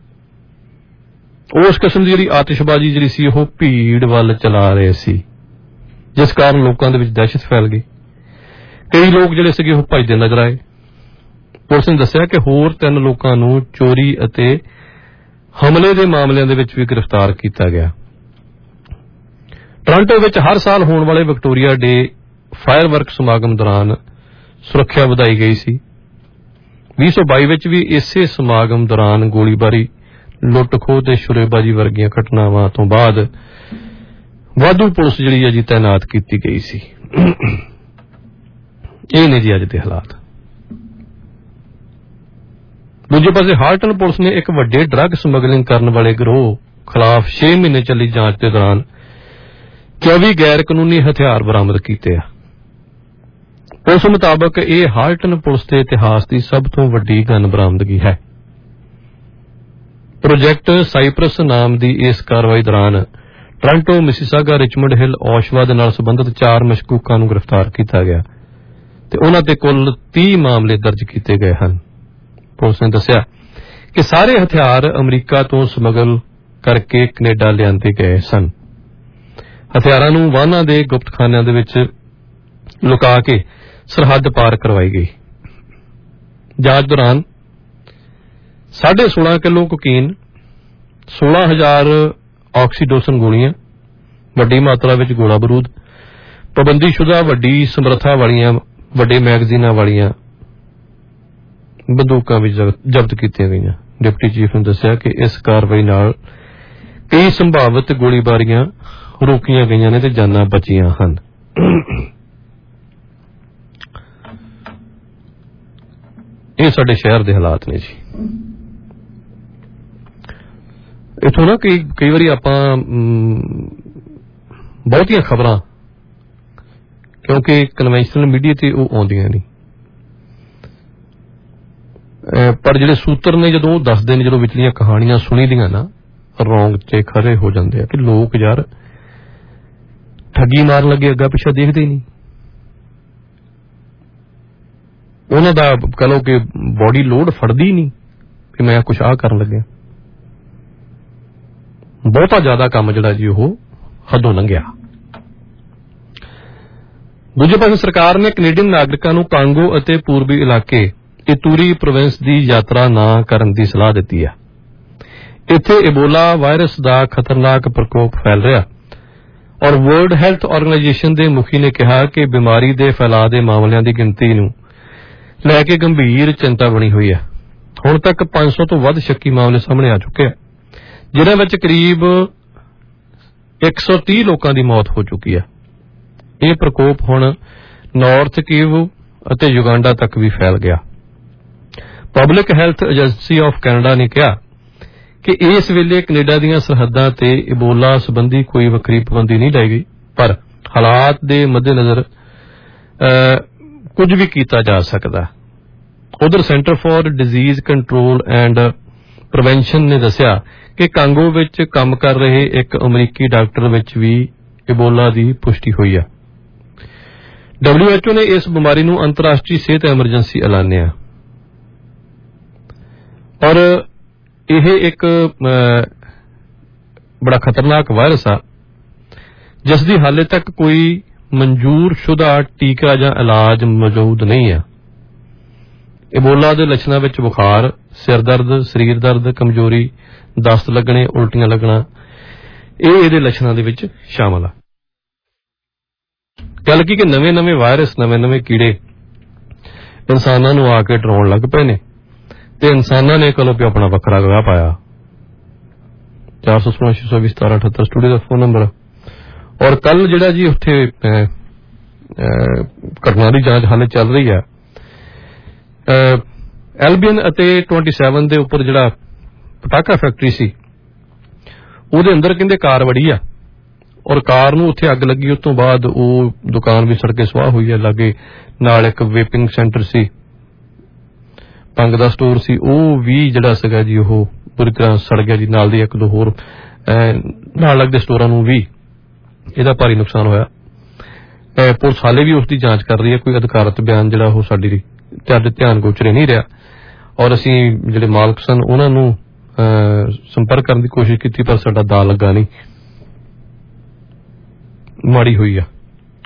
ਉਸ ਕਿਸਮ ਦੀ ਜਿਹੜੀ ਆਤਿਸ਼ਬਾਜ਼ੀ ਜਿਹੜੀ ਸੀ ਉਹ ਭੀੜ ਵੱਲ ਚਲਾ ਰਹੇ ਸੀ, ਜਿਸ ਕਾਰਨ ਲੋਕਾਂ ਦੇ ਵਿੱਚ ਦਹਿਸ਼ਤ ਫੈਲ ਗਈ। ਕਈ ਲੋਕ ਜਿਹੜੇ ਸੀਗੇ ਉਹ ਭੱਜਦੇ ਨਜ਼ਰ ਆਏ। ਪੁਲਿਸ ਨੇ ਦੱਸਿਆ ਕਿ ਹੋਰ ਤਿੰਨ ਲੋਕਾਂ ਨੂੰ ਚੋਰੀ ਅਤੇ ਹਮਲੇ ਦੇ ਮਾਮਲਿਆਂ ਦੇ ਵਿੱਚ ਵੀ ਗ੍ਰਿਫਤਾਰ ਕੀਤਾ ਗਿਆ। ਟੋਰਾਂਟੋ ਵਿੱਚ ਹਰ ਸਾਲ ਹੋਣ ਵਾਲੇ ਵਿਕਟੋਰੀਆ ਡੇ ਫਾਇਰਵਰਕ ਸਮਾਗਮ ਦੌਰਾਨ ਸੁਰੱਖਿਆ ਵਧਾਈ ਗਈ ਸੀ। ਵੀਹ ਸੌ ਬਾਈ ਵਿੱਚ ਵੀ ਇਸੇ ਸਮਾਗਮ ਦੌਰਾਨ ਗੋਲੀਬਾਰੀ, ਲੁੱਟ ਖੋਹ ਤੇ ਸ਼ੁਰੇਬਾਜ਼ੀ ਵਰਗੀਆਂ ਘਟਨਾਵਾਂ ਤੋਂ ਬਾਅਦ ਵਾਧੂ ਪੁਲਿਸ ਜਿਹੜੀ ਹੈ ਜੀ ਤੈਨਾਤ ਕੀਤੀ ਗਈ ਸੀ। ਇਹ ਨੇ ਜੀ ਅੱਜ ਦੇ ਹਾਲਾਤ। ਦੂਜੇ ਪਾਸੇ ਹਾਲਟਨ ਪੁਲਿਸ ਨੇ ਇੱਕ ਵੱਡੇ ਡਰੱਗ ਸਮਗਲਿੰਗ ਕਰਨ ਵਾਲੇ ਗਿਰੋਹ ਖਿਲਾਫ ਛੇ ਮਹੀਨੇ ਚੱਲੀ ਜਾਂਚ ਦੇ ਦੌਰਾਨ ਚੌਵੀ ਗੈਰ ਕਾਨੂੰਨੀ ਹਥਿਆਰ ਬਰਾਮਦ ਕੀਤੇ ਆ। ਪੁਲਿਸ ਮੁਤਾਬਕ ਇਹ ਹਾਲਟਨ ਪੁਲਿਸ ਦੇ ਇਤਿਹਾਸ ਦੀ ਸਭ ਤੋਂ ਵੱਡੀ ਗਨ ਬਰਾਮਦਗੀ ਹੈ। ਪ੍ਰੋਜੈਕਟ ਸਾਈਪਰਸ ਨਾਮ ਦੀ ਇਸ ਕਾਰਵਾਈ ਦੌਰਾਨ Toronto, Mississauga, Richmond Hill, Oshawa ਦੇ ਨਾਲ ਸੰਬੰਧਿਤ ਚਾਰ ਮਸ਼ਕੂਕਾਂ ਨੂੰ ਗ੍ਰਿਫਤਾਰ ਕੀਤਾ ਗਿਆ ਤੇ ਉਹਨਾਂ ਤੇ ਕੁੱਲ ਤੀਹ ਮਾਮਲੇ ਦਰਜ ਕੀਤੇ ਗਏ ਹਨ। ਪੁਲਿਸ ਨੇ ਦੱਸਿਆ ਕਿ ਸਾਰੇ ਹਥਿਆਰ ਅਮਰੀਕਾ ਤੋਂ ਸਮਗਲ ਕਰਕੇ ਕੈਨੇਡਾ ਲਿਆਂਦੇ ਗਏ ਸਨ। ਹਥਿਆਰਾਂ ਨੂੰ ਵਾਹਨਾਂ ਦੇ ਗੁਪਤਖਾਨਿਆਂ ਦੇ ਵਿੱਚ ਲੁਕਾ ਕੇ ਸਰਹੱਦ ਪਾਰ ਕਰਵਾਈ ਗਈ। ਜਾਂਚ ਦੌਰਾਨ ਸਾਢੇ ਸੋਲਾਂ ਕਿਲੋ ਕੋਕੀਨ, ਸੋਲਾਂ ਹਜ਼ਾਰ ਆਕਸੀਡੋਸਨ ਗੋਲੀਆਂ, ਵੱਡੀ ਮਾਤਰਾ ਵਿੱਚ ਗੋਲਾ ਬਰੂਦ, ਪਾਬੰਦੀਸ਼ੁਦਾ ਵੱਡੀ ਸਮਰੱਥਾ ਵਾਲੀਆਂ ਵੱਡੇ ਮੈਗਜ਼ੀਨਾਂ ਵਾਲੀਆਂ ਬੰਦੂਕਾਂ ਵੀ ਜ਼ਬਤ ਕੀਤੀਆਂ ਗਈਆਂ। ਡਿਪਟੀ ਚੀਫ ਨੇ ਦੱਸਿਆ ਕਿ ਇਸ ਕਾਰਵਾਈ ਨਾਲ ਕਈ ਸੰਭਾਵਿਤ ਗੋਲੀਬਾਰੀਆਂ ਰੋਕੀਆਂ ਗਈਆਂ ਨੇ ਤੇ ਜਾਨਾਂ ਬਚੀਆਂ ਹਨ। ਇਹ ਸਾਡੇ ਸ਼ਹਿਰ ਦੇ ਹਾਲਾਤ ਨੇ ਜੀ। ਇਥੋਂ ਨਾ ਕਈ ਕਈ ਵਾਰੀ ਆਪਾਂ ਬਹੁਤੀਆਂ ਖਬਰਾਂ, ਕਿਉਂਕਿ ਕਨਵੈਨਸ਼ਨਲ ਮੀਡੀਆ ਤੇ ਉਹ ਆਉਂਦੀਆਂ ਨਹੀਂ, ਪਰ ਜਿਹੜੇ ਸੂਤਰ ਨੇ ਜਦੋਂ ਉਹ ਦੱਸਦੇ ਨੇ, ਜਦੋਂ ਵਿਚਲੀਆਂ ਕਹਾਣੀਆਂ ਸੁਣੀ ਦੀਆਂ ਨਾ, ਰੌਂਗ ਤੇ ਖਰੇ ਹੋ ਜਾਂਦੇ ਆ ਕਿ ਲੋਕ ਯਾਰ ਠੱਗੀ ਮਾਰਨ ਲੱਗੇ ਅੱਗਾ ਪਿੱਛਾ ਦੇਖਦੇ ਹੀ ਨਹੀਂ। ਉਹਨਾਂ ਦਾ ਕਹ ਲਓ ਕਿ ਬੋਡੀ ਲੋਡ ਫੜਦੀ ਨਹੀਂ ਕਿ ਮੈਂ ਕੁਛ ਆਹ ਕਰਨ ਲੱਗਿਆ। ਬਹੁਤਾ ਜ਼ਿਆਦਾ ਕੰਮ ਜਿਹੜਾ ਜੀ ਉਹ ਹੱਦੋਂ ਲੰਘਿਆ। ਦੂਜੇ ਪਾਸੇ ਸਰਕਾਰ ਨੇ ਕੈਨੇਡੀਅਨ ਨਾਗਰਿਕਾਂ ਨੂੰ ਕਾਂਗੋ ਅਤੇ ਪੂਰਬੀ ਇਲਾਕੇ ਇਤੂਰੀ ਪ੍ਰੋਵਿੰਸ ਦੀ ਯਾਤਰਾ ਨਾ ਕਰਨ ਦੀ ਸਲਾਹ ਦਿੱਤੀ ਹੈ। ਇੱਥੇ ਇਬੋਲਾ ਵਾਇਰਸ ਦਾ ਖਤਰਨਾਕ ਪ੍ਰਕੋਪ ਫੈਲ ਰਿਹਾ ਔਰ ਵਰਲਡ ਹੈਲਥ ਆਰਗੇਨਾਈਜੇਸ਼ਨ ਦੇ ਮੁਖੀ ਨੇ ਕਿਹਾ ਕਿ ਬਿਮਾਰੀ ਦੇ ਫੈਲਾਅ ਦੇ ਮਾਮਲਿਆਂ ਦੀ ਗਿਣਤੀ ਨੂੰ ਲੈ ਕੇ ਗੰਭੀਰ ਚਿੰਤਾ ਬਣੀ ਹੋਈ ਹੈ। ਹੁਣ ਤੱਕ ਪੰਜ ਸੌ ਤੋਂ ਵੱਧ ਸ਼ੱਕੀ ਮਾਮਲੇ ਸਾਹਮਣੇ ਆ ਚੁੱਕੇ ਹਨ, ਜਿਨ੍ਹਾਂ ਵਿੱਚ ਕਰੀਬ ਇੱਕ ਸੌ ਤੀਹ ਲੋਕਾਂ ਦੀ ਮੌਤ ਹੋ ਚੁੱਕੀ ਹੈ। ਇਹ ਪ੍ਰਕੋਪ ਹੁਣ ਨਾਰਥ ਕੀਵ ਅਤੇ ਯੁਗਾਂਡਾ ਤੱਕ ਵੀ ਫੈਲ ਗਿਆ। Public health agency of Canada ਨੇ ਕਿਹਾ ਕਿ ਇਸ ਵੇਲੇ ਕੈਨੇਡਾ ਦੀਆਂ ਸਰਹੱਦਾਂ ਤੇ ਇਬੋਲਾ ਸੰਬੰਧੀ ਕੋਈ ਵੱਖਰੀ ਪਾਬੰਦੀ ਨਹੀਂ ਲਾਈ ਗਈ, ਪਰ ਹਾਲਾਤ ਦੇ ਮੱਦੇਨਜ਼ਰ ਕੁਝ ਵੀ ਕੀਤਾ ਜਾ ਸਕਦਾ। ਉਧਰ centre for disease control and prevention ਨੇ ਦੱਸਿਆ ਕਿ ਕਾਂਗੋ ਵਿੱਚ ਕੰਮ ਕਰ ਰਹੇ ਇੱਕ ਅਮਰੀਕੀ ਡਾਕਟਰ ਵਿੱਚ ਵੀ ਇਬੋਲਾ ਦੀ ਪੁਸ਼ਟੀ ਹੋਈ ਹੈ। ਡਬਲਿਊ ਐਚ ਓ ਨੇ ਇਸ ਬਿਮਾਰੀ ਨੂੰ ਅੰਤਰਰਾਸ਼ਟਰੀ ਸਿਹਤ ਐਮਰਜੈਂਸੀ ਐਲਾਨਿਆ ਔਰ ਇਹ ਇੱਕ ਬੜਾ ਖਤਰਨਾਕ ਵਾਇਰਸ ਆ ਜਿਸ ਦੀ ਹਾਲੇ ਤੱਕ ਕੋਈ ਮਨਜ਼ੂਰ ਸ਼ੁਦਾ ਟੀਕਾ ਜਾਂ ਇਲਾਜ ਮੌਜੂਦ ਨਹੀਂ ਹੈ। ਇਬੋਲਾ ਦੇ ਲੱਛਣਾਂ ਵਿੱਚ ਬੁਖਾਰ, ਸਿਰ ਦਰਦ, ਸਰੀਰ ਦਰਦ, ਕਮਜ਼ੋਰੀ, ਦਸਤ ਲੱਗਣੇ, ਉਲਟੀਆਂ ਲੱਗਣਾ, ਇਹ ਇਹਦੇ ਲੱਛਣਾਂ ਦੇ ਵਿੱਚ ਸ਼ਾਮਲ ਆ। ਗੱਲ ਕੀ ਕਿ ਨਵੇਂ ਨਵੇਂ ਵਾਇਰਸ, ਨਵੇਂ ਨਵੇਂ ਕੀੜੇ ਇਨਸਾਨਾਂ ਨੂੰ ਆ ਕੇ ਡਰਾਉਣ ਲੱਗ ਪਏ ਨੇ ਤੇ ਇਨਸਾਨਾਂ ਨੇ ਕਲੋ ਵੀ ਆਪਣਾ ਵੱਖਰਾ ਗਾਹ ਪਾਇਆ। ਚਾਰ ਸੌ ਸੋਲਾਂ ਛੇ ਸੌ ਵੀਹ ਸਤਾਰਾਂ ਅਠੱਤਰ ਸਟੂਡੀਓ ਦਾ ਫੋਨ ਨੰਬਰ। ਔਰ ਕੱਲ ਜਿਹੜਾ ਜੀ ਉੱਥੇ ਘਟਨਾ ਦੀ ਜਾਂਚ ਹਾਲੇ ਚੱਲ ਰਹੀ ਹੈ। ਐਲਬੀਅਨ ਅਤੇ ਸੱਤਾਈ ਦੇ ਉੱਪਰ ਜਿਹੜਾ ਪਟਾਕਾ ਫੈਕਟਰੀ ਸੀ ਉਹਦੇ ਅੰਦਰ ਕਹਿੰਦੇ ਕਾਰ ਵੜੀ ਆ ਔਰ ਕਾਰ ਨੂੰ ਉੱਥੇ ਅੱਗ ਲੱਗੀ। ਉਸ ਤੋਂ ਬਾਅਦ ਉਹ ਦੁਕਾਨ ਵੀ ਸੜ ਕੇ ਸੁਆਹ ਹੋਈ ਹੈ। ਲਾਗੇ ਨਾਲ ਇੱਕ ਵੇਪਿੰਗ ਸੈਂਟਰ ਸੀ, ਭੰਗ ਦਾ ਸਟੋਰ ਸੀ, ਉਹ ਵੀ ਜਿਹੜਾ ਸੀਗਾ ਜੀ ਉਹ ਪੂਰੀ ਤਰ੍ਹਾਂ ਸੜ ਗਿਆ ਜੀ। ਨਾਲ ਦੀ ਇੱਕ ਦੋ ਹੋਰ ਨਾਲ ਲੱਗਦੇ ਸਟੋਰਾਂ ਨੂੰ ਵੀ ਇਹਦਾ ਭਾਰੀ ਨੁਕਸਾਨ ਹੋਇਆ। ਪੁਲਿਸ ਹਾਲੇ ਵੀ ਉਸ ਦੀ ਜਾਂਚ ਕਰ ਰਹੀ ਹੈ। ਕੋਈ ਅਧਿਕਾਰਤ ਬਿਆਨ ਜਿਹੜਾ ਉਹ ਸਾਡੀ ਸਾਡੇ ਧਿਆਨ ਗੋਚਰੇ ਨਹੀਂ ਰਿਹਾ ਔਰ ਅਸੀਂ ਜਿਹੜੇ ਮਾਲਕ ਸਨ ਉਹਨਾਂ ਨੂੰ ਸੰਪਰਕ ਕਰਨ ਦੀ ਕੋਸ਼ਿਸ਼ ਕੀਤੀ ਪਰ ਸਾਡਾ ਦਾ ਲੱਗਾ ਨਹੀਂ। ਮਾੜੀ ਹੋਈ ਆ।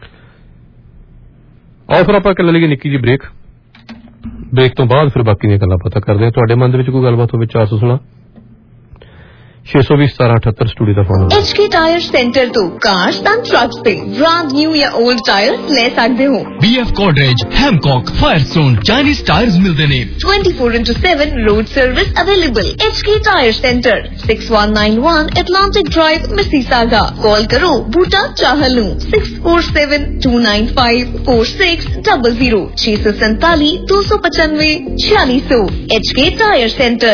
ਆਓ ਫਿਰ ਆਪਾਂ ਕਰ ਲਈਏ ਨਿੱਕੀ ਜੀ ਬ੍ਰੇਕ। ਬ੍ਰੇਕ ਤੋਂ ਬਾਅਦ ਫਿਰ ਬਾਕੀ ਦੀਆਂ ਗੱਲਾਂ ਪਤਾ ਕਰਦੇ ਹਾਂ। ਤੁਹਾਡੇ ਮਨ ਦੇ ਵਿੱਚ ਕੋਈ ਗੱਲਬਾਤ ਹੋਵੇ ਚਾਰ ਸੌ ਸੋਲਾਂ ਛੇ ਸੌ ਵੀਹ ਸਤਾਰਾਂ ਅਠੱਤਰ ਸਟੂਡੀਓ ਦਾ phone number. H K Tire Center ਤੋਂ cars and trucks ਤੇ brand new ਜਾਂ old tires ਲੈ ਸਕਦੇ ਹੋ। B F Godrej, Hancock, Firestone, Chinese tires ਮਿਲਦੇ ਨੇ। twenty-four into seven road service available। H K Tire Center, six one nine one Atlantic Drive, Mississauga। Call ਕਰੋ ਬੂਟਾ ਚਾਹਲ ਨੂੰ six four seven two nine five four six zero zero ਛੇ ਸੌ ਸੰਤਾਲੀ ਦੋ ਸੌ ਪਚਾਨਵੇਂ ਛਿਆਲੀ ਸੌ। H K Tire Center।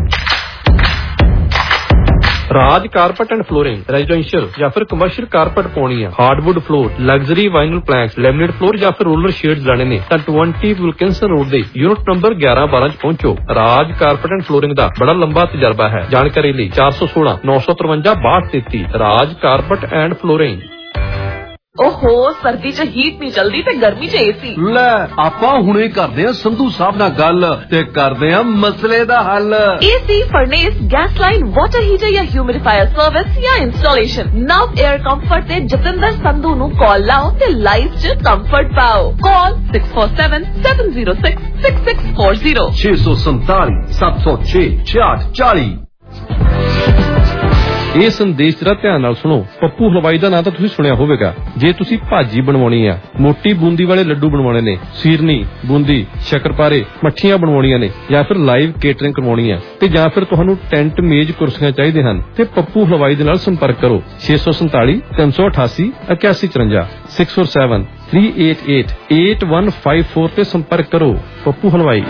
Raj carpet and flooring residential ਜਾਂ ਫਿਰ ਕਮਰਸ਼ੀਅਲ ਕਾਰਪਟ ਪਾਉਣੀ ਆ, hardwood floor, luxury vinyl planks, laminate floor ਜਾਂ ਫਿਰ ਰੋਲਰ ਸ਼ੇਡਸ ਲੈਣੇ ਨੇ ਤਾਂ ਵੀਹ ਵਿਲਕਿੰਸਨ ਰੋਡ ਦੇ ਯੂਨਿਟ ਨੰਬਰ ਗਿਆਰਾਂ ਬਾਰਾਂ ਚ ਪਹੁੰਚੋ। ਰਾਜ ਕਾਰਪਟ ਐਂਡ ਫਲੋਰਿੰਗ ਦਾ ਬੜਾ ਲੰਬਾ ਤਜਰਬਾ ਹੈ। ਜਾਣਕਾਰੀ ਲਈ ਚਾਰ ਸੌ ਸੋਲਾਂ ਨੌ ਸੌ ਤਰਵੰਜਾ ਬਾਹਠ ਤੇਤੀ। Raj carpet and flooring. ਓਹੋ ਸਰਦੀ ਚ ਹੀਟ ਨਹੀਂ ਚਲਦੀ ਤੇ ਗਰਮੀ ਚ ਏਸੀ। ਲੈ ਆਪਾਂ ਹੁਣੇ ਕਰਦੇ ਆ ਸੰਧੂ ਸਾਹਿਬ ਨਾਲ ਗੱਲ ਤੇ ਕਰਦੇ ਆ ਮਸਲੇ ਦਾ ਹੱਲ। AC, furnace, gas line, water heater ਜਾਂ ਹਿਊਮਿਡੀਫਾਇਰ ਸਰਵਿਸ ਜਾਂ ਇੰਸਟਾਲੇਸ਼ਨ, ਨਵ 에ਅਰ ਕੰਫਰਟ ਤੇ ਜਤਿੰਦਰ ਸੰਧੂ ਨੂੰ ਕਾਲ ਲਾਓ ਤੇ ਲਾਈਫ ਚ ਕੰਫਰਟ ਪਾਓ। ਕਾਲ six four seven seven zero six six six four zero ਛੇ ਸੌ ਸੰਤਾਲੀ ਸੱਤ ਸੌ ਛੇ ਛਿਆਹਠ ਚਾਲੀ। ਇਹ ਸੰਦੇਸ਼ ਜਰਾ ਧਿਆਨ ਨਾਲ ਸੁਣੋ। ਪੱਪੂ ਹਲਵਾਈ ਦਾ ਨਾਂ ਤਾਂ ਤੁਸੀਂ ਸੁਣਿਆ ਹੋਵੇਗਾ। ਜੇ ਤੁਸੀਂ ਭਾਜੀ ਬਣਵਾਉਣੀ ਆ, ਮੋਟੀ ਬੂੰਦੀ ਵਾਲੇ ਲੱਡੂ ਬਣਵਾਉਣੇ ਨੇ, ਸੀਰਨੀ, ਬੂੰਦੀ, ਸ਼ੱਕਰਪਾਰੇ, ਮੱਠੀਆਂ ਬਣਵਾਉਣੀਆਂ ਨੇ ਜਾਂ ਫਿਰ ਲਾਈਵ ਕੇਟਰਿੰਗ ਕਰਵਾਉਣੀ ਆ ਤੇ ਜਾਂ ਫਿਰ ਤੁਹਾਨੂੰ ਟੈਂਟ, ਮੇਜ਼, ਕੁਰਸੀਆਂ ਚਾਹੀਦੇ ਹਨ ਤੇ ਪੱਪੂ ਹਲਵਾਈ ਦੇ ਨਾਲ ਸੰਪਰਕ ਕਰੋ ਛੇ ਸੌ ਸੰਤਾਲੀ ਤਿੰਨ ਸੌ ਅਠਾਸੀ ਇਕਿਆਸੀ ਚੁਰੰਜਾ six four seven three eight eight eight one five four ਤੇ ਸੰਪਰਕ ਕਰੋ। Pappu Halwai.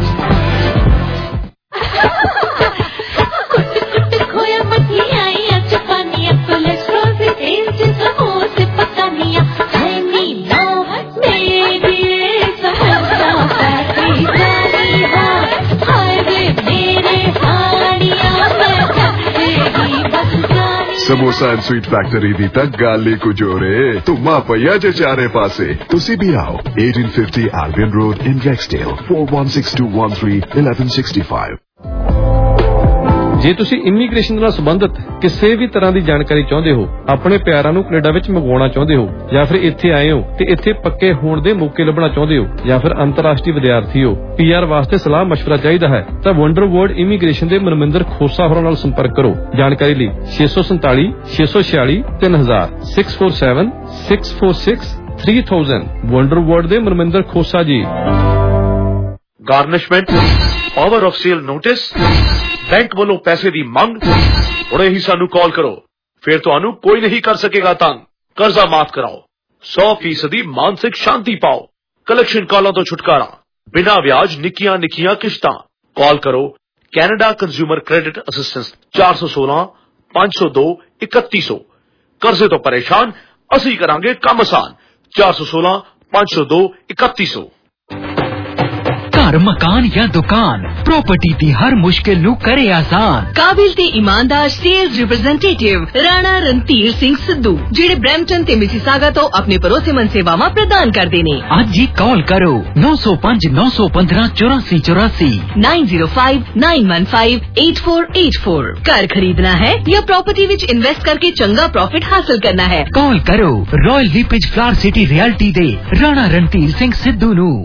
Samosa and sweet factory ਦੀ ਤਾਂ ਗੱਲ ਹੀ ਕੁਝ ਹੋਰ ਏ। ਧੁੰਮਾ ਪਈਆ ਜੇ ਚਾਰੇ ਪਾਸੇ। ਤੁਸੀਂ ਵੀ ਆਓ eighteen fifty Albion Road in Rexdale four one six two one three eleven sixty-five। ਜੇ ਤੁਸੀਂ ਇਮੀਗ੍ਰੇਸ਼ਨ ਨਾਲ ਸੰਬੰਧਿਤ ਕਿਸੇ ਵੀ ਤਰ੍ਹਾਂ ਦੀ ਜਾਣਕਾਰੀ ਚਾਹੁੰਦੇ ਹੋ, ਆਪਣੇ ਪਿਆਰਾਂ ਨੂੰ ਕੈਨੇਡਾ ਵਿੱਚ ਮੰਗਵਾਉਣਾ ਚਾਹੁੰਦੇ ਹੋ ਜਾਂ ਫਿਰ ਇੱਥੇ ਆਏ ਹੋ ਤੇ ਇੱਥੇ ਪੱਕੇ ਹੋਣ ਦੇ ਮੌਕੇ ਲੱਭਣਾ ਚਾਹੁੰਦੇ ਹੋ ਜਾਂ ਫਿਰ ਅੰਤਰਰਾਸ਼ਟਰੀ ਵਿਦਿਆਰਥੀ ਹੋ, ਪੀ ਆਰ ਵਾਸਤੇ ਸਲਾਹ ਮਸ਼ਵਰਾ ਚਾਹੀਦਾ ਹੈ ਤਾਂ ਵੰਡਰ ਵਰਲਡ ਇਮੀਗ੍ਰੇਸ਼ਨ ਦੇ ਮਨਮਿੰਦਰ ਖੋਸਾ ਹੋਰਾਂ ਨਾਲ ਸੰਪਰਕ ਕਰੋ। ਜਾਣਕਾਰੀ ਲਈ ਛੇ ਸੌ ਸੰਤਾਲੀ ਛੇ ਸੌ ਛਿਆਲੀ ਤਿੰਨ ਹਜ਼ਾਰ six four seven six four six three thousand। Wonder world ਦੇ Manminder Khosa ji. Garnishment, power of sale notice, bank ਵੱਲੋਂ ਪੈਸੇ ਦੀ ਮੰਗ, ਹੁਣੇ ਹੀ ਸਾਨੂੰ ਕਾਲ ਕਰੋ, ਫਿਰ ਤੁਹਾਨੂੰ ਕੋਈ ਨਹੀਂ ਕਰ ਸਕੇਗਾ ਤੰਗ। ਕਰਜ਼ਾ ਮਾਫ ਕਰਾਓ, ਸੌ ਫੀਸਦੀ ਮਾਨਸਿਕ ਸ਼ਾਂਤੀ ਪਾਓ, ਕਲੈਕਸ਼ਨ ਕਾਲਾਂ ਤੋਂ ਛੁਟਕਾਰਾ, ਬਿਨਾਂ ਵਿਆਜ ਨਿੱਕੀਆਂ ਨਿੱਕੀਆਂ ਕਿਸ਼ਤਾਂ। ਕਾਲ ਕਰੋ ਕੈਨੇਡਾ ਕੰਜ਼ਿਊਮਰ ਕ੍ਰੈਡਿਟ ਅਸਿਸਟੈਂਸ ਚਾਰ ਸੌ ਸੋਲਾਂ ਪੰਜ ਸੌ ਦੋ ਇਕੱਤੀ ਸੌ। ਕਰਜ਼ੇ ਤੋਂ ਪਰੇਸ਼ਾਨ, ਅਸੀਂ ਕਰਾਂਗੇ ਕੰਮ ਆਸਾਨ। ਚਾਰ ਸੌ ਸੋਲਾਂ ਪੰਜ ਸੌ ਦੋ ਇਕੱਤੀ ਸੌ। ਘਰ, ਮਕਾਨ ਜਾਂ ਦੁਕਾਨ, ਪ੍ਰਾਪਰਟੀ ਦੀ ਹਰ ਮੁਸ਼ਕਿਲ ਨੂੰ ਕਰੇ ਆਸਾਨ। ਕਾਬਿਲ ਤੇ ਇਮਾਨਦਾਰ ਸੇਲਸ ਰਿਪਰੈਜ਼ੈਂਟੇਟਿਵ ਰਾਣਾ ਰਣਧੀਰ ਸਿੰਘ ਸਿੱਧੂ, ਜਿਹੜੇ ਬ੍ਰੈਂਪਟਨ ਤੇ ਮਿਸੀਸਾਗਾ ਤੋਂ ਆਪਣੇ ਭਰੋਸੇਮੰਦ ਸੇਵਾਵਾਂ ਪ੍ਰਦਾਨ ਕਰਦੇ ਨੇ। ਅੱਜ ਹੀ ਕਾਲ ਕਰੋ ਨੌ ਸੌ ਪੰਜ ਨੌ ਸੌ ਪੰਦਰਾਂ ਚੁਰਾਸੀ ਚੁਰਾਸੀ nine zero five nine one five eight four eight four। ਘਰ ਖਰੀਦਣਾ ਹੈ ਜਾਂ ਪ੍ਰਾਪਰਟੀ ਵਿੱਚ ਇਨਵੈਸਟ ਕਰਕੇ ਚੰਗਾ ਪ੍ਰੋਫਿਟ ਹਾਸਲ ਕਰਨਾ ਹੈ, ਕਾਲ ਕਰੋ Royal LePage Flower City realty ਦੇ ਰਾਣਾ ਰਣਧੀਰ ਸਿੰਘ ਸਿੱਧੂ ਨੂੰ।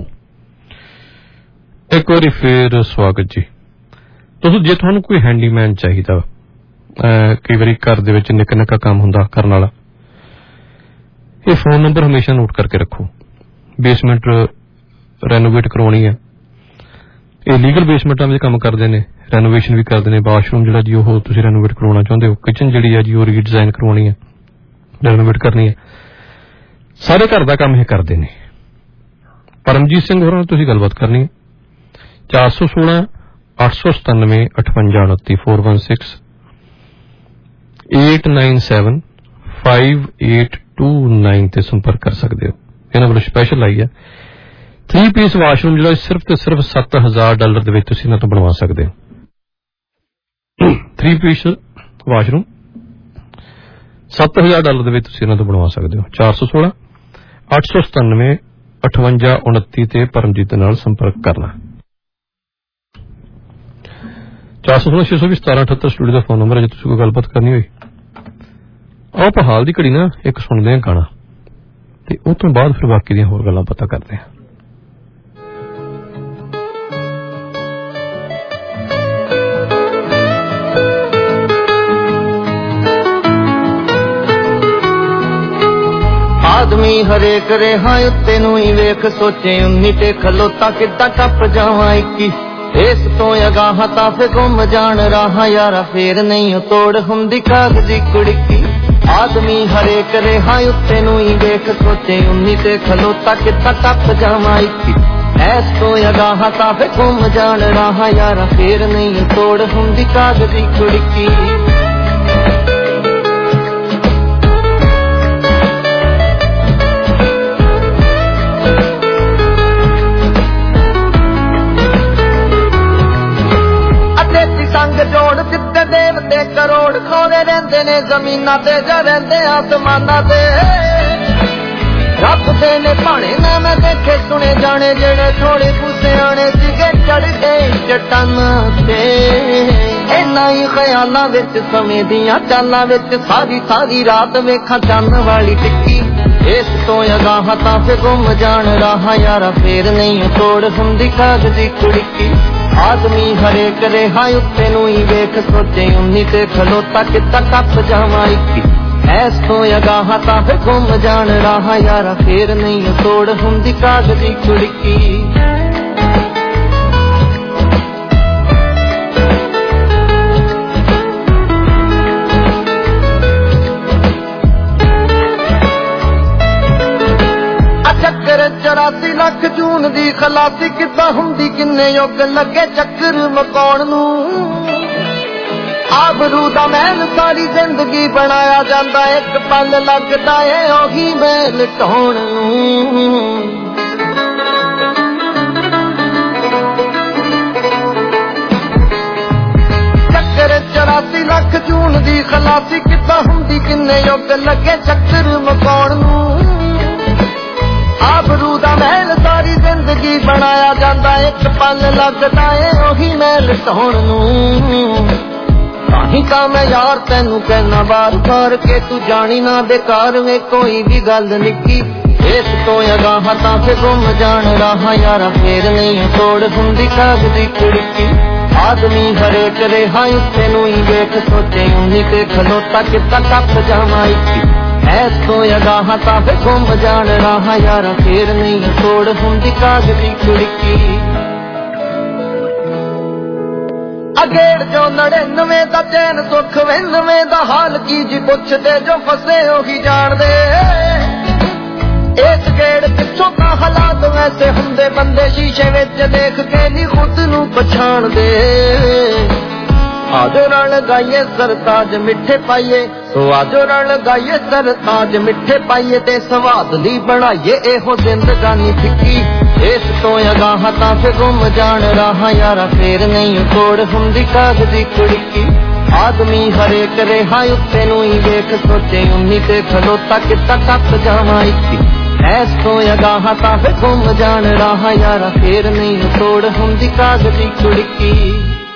ਇੱਕ ਵਾਰੀ ਫੇਰ ਸਵਾਗਤ ਜੀ। ਤੁਸੀਂ ਜੇ ਤੁਹਾਨੂੰ ਕੋਈ ਹੈਂਡੀਮੈਨ ਚਾਹੀਦਾ, ਕਈ ਵਾਰੀ ਘਰ ਦੇ ਵਿੱਚ ਨਿੱਕਾ ਨਿੱਕਾ ਕੰਮ ਹੁੰਦਾ ਕਰਨ ਵਾਲਾ, ਇਹ ਫੋਨ ਨੰਬਰ ਹਮੇਸ਼ਾ ਨੋਟ ਕਰਕੇ ਰੱਖੋ। ਬੇਸਮੈਂਟ ਰੈਨੋਵੇਟ ਕਰਵਾਉਣੀ ਹੈ, ਇਹ ਲੀਗਲ ਬੇਸਮੈਂਟਾਂ ਵਿੱਚ ਕੰਮ ਕਰਦੇ ਨੇ, ਰੈਨੋਵੇਸ਼ਨ ਵੀ ਕਰਦੇ ਨੇ। ਵਾਸ਼ਰੂਮ ਜਿਹੜਾ ਜੀ ਉਹ ਤੁਸੀਂ ਰੈਨੋਵੇਟ ਕਰਵਾਉਣਾ ਚਾਹੁੰਦੇ ਹੋ, ਕਿਚਨ ਜਿਹੜੀ ਹੈ ਜੀ ਉਹ ਰੀਡਿਜ਼ਾਈਨ ਕਰਵਾਉਣੀ ਹੈ, ਰੈਨੋਵੇਟ ਕਰਨੀ ਹੈ, ਸਾਰੇ ਘਰ ਦਾ ਕੰਮ ਇਹ ਕਰਦੇ ਨੇ। ਪਰਮਜੀਤ ਸਿੰਘ ਹੋਰਾਂ ਨਾਲ ਤੁਸੀਂ ਗੱਲਬਾਤ ਕਰਨੀ ਹੈ। ਚਾਰ ਸੌ ਸੋਲਾਂ ਅੱਠ ਸੌ ਸਤਾਨਵੇਂ ਅਠਵੰਜਾ ਉਨੱਤੀ four one six eight nine seven five eight two nine ਤੇ ਸੰਪਰਕ ਕਰ ਸਕਦੇ ਹੋ। ਇਹਨਾਂ ਵੱਲੋਂ ਸਪੈਸ਼ਲ ਆਈ ਹੈ ਥ੍ਰੀ ਪੀਸ ਵਾਸ਼ਰੂਮ, ਜਿਹੜਾ ਸਿਰਫ ਤੇ ਸਿਰਫ ਸੱਤ ਹਜ਼ਾਰ ਡਾਲਰ ਦੇ ਵਿੱਚ ਤੁਸੀਂ ਇਹਨਾਂ ਤੋਂ ਬਣਵਾ ਸਕਦੇ ਹੋ। ਥ੍ਰੀ ਪੀਸ ਵਾਸ਼ਰੂਮ ਸੱਤ ਹਜ਼ਾਰ ਡਾਲਰ ਦੇ ਵਿੱਚ ਤੁਸੀਂ ਇਹਨਾਂ ਤੋਂ ਬਣਵਾ ਸਕਦੇ ਹੋ। ਚਾਰ ਸੌ ਸੋਲਾਂ ਅੱਠ ਸੌ ਸਤਾਨਵੇਂ ਅਠਵੰਜਾ ਉਨੱਤੀ ਤੇ ਪਰਮਜੀਤ ਨਾਲ ਸੰਪਰਕ ਕਰਨਾ। ਚਾਰ ਸੌ ਸੋਲਾਂ ਛੇ ਸੌ ਵੀ ਸਤਾਰਾਂ ਅਠੱਤਰ ਸਟੂਡੀਓ ਦਾ ਫੋਨ ਨੰਬਰ ਹੈ ਜੇ ਤੁਸੀਂ ਕੋਈ ਗੱਲਬਾਤ ਕਰਨੀ ਹੋਈ। ਆਓ ਆਪਾਂ ਹਾਲ ਦੀ ਘੜੀ ਨਾ ਇੱਕ ਸੁਣਦੇ ਹਾਂ ਗਾਣਾ ਤੇ ਉਹ ਤੋਂ ਬਾਅਦ ਫਿਰ ਬਾਕੀ ਦੀਆਂ ਹੋਰ ਗੱਲਾਂ ਪਤਾ ਕਰਦੇ ਹਾਂ। ਆਦਮੀ ਹਰੇਕ ਰਿਹਾ ਉੱਤੇ ਨੂੰ ਹੀ ਵੇਖ ਸੋਚੇ ਉਨੀ ਤੇ ਖਲੋਤਾ ਕਿੱਦਾਂ ਟੱਪ ਜਾਵਾਂ ਇੱਕੀ ਇਸ ਤੋਂ ਅਗਾਹ ਤਾਂ ਫੇ ਗੁੰਮ ਜਾਣ ਰਾਹ ਯਾਰਾ ਫੇਰ ਨਹੀਂ ਤੋੜ ਹੁੰਦੀ ਕਾਗਜ਼ੀ ਕੁੜਕੀ ਆਦਮੀ ਹਰੇਕ ਰਿਹਾ ਉੱਤੇ ਨੂੰ ਹੀ ਵੇਖ ਸੋਚੇ ਉਨੀ ਤੇ ਖਲੋਤਾ ਕਿੱਦਾਂ ਟੱਪ ਜਾਵਾਂ ਇੱਕੀ ਇਸ ਤੋਂ ਅਗਾਹ ਤਾਂ ਫੇ ਗੁੰਮ ਜਾਣ ਰਾਹ ਯਾਰਾ ਫੇਰ ਨਹੀਂ ਤੋੜ ਹੁੰਦੀ ਕਾਗਜ਼ੀ ਕੁੜਕੀ ਜੋੜ ਦਿੱਤੇ ਦੇਵਤੇ ਕਰੋੜ ਖੋਰੇ ਰਹਿੰਦੇ ਨੇ ਜ਼ਮੀਨਾਂ ਤੇ ਜਾਂ ਰਹਿੰਦੇ ਆਸਮਾਨਾਂ ਤੇ ਰੱਬ ਦੇ ਨੇ ਭਾਣੇ ਨਾ ਮੈਂ ਦੇਖੇ ਸੁਣੇ ਜਾਣੇ ਜਿਹੜੇ ਥੋੜੇ ਕੁਸਿਆਣੇ ਸੀਗੇ ਚੜ੍ਹਦੇ ਚਟਾਨਾਂ ਤੇ ਇੰਨਾ ਹੀ ਖਿਆਲਾਂ ਵਿੱਚ ਸਮੇਂ ਦੀਆਂ ਚਾਲਾਂ ਵਿੱਚ ਸਾਰੀ ਸਾਰੀ ਰਾਤ ਵੇਖਾਂ ਚੰਨ ਵਾਲੀ ਟਿੱਕੀ ਇਸ ਤੋਂ ਅਗਾਹ ਤਾਂ ਫੇ ਗੁੰਮ ਜਾਣ ਰਾਹ ਯਾਰਾ ਫੇਰ ਨਹੀਂ ਤੋੜ ਹੁੰਦੀ ਕਾਗਜ਼ੀ ਕੁੜਕੀ ਆਦਮੀ ਹਰੇਕ ਰਿਹਾ ਉੱਤੇ ਨੂੰ ਹੀ ਵੇਖ ਸੋਚੇ ਉਨੀ ਤੇ ਖਲੋਤਾ ਕਿੱਦਾਂ ਟੱਪ ਜਾਵਾਂ ਇੱਕੀ ਇਸ ਤੋਂ ਅਗਾਹ ਤਾਂ ਫੇ ਗੁੰਮ ਜਾਣ ਰਾਹ ਯਾਰਾ ਫੇਰ ਨਹੀਂ ਤੋੜ ਹੁੰਦੀ ਕਾਗਜ਼ੀ ਕੁੜਕੀ ਚੌਰਾਸੀ ਲੱਖ ਜੂਨ ਦੀ ਖਲਾਸੀ ਕਿੱਦਾਂ ਹੁੰਦੀ ਕਿੰਨੇ ਯੁੱਗ ਲੱਗੇ ਚੱਕਰ ਮਕਾਉਣ ਨੂੰ ਆਬਰੂ ਦਾ ਮਹਿਲ ਸਾਰੀ ਜ਼ਿੰਦਗੀ ਬਣਾਇਆ ਜਾਂਦਾ ਇੱਕ ਪਲ ਲੱਗਦਾ ਏ ਉਹੀ ਮਹਿਲ ਢਾਉਣ ਨੂੰ ਚੱਕਰ ਚੌਰਾਸੀ ਲੱਖ ਜੂਨ ਦੀ ਖਲਾਸੀ ਕਿੱਦਾਂ ਹੁੰਦੀ ਕਿੰਨੇ ਯੁੱਗ ਲੱਗੇ ਚੱਕਰ ਮਕਾਉਣ ਨੂੰ ਆਬਰੂ ਦਾ ਮਹਿਲ ਸਾਰੀ ਜ਼ਿੰਦਗੀ ਬਣਾਇਆ ਜਾਂਦਾ ਇੱਕ ਪਲ ਲੱਗਦਾ ਏ ਉਹੀ ਮਹਿਲ ਢਾਉਣ ਨੂੰ ਤਾਹੀਂ ਤਾਂ ਮੈਂ ਯਾਰ ਤੈਨੂੰ ਕਹਿਣਾ ਵਾਰ ਵਾਰ ਕੇ ਤੂੰ ਜਾਣੀ ਨਾ ਬੇਕਾਰ ਵੇ ਕੋਈ ਵੀ ਗੱਲ ਨਿੱਕੀ ਇਸ ਤੋਂ ਅਗਾਹ ਤਾਂ ਫੇ ਗੁੰਮ ਜਾਣ ਰਾਹ ਯਾਰਾ ਫੇਰ ਨਹੀਂ ਤੋੜ ਹੁੰਦੀ ਕਾਗਜ਼ੀ ਕੁੜਕੀ ਆਦਮੀ ਹਰੇਕ ਰਿਹਾ ਉੱਤੇ ਨੂੰ ਹੀ ਵੇਖ ਸੋਚੇ ਉਨੀ ਤੇ ਖਲੋਤਾ ਕਿੱਦਾਂ ਟੱਪ ਜਾਵਾਂ ਇੱਕੀ ਇਸ ਤੋਂ ਅਗਾਹ ਤਾਂ ਫੇ ਗੁੰਮ ਜਾਣ ਰਾਹ ਯਾਰਾ ਫੇਰ ਨਹੀਂ ਤੋੜ ਹੁੰਦੀ ਕਾਗਜ਼ੀ ਕੁੜਕੀ ਅਗੇੜ ਜੋ ਨੜਿਨਵੇਂ ਦਾ ਚੈਨ ਸੁੱਖ ਵਿੰਨਵੇਂ ਦਾ ਹਾਲ ਕੀ ਜੀ ਪੁੱਛਦੇ ਜੋ ਫਸੇ ਉਹੀ ਜਾਣਦੇ ਇਸ ਗੇੜ ਪਿੱਛੋਂ ਤਾਂ ਹਾਲਾਤ ਵੈਸੇ ਹੁੰਦੇ ਬੰਦੇ ਸ਼ੀਸ਼ੇ ਵਿੱਚ ਦੇਖ ਕੇ ਨਹੀਂ ਖੁਦ ਨੂੰ ਪਛਾਣਦੇ ਆਜੋ ਰਲ ਗਾਈਏ ਸਰਤਾਜ ਮਿੱਠੇ ਪਾਈਏ ਸੋ ਆਜੋ ਰਲ ਗਾਈਏ ਸਰਤਾਜ ਮਿੱਠੇ ਪਾਈਏ ਤੇ ਸਵਾਦ ਲਈ ਬਣਾਈਏ ਇਹੋ ਜ਼ਿੰਦਗਾਨੀ ਫਿੱਕੀ ਇਸ ਤੋਂ ਅਗਾਹ ਤਾਂ ਫੇ ਗੁੰਮ ਜਾਣ ਰਾਹ ਯਾਰਾ ਫੇਰ ਨਹੀਂ ਤੋੜ ਹੁੰਦੀ ਕਾਗਜ਼ੀ ਕੁੜਕੀ ਆਦਮੀ ਹਰੇਕ ਰਿਹਾ ਉੱਤੇ ਨੂੰ ਹੀ ਵੇਖ ਸੋਚੇ ਉਨੀ ਤੇ ਖਲੋਤਾ ਕਿੱਦਾਂ ਟੱਪ ਜਾਵਾਂ ਇੱਕੀ ਇਸ ਤੋਂ ਅਗਾਹ ਤਾਂ ਫੇ ਗੁੰਮ ਜਾਣ ਰਾਹ ਯਾਰਾ ਫੇਰ ਨਹੀਂ ਤੋੜ ਹੁੰਦੀ ਕਾਗਜ਼ੀ ਕੁੜਕੀ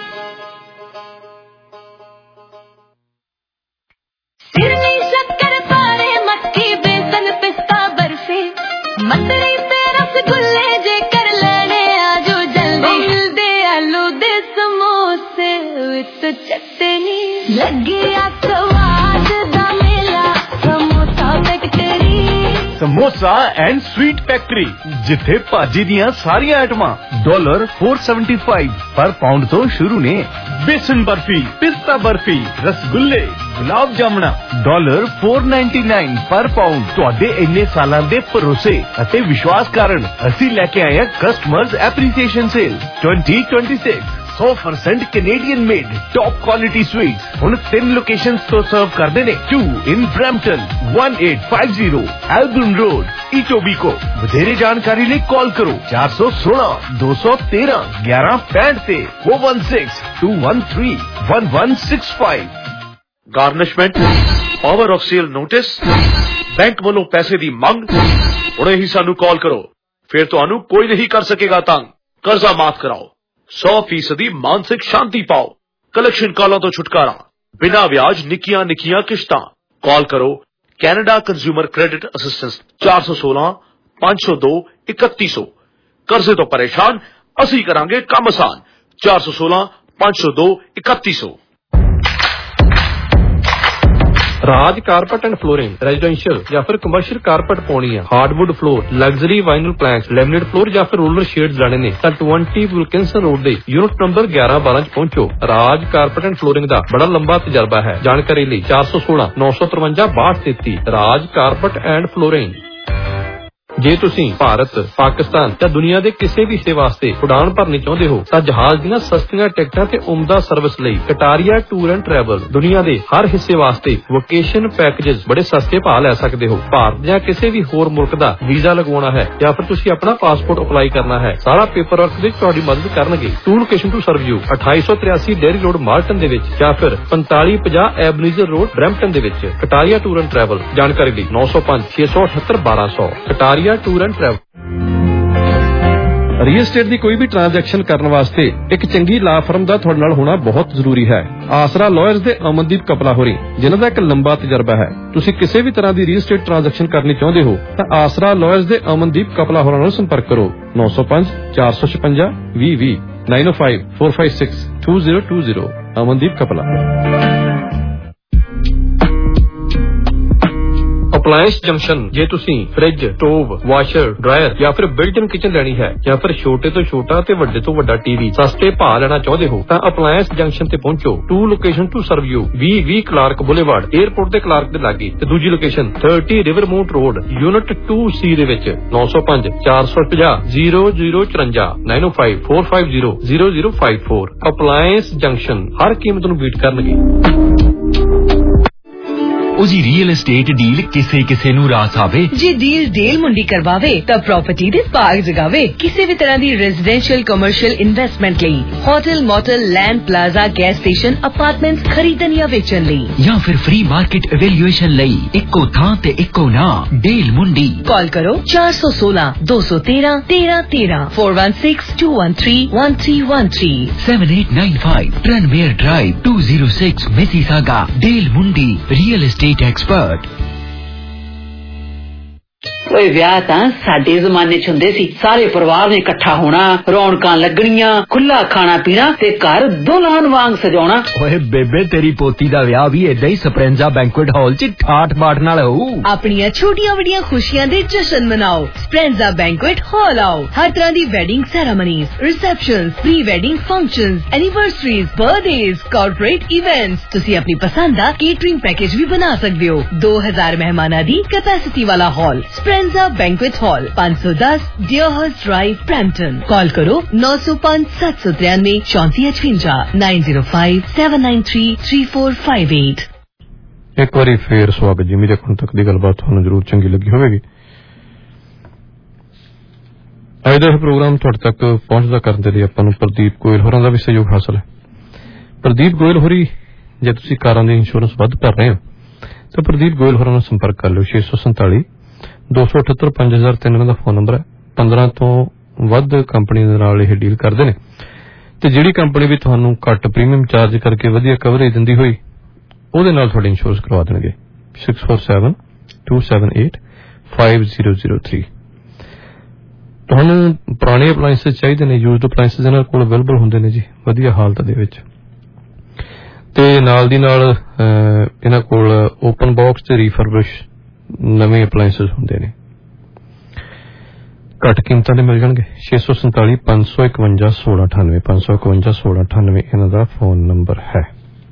सिरनी शक्कर पारे मक्की बेसन पिस्ता बर्फी मटरी ते रसगुल्ले जे कर लेने आजो जल्दी मिलदे आलू दे समोसे विच चटनी लगे आ स्वाद दा मेला samosa factory samosa and sweet factory ਜਿੱਥੇ ਭਾਜੀ ਦੀਆਂ ਸਾਰੀਆਂ ਆਈਟਮਾਂ ਡਾਲਰ ਚਾਰ ਸੌ ਪਚੱਤਰ ਪਰ ਪਾਉਂਡ ਤੋਂ ਸ਼ੁਰੂ ਨੇ ਬੇਸਨ ਬਰਫੀ ਪਿਸਤਾ ਬਰਫੀ ਰਸਗੁੱਲੇ ਗੁਲਾਬ ਜਾਮਣਾ ਡਾਲਰ ਚਾਰ ਸੌ ਨਿਨਆਨਵੇਂ ਪਰ ਪਾਉਂਡ ਤੁਹਾਡੇ ਇੰਨੇ ਸਾਲਾਂ ਦੇ ਭਰੋਸੇ ਅਤੇ ਵਿਸ਼ਵਾਸ ਕਾਰਨ ਅਸੀਂ ਲੈ ਕੇ ਆਏ ਹਾਂ customers appreciation sale twenty twenty-six one hundred percent Canadian made top quality sweets ਹੁਣ ਤਿੰਨ ਲੋਕੇਸ਼ਨਸ ਤੋਂ ਸਰਵ ਕਰਦੇ ਨੇ two in Brampton eighteen fifty Albion Road Etobicoke ਵਧੇਰੇ ਜਾਣਕਾਰੀ ਲਈ ਕਾਲ ਕਰੋ four one six two one three eleven sixty ਤੇ four one six two one three one one six five garnishment power of sale notice bank ਵੱਲੋਂ ਪੈਸੇ ਦੀ ਮੰਗ ਹੁਣੇ ਹੀ ਸਾਨੂੰ ਕਾਲ ਕਰੋ ਫਿਰ ਤੁਹਾਨੂੰ ਕੋਈ ਨਹੀਂ ਕਰ ਸਕੇਗਾ ਤੰਗ ਕਰਜ਼ਾ ਮਾਫ ਕਰਾਓ सौ फीसदी मानसिक शांति पाओ कलेक्शन कॉलों तो छुटकारा बिना ब्याज निकिया निकिया किश्तां कॉल करो कैनेडा कंज्यूमर क्रेडिट असिस्टेंस चार सौ सोलह पांच सौ दो इकतीस सौ कर्जे तो परेशान असी करांगे काम आसान चार सौ सोलह पांच सौ दो इकतीस सौ Raj carpet and flooring residential ਜਾਂ ਫਿਰ ਕਮਰਸ਼ੀਅਲ ਕਾਰਪਟ ਪਾਉਣੀ ਆ, hardwood floor, luxury vinyl planks, laminate floor ਜਾਂ ਫਿਰ ਰੋਲਰ ਸ਼ੇਡਸ ਲੈਣੇ ਨੇ ਤਾਂ ਵੀਹ ਵਿਲਕਿੰਸਨ ਰੋਡ ਦੇ ਯੂਨਿਟ ਨੰਬਰ ਗਿਆਰਾਂ ਬਾਰਾਂ ਚ ਪਹੁੰਚੋ। ਰਾਜ ਕਾਰਪਟ ਐਂਡ ਫਲੋਰਿੰਗ ਦਾ ਬੜਾ ਲੰਬਾ ਤਜਰਬਾ ਹੈ। ਜਾਣਕਾਰੀ ਲਈ ਚਾਰ ਸੌ ਸੋਲਾਂ ਨੌ ਸੌ ਤਰਵੰਜਾ ਬਾਹਠ ਤੇਤੀ। Raj carpet and flooring. ਜੇ ਤੁਸੀਂ ਭਾਰਤ, ਪਾਕਿਸਤਾਨ ਜਾਂ ਦੁਨੀਆ ਦੇ ਕਿਸੇ ਵੀ ਹਿੱਸੇ ਵਾਸਤੇ ਉਡਾਨ ਭਰਨੀ ਚਾਹੁੰਦੇ ਹੋ ਤਾਂ ਜਹਾਜ਼ ਦੀਆਂ ਸਸਤੀਆਂ ਟਿਕਟਾਂ ਤੇ ਉਮਦਾ ਸਰਵਿਸ ਲਈ ਕਟਾਰੀਆ ਟੂਰ ਐਂਡ ਟਰੈਵਲ ਦੁਨੀਆ ਦੇ ਹਰ ਹਿੱਸੇ ਵਾਸਤੇ ਵੋਕੇਸ਼ਨ ਪੈਕੇजेस ਬੜੇ ਸਸਤੇ ਭਾਅ ਲੈ ਸਕਦੇ ਹੋ। ਭਾਰਤ ਜਾਂ ਕਿਸੇ ਵੀ ਹੋਰ ਮੁਲਕ ਦਾ ਵੀਜ਼ਾ ਲਗਵਾਉਣਾ ਹੈ ਜਾਂ ਫਿਰ ਤੁਸੀਂ ਆਪਣਾ ਪਾਸਪੋਰਟ ਅਪਲਾਈ ਕਰਨਾ ਹੈ, ਸਾਰਾ ਪੇਪਰ ਵਰਕ ਵਿੱਚ ਤੁਹਾਡੀ ਮਦਦ ਕਰਨਗੇ। Two location to serve you ਅਠਾਈ ਸੌ ਤਰਿਆਸੀ ਡੇਰੀ ਰੋਡ ਮਾਰਟਨ ਦੇ ਵਿੱਚ ਜਾਂ ਫਿਰ ਪੰਤਾਲੀ ਪੰਜਾਹ ਐਬਨੀਜ਼ਰ ਰੋਡ ਬਰੈਂਪਟਨ ਦੇ ਵਿੱਚ। Kataria tour and travel. ਜਾਣਕਾਰੀ ਲਈ ਨੌ ਸੌ ਪੰਜ ਛੇ ਸੌ ਅਠੱਤਰ ਬਾਰਾਂ ਸੌ। Kataria tour and travel. Real estate ਦੀ ਕੋਈ ਵੀ ਟ੍ਰਾਂਜੈਕਸ਼ਨ ਕਰਨ ਵਾਸਤੇ ਇੱਕ ਚੰਗੀ ਲਾ ਫਰਮ ਦਾ ਤੁਹਾਡੇ ਨਾਲ ਹੋਣਾ ਬਹੁਤ ਜ਼ਰੂਰੀ ਹੈ। ਆਸਰਾ ਲਾਇਰਸ ਦੇ ਅਮਨਦੀਪ ਕਪਲਾ ਹੋਰੀ, ਜਿਨ੍ਹਾਂ ਦਾ ਇੱਕ ਲੰਬਾ ਤਜਰਬਾ ਹੈ। ਤੁਸੀਂ ਕਿਸੇ ਵੀ ਤਰ੍ਹਾਂ ਦੀ ਰੀਅਲ estate ਟ੍ਰਾਂਜੈਕਸ਼ਨ ਕਰਨੀ ਚਾਹੁੰਦੇ ਹੋ ਤਾਂ ਆਸਰਾ ਲਾਇਰਸ ਦੇ ਅਮਨਦੀਪ ਕਪਲਾ ਹੋਰਾਂ ਨਾਲ ਸੰਪਰਕ ਕਰੋ। ਨੌ ਸੌ ਪੰਜ ਚਾਰ ਸੌ ਛਪੰਜਾ ਵੀਹ ਵੀਹ nine o five four five six two zero two zero. Amandeep ਕਪਲਾ। Appliance junction. ਜੇ ਤੁਸੀਂ ਫ੍ਰਿਜ, ਸਟੋਵ, ਵਾਸ਼ਰ, ਡਰਾਇਰ ਜਾਂ ਫਿਰ ਬਿਲਟ ਇਨ ਕਿਚਨ ਲੈਣੀ ਹੈ ਜਾਂ ਫਿਰ ਛੋਟੇ ਤੋਂ ਛੋਟਾ ਤੇ ਵੱਡੇ ਤੋਂ ਵੱਡਾ ਟੀਵੀ ਸਸਤੇ ਭਾਅ ਲੈਣਾ ਚਾਹੁੰਦੇ ਹੋ ਤਾਂ ਅਪਲਾਇੰਸ ਜੰਕਸ਼ਨ ਤੇ ਪਹੁੰਚੋ। Two location to serve you ਵੀਹ ਵੀਹ ਕਲਾਰਕ ਬੁਲੇਵਾਰਡ ਏਅਰਪੋਰਟ ਦੇ ਕਲਾਰਕ ਦੇ ਲਾਗੇ ਤੇ ਦੂਜੀ ਲੋਕੇਸ਼ਨ ਤੀਹ Rivermont road unit two C ਦੇ ਵਿੱਚ। ਨੌ ਸੌ ਪੰਜ ਚਾਰ ਸੌ ਪੰਜਾਹ ਜ਼ੀਰੋ ਜ਼ੀਰੋ ਚੁਰੰਜਾ nine o five four five zero zero zero five four. Appliance junction ਹਰ ਕੀਮਤ ਨੂੰ ਬੀਟ ਕਰਨਗੇ। ਉਹ ਜੀ ਰੀਅਲ estate ਡੀਲ ਕਿਸੇ ਕਿਸੇ ਨੂੰ ਰਾਸ ਆਵੇ। ਜੇ ਡੀਲ ਡੇਲ ਮੁੰਡੀ ਕਰਵਾਵੇ ਤਾਂ ਪ੍ਰਾਪਰਟੀ ਦੇ ਸਪਾਰਕ ਜਗਾਵੇ। ਕਿਸੇ ਵੀ ਤਰ੍ਹਾਂ ਦੀ ਰੈਜ਼ੀਡੈਂਸ਼ੀਅਲ ਕਮਰਸ਼ੀਅਲ ਇਨਵੈਸਟਮੈਂਟ ਲਈ hotel, motel, land, plaza, gas station, apartments ਖਰੀਦਣ ਜਾਂ ਵੇਚਣ ਲਈ ਜਾਂ ਫਿਰ ਫ੍ਰੀ ਮਾਰਕੀਟ ਇਵੈਲੂਏਸ਼ਨ ਲਈ ਇੱਕੋ ਥਾਂ ਤੇ ਇੱਕੋ ਨਾਮ ਡੇਲ ਮੁੰਡੀ। ਕਾਲ ਕਰੋ ਚਾਰ ਸੌ ਸੋਲਾਂ ਦੋ ਸੌ ਤੇਰਾਂ ਤੇਰਾਂ ਤੇਰਾਂ four one six two one three one three one three seven eight nine five Tranmere Drive two oh six Mississauga। ਡੇਲ ਮੁੰਡੀ ਰੀਅਲ estate expert। ਓਏ ਵਿਆਹ ਤਾਂ ਸਾਡੇ ਜ਼ਮਾਨੇ ਚ ਹੁੰਦੇ ਸੀ। ਸਾਰੇ ਪਰਿਵਾਰ ਨੇ ਇਕੱਠਾ ਹੋਣਾ, ਰੌਣਕਾਂ ਲੱਗਣੀਆਂ, ਖੁੱਲਾ ਖਾਣਾ ਪੀਣਾ ਤੇ ਘਰ ਦੁਲਹਨ ਵਾਂਗ ਸਜਾਉਣਾ। ਓਏ ਬੇਬੇ ਤੇਰੀ ਪੋਤੀ ਦਾ ਵਿਆਹ ਵੀ ਏਦਾਂ ਹੀ ਸਪਰੈਂਜ਼ਾ ਬੈਂਕੁਏਟ ਹਾਲ ਚ ਠਾਠ ਬਾਠ ਨਾਲ ਹੋਊ। ਆਪਣੀਆਂ ਛੋਟੀਆਂ ਵੱਡੀਆਂ ਖੁਸ਼ੀਆਂ ਦੇ ਜਸ਼ਨ ਮਨਾਓ। ਸਪਰੈਂਜ਼ਾ ਬੈਂਕੁਏਟ ਹਾਲ ਆਓ। ਹਰ ਤਰ੍ਹਾਂ ਦੀ wedding ceremonies, receptions, pre wedding functions, anniversaries, birthdays, corporate events. ਤੁਸੀਂ ਆਪਣੀ ਪਸੰਦ ਦਾ ਕੇਟਰਿੰਗ ਪੈਕੇਜ ਵੀ ਬਣਾ ਸਕਦੇ ਹੋ। ਦੋ ਹਜ਼ਾਰ ਮਹਿਮਾਨਾਂ ਦੀ ਕੈਪੈਸਿਟੀ ਵਾਲਾ ਹਾਲ ਸਪਰੈਂਜ਼ਾ ਬੈਂਕੁਏਟ ਹਾਲ ਪੰਜ ਸੌ ਦਸ ਡਿਅਰਹਰਸ ਡਰਾਈਵ ਬਰੈਂਪਟਨ। ਕਾਲ ਕਰੋ ਨੌ ਸੌ ਪੰਜ ਸੱਤ ਸੌ ਤਰਿਆਨਵੇਂ ਚੌਂਤੀ ਅਠਵੰਜਾ nine zero five seven nine three three four five eight. ਇੱਕ ਵਾਰੀ ਫੇਰ ਸਵਾਗਤ ਜੀ। ਮੇਰੇ ਹੁਣ ਤੱਕ ਦੀ ਗੱਲਬਾਤ ਤੁਹਾਨੂੰ ਜ਼ਰੂਰ ਚੰਗੀ ਲੱਗੀ ਹੋਵੇਗੀ। ਅੱਜ ਦਾ ਇਹ ਪ੍ਰੋਗਰਾਮ ਤੁਹਾਡੇ ਤੱਕ ਪਹੁੰਚਦਾ ਕਰਨ ਦੇ ਲਈ ਆਪਾਂ ਨੂੰ ਪ੍ਰਦੀਪ ਗੋਇਲ ਹੋਰਾਂ ਦਾ ਵੀ ਸਹਿਯੋਗ ਹਾਸਲ ਹੈ। ਪ੍ਰਦੀਪ ਗੋਇਲ ਹੋਰੀ, ਜੇ ਤੁਸੀਂ ਕਾਰਾਂ ਦੀ ਇੰਸ਼ੋਰੈਂਸ ਵੱਧ ਕਰ ਰਹੇ ਹੋ ਤਾਂ ਪ੍ਰਦੀਪ ਗੋਇਲ ਹੋਰਾਂ ਨਾਲ ਸੰਪਰਕ ਕਰ ਲਿਓ। ਛੇ ਸੌ ਸੰਤਾਲੀ ਦੋ ਸੌ ਅਠੱਤਰ ਪੰਜ ਹਜ਼ਾਰ ਤਿੰਨ ਦਾ ਫੋਨ ਨੰਬਰ ਹੈ। ਪੰਦਰਾਂ ਤੋਂ ਵੱਧ ਕੰਪਨੀ ਦੇ ਨਾਲ ਇਹ ਡੀਲ ਕਰਦੇ ਨੇ ਤੇ ਜਿਹੜੀ ਕੰਪਨੀ ਵੀ ਤੁਹਾਨੂੰ ਘੱਟ ਪ੍ਰੀਮੀਅਮ ਚਾਰਜ ਕਰਕੇ ਵਧੀਆ ਕਵਰੇਜ ਦਿੰਦੀ ਹੋਈ ਉਹਦੇ ਨਾਲ ਤੁਹਾਡੀ ਇੰਸ਼ੋਰੈਂਸ ਕਰਵਾ ਦੇਣਗੇ। Six four seven two seven eight five zero zero three. ਤੁਹਾਨੂੰ ਪੁਰਾਣੇ ਅਪਲਾਇੰਸਸ ਚਾਹੀਦੇ ਨੇ, ਯੂਜ਼ਡ ਅਪਲਾਇੰਸਸ ਇਹਨਾਂ ਕੋਲ ਅਵੇਲੇਬਲ ਹੁੰਦੇ ਨੇ ਜੀ ਵਧੀਆ ਹਾਲਤ ਦੇ ਵਿੱਚ। ਤੇ ਨਾਲ ਦੀ ਨਾਲ ਇਹਨਾਂ ਕੋਲ ਓਪਨ ਬਾਕਸ ਤੇ ਰੀਫਰਬਿਸ਼ ਨਵੇਂ ਅਪਲਾਇੰਸਸ ਹੁੰਦੇ ਨੇ, ਘੱਟ ਕੀਮਤਾਂ ਦੇ ਮਿਲ ਜਾਣਗੇ। ਛੇ ਸੌ ਸੰਤਾਲੀ ਪੰਜ ਸੌ ਇਕਵੰਜਾ ਸੋਲਾਂ ਅਠਾਨਵੇਂ ਪੰਜ ਸੌ ਇਕਵੰਜਾ ਸੋਲਾਂ ਅਠਾਨਵੇਂ ਇਹਨਾਂ ਦਾ ਫੋਨ ਨੰਬਰ ਹੈ।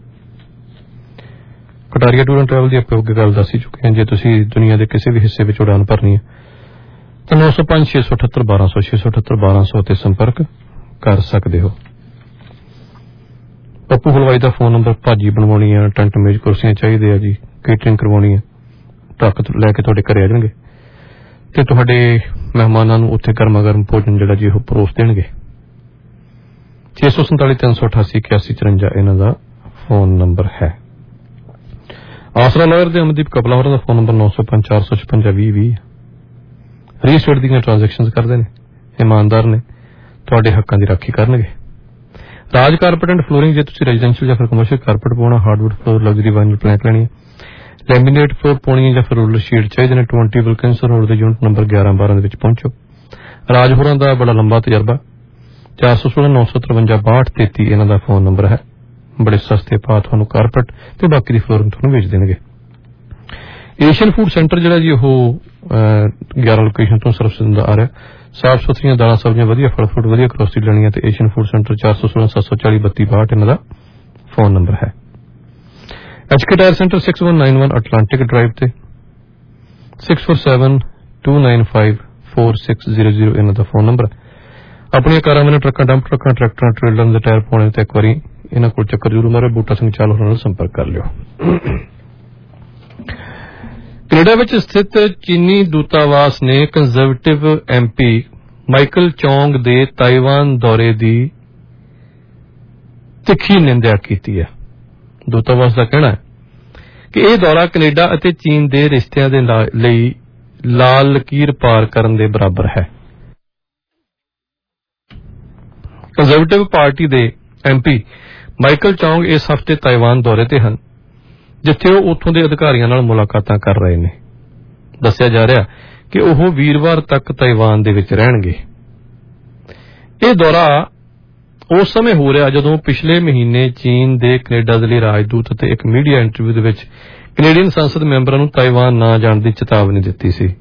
ਕਟਾਰੀਆ ਟੂਰ ਐਂਡ ਟਰੈਵਲ ਦੀ ਆਪਾਂ ਅੱਗੇ ਗੱਲ ਦੱਸ ਹੀ ਚੁੱਕੇ ਹਾਂ। ਜੇ ਤੁਸੀਂ ਦੁਨੀਆ ਦੇ ਕਿਸੇ ਵੀ ਹਿੱਸੇ ਵਿੱਚ ਉਡਾਨ ਭਰਨੀ ਹੈ ਤਾਂ ਨੌ ਸੌ ਪੰਜ ਛੇ ਸੌ ਅਠੱਤਰ ਬਾਰਾਂ ਸੌ ਛੇ ਸੌ ਅਠੱਤਰ ਬਾਰਾਂ ਸੌ ਤੇ ਸੰਪਰਕ ਕਰ ਸਕਦੇ ਹੋ। ਪੱਪੂ ਹਲਵਾਈ ਦਾ ਫੋਨ ਨੰਬਰ। ਭਾਜੀ ਬਣਵਾਉਣੀ ਆ, ਟੈਂਟ ਮੇਜ਼ ਕੁਰਸੀਆਂ ਚਾਹੀਦੇ ਆ ਜੀ, ਕੇਟਰਿੰਗ ਕਰਵਾਉਣੀ ਹੈ, ਟਰੱਕ ਲੈ ਕੇ ਤੁਹਾਡੇ ਘਰੇ ਆ ਜਾਣਗੇ ਤੇ ਤੁਹਾਡੇ ਮਹਿਮਾਨਾਂ ਨੂੰ ਉੱਥੇ ਗਰਮਾ ਗਰਮ ਭੋਜਨ ਜਿਹੜਾ ਜੀ ਉਹ ਪਰੋਸ ਦੇਣਗੇ। ਛੇ ਸੌ ਸੰਤਾਲੀ ਤਿੰਨ ਸੌ ਅਠਾਸੀ ਇਕਿਆਸੀ ਚੁਰੰਜਾ ਇਹਨਾਂ ਦਾ ਫੋਨ ਨੰਬਰ ਹੈ। ਆਸਰਾ ਲਾਇਰ ਦੇ ਅਮਨਦੀਪ ਕਪਲਾ ਹੋਰਾਂ ਦਾ ਫੋਨ ਨੰਬਰ ਨੌ ਸੌ ਪੰਜ ਚਾਰ ਸੌ ਛਪੰਜਾ ਵੀਹ ਵੀਹ। ਰੀਅਲ estate ਦੀਆਂ ਟ੍ਰਾਂਜੈਕਸ਼ਨ ਕਰਦੇ ਨੇ, ਇਮਾਨਦਾਰ ਨੇ, ਤੁਹਾਡੇ ਹੱਕਾਂ ਦੀ ਰਾਖੀ ਕਰਨਗੇ। Raj carpet and flooring. ਜੇ ਤੁਸੀਂ ਰੈਜ਼ੀਡੈਂਸ਼ੀਅਲ ਜਾਂ ਫਿਰ ਕਮਰਸ਼ੀਅਲ ਕਾਰਪਟ ਪਾਉਣਾ, hardwood floor, luxury vinyl plank ਲੈਣੀ ਹੈ, ਲੈਮੀਨੇਟ ਫਲੋਰ ਪਾਉਣੀ ਹੈ ਜਾਂ ਫਿਰ ਰੋਲਰ ਸ਼ੀਟ ਚਾਹੀਦੇ ਨੇ, ਵੀਹ ਵਿਲਕਿੰਸਨ ਰੋਡ ਦੇ ਯੂਨਿਟ ਨੰਬਰ ਗਿਆਰਾਂ ਬਾਰਾਂ ਦੇ ਵਿੱਚ ਪਹੁੰਚੋ। ਰਾਜ ਹੋਰਾਂ ਦਾ ਬੜਾ ਲੰਬਾ ਤਜਰਬਾ। ਚਾਰ ਸੌ ਸੋਲਾਂ ਨੌ ਸੌ ਤਰਵੰਜਾ ਬਾਹਠ ਤੇਤੀ ਇਹਨਾਂ ਦਾ ਫੋਨ ਨੰਬਰ ਹੈ। ਬੜੇ ਸਸਤੇ ਭਾਅ ਤੁਹਾਨੂੰ ਕਾਰਪਟ ਤੇ ਬਾਕੀ ਦੀ ਫਲੋਰਿੰਗ ਤੁਹਾਨੂੰ ਵੇਚ ਦੇਣਗੇ। ਏਸ਼ੀਅਨ ਫੂਡ ਸੈਂਟਰ ਜਿਹੜਾ ਜੀ ਉਹ ਗਿਆਰਾਂ ਲੋਕੇਸ਼ਨ ਤੋਂ ਸਰਵਿਸ ਦਿੰਦਾ ਆ ਰਿਹਾ। ਸਾਫ ਸੁਥਰੀਆਂ ਦਾਲਾਂ ਸਬਜ਼ੀਆਂ, ਵਧੀਆ ਫਲ ਫਰੂਟ, ਵਧੀਆ ਗਰੋਸਰੀ ਲੈਣੀ ਹੈ ਤੇ ਏਸ਼ੀਅਨ ਫੂਡ ਸੈਂਟਰ ਚਾਰ ਸੌ ਸੋਲਾਂ ਸੱਤ ਸੌ ਚਾਲੀ ਬੱਤੀ ਬਾਹਠ ਇਹਨਾਂ ਦਾ ਫੋਨ ਨੰਬਰ ਹੈ। H K tyre centre six one nine one Atlantic drive ਤੇ six four seven two nine five four six zero zero ਇਹਨਾਂ ਦਾ ਫੋਨ ਨੰਬਰ। ਆਪਣੀਆਂ ਕਾਰਾਂ ਮੈਨੂੰ ਟਰੱਕਾਂ, ਡੰਪ ਟਰੱਕਾਂ, ਟਰੈਕਟਰਾਂ, ਟ੍ਰੇਲਰਾਂ ਦੇ ਟਾਇਰ ਪਾਉਣੇ ਤੇ ਇੱਕ ਵਾਰੀ ਇਹਨਾਂ ਕੋਲ ਚੱਕਰ ਜ਼ਰੂਰ ਮਾਰੇ। ਬੂਟਾ ਸਿੰਘ ਚਾਲ ਹੋਰਾਂ ਨਾਲ ਸੰਪਰਕ ਕਰ ਲਿਓ। ਕੈਨੇਡਾ ਵਿੱਚ ਸਥਿਤ ਚੀਨੀ ਦੂਤਾਵਾਸ ਨੇ conservative M P Michael Chong ਦੇ ਤਾਈਵਾਨ ਦੌਰੇ ਦੀ ਤਿੱਖੀ ਨਿੰਦਿਆ ਕੀਤੀ ਹੈ। ਦੂਤਾਵਾਸ ਦਾ ਕਹਿਣਾ ਹੈ ਕਿ ਇਹ ਦੌਰਾ ਕੈਨੇਡਾ ਅਤੇ ਚੀਨ ਦੇ ਰਿਸ਼ਤਿਆਂ ਦੇ ਲਈ ਲਾਲ ਲਕੀਰ ਪਾਰ ਕਰਨ ਦੇ ਬਰਾਬਰ ਹੈ। ਕੰਜ਼ਰਵੇਟਿਵ ਪਾਰਟੀ ਦੇ ਐਮ ਪੀ ਮਾਈਕਲ ਚੌਂਗ ਇਸ ਹਫ਼ਤੇ ਤਾਈਵਾਨ ਦੌਰੇ ਤੇ ਹਨ, ਜਿੱਥੇ ਉਹ ਉੱਥੋਂ ਦੇ ਅਧਿਕਾਰੀਆਂ ਨਾਲ ਮੁਲਾਕਾਤਾਂ ਕਰ ਰਹੇ ਨੇ। ਦੱਸਿਆ ਜਾ ਰਿਹਾ ਕਿ ਉਹ ਵੀਰਵਾਰ ਤੱਕ ਤਾਈਵਾਨ ਦੇ ਵਿੱਚ ਰਹਿਣਗੇ। ਇਹ ਦੌਰਾ ਉਸ ਸਮੇਂ ਹੋ ਰਿਹਾ ਜਦੋਂ ਪਿਛਲੇ ਮਹੀਨੇ ਚੀਨ ਦੇ ਕੈਨੇਡਾ ਦੇ ਲਈ ਰਾਜਦੂਤ ਅਤੇ ਇੱਕ ਮੀਡੀਆ ਇੰਟਰਵਿਊ ਦੇ ਵਿੱਚ ਕੈਨੇਡੀਅਨ ਸੰਸਦ ਮੈਂਬਰਾਂ ਨੂੰ ਤਾਈਵਾਨ ਨਾ ਜਾਣ ਦੀ ਚੇਤਾਵਨੀ ਦਿੱਤੀ ਸੀ।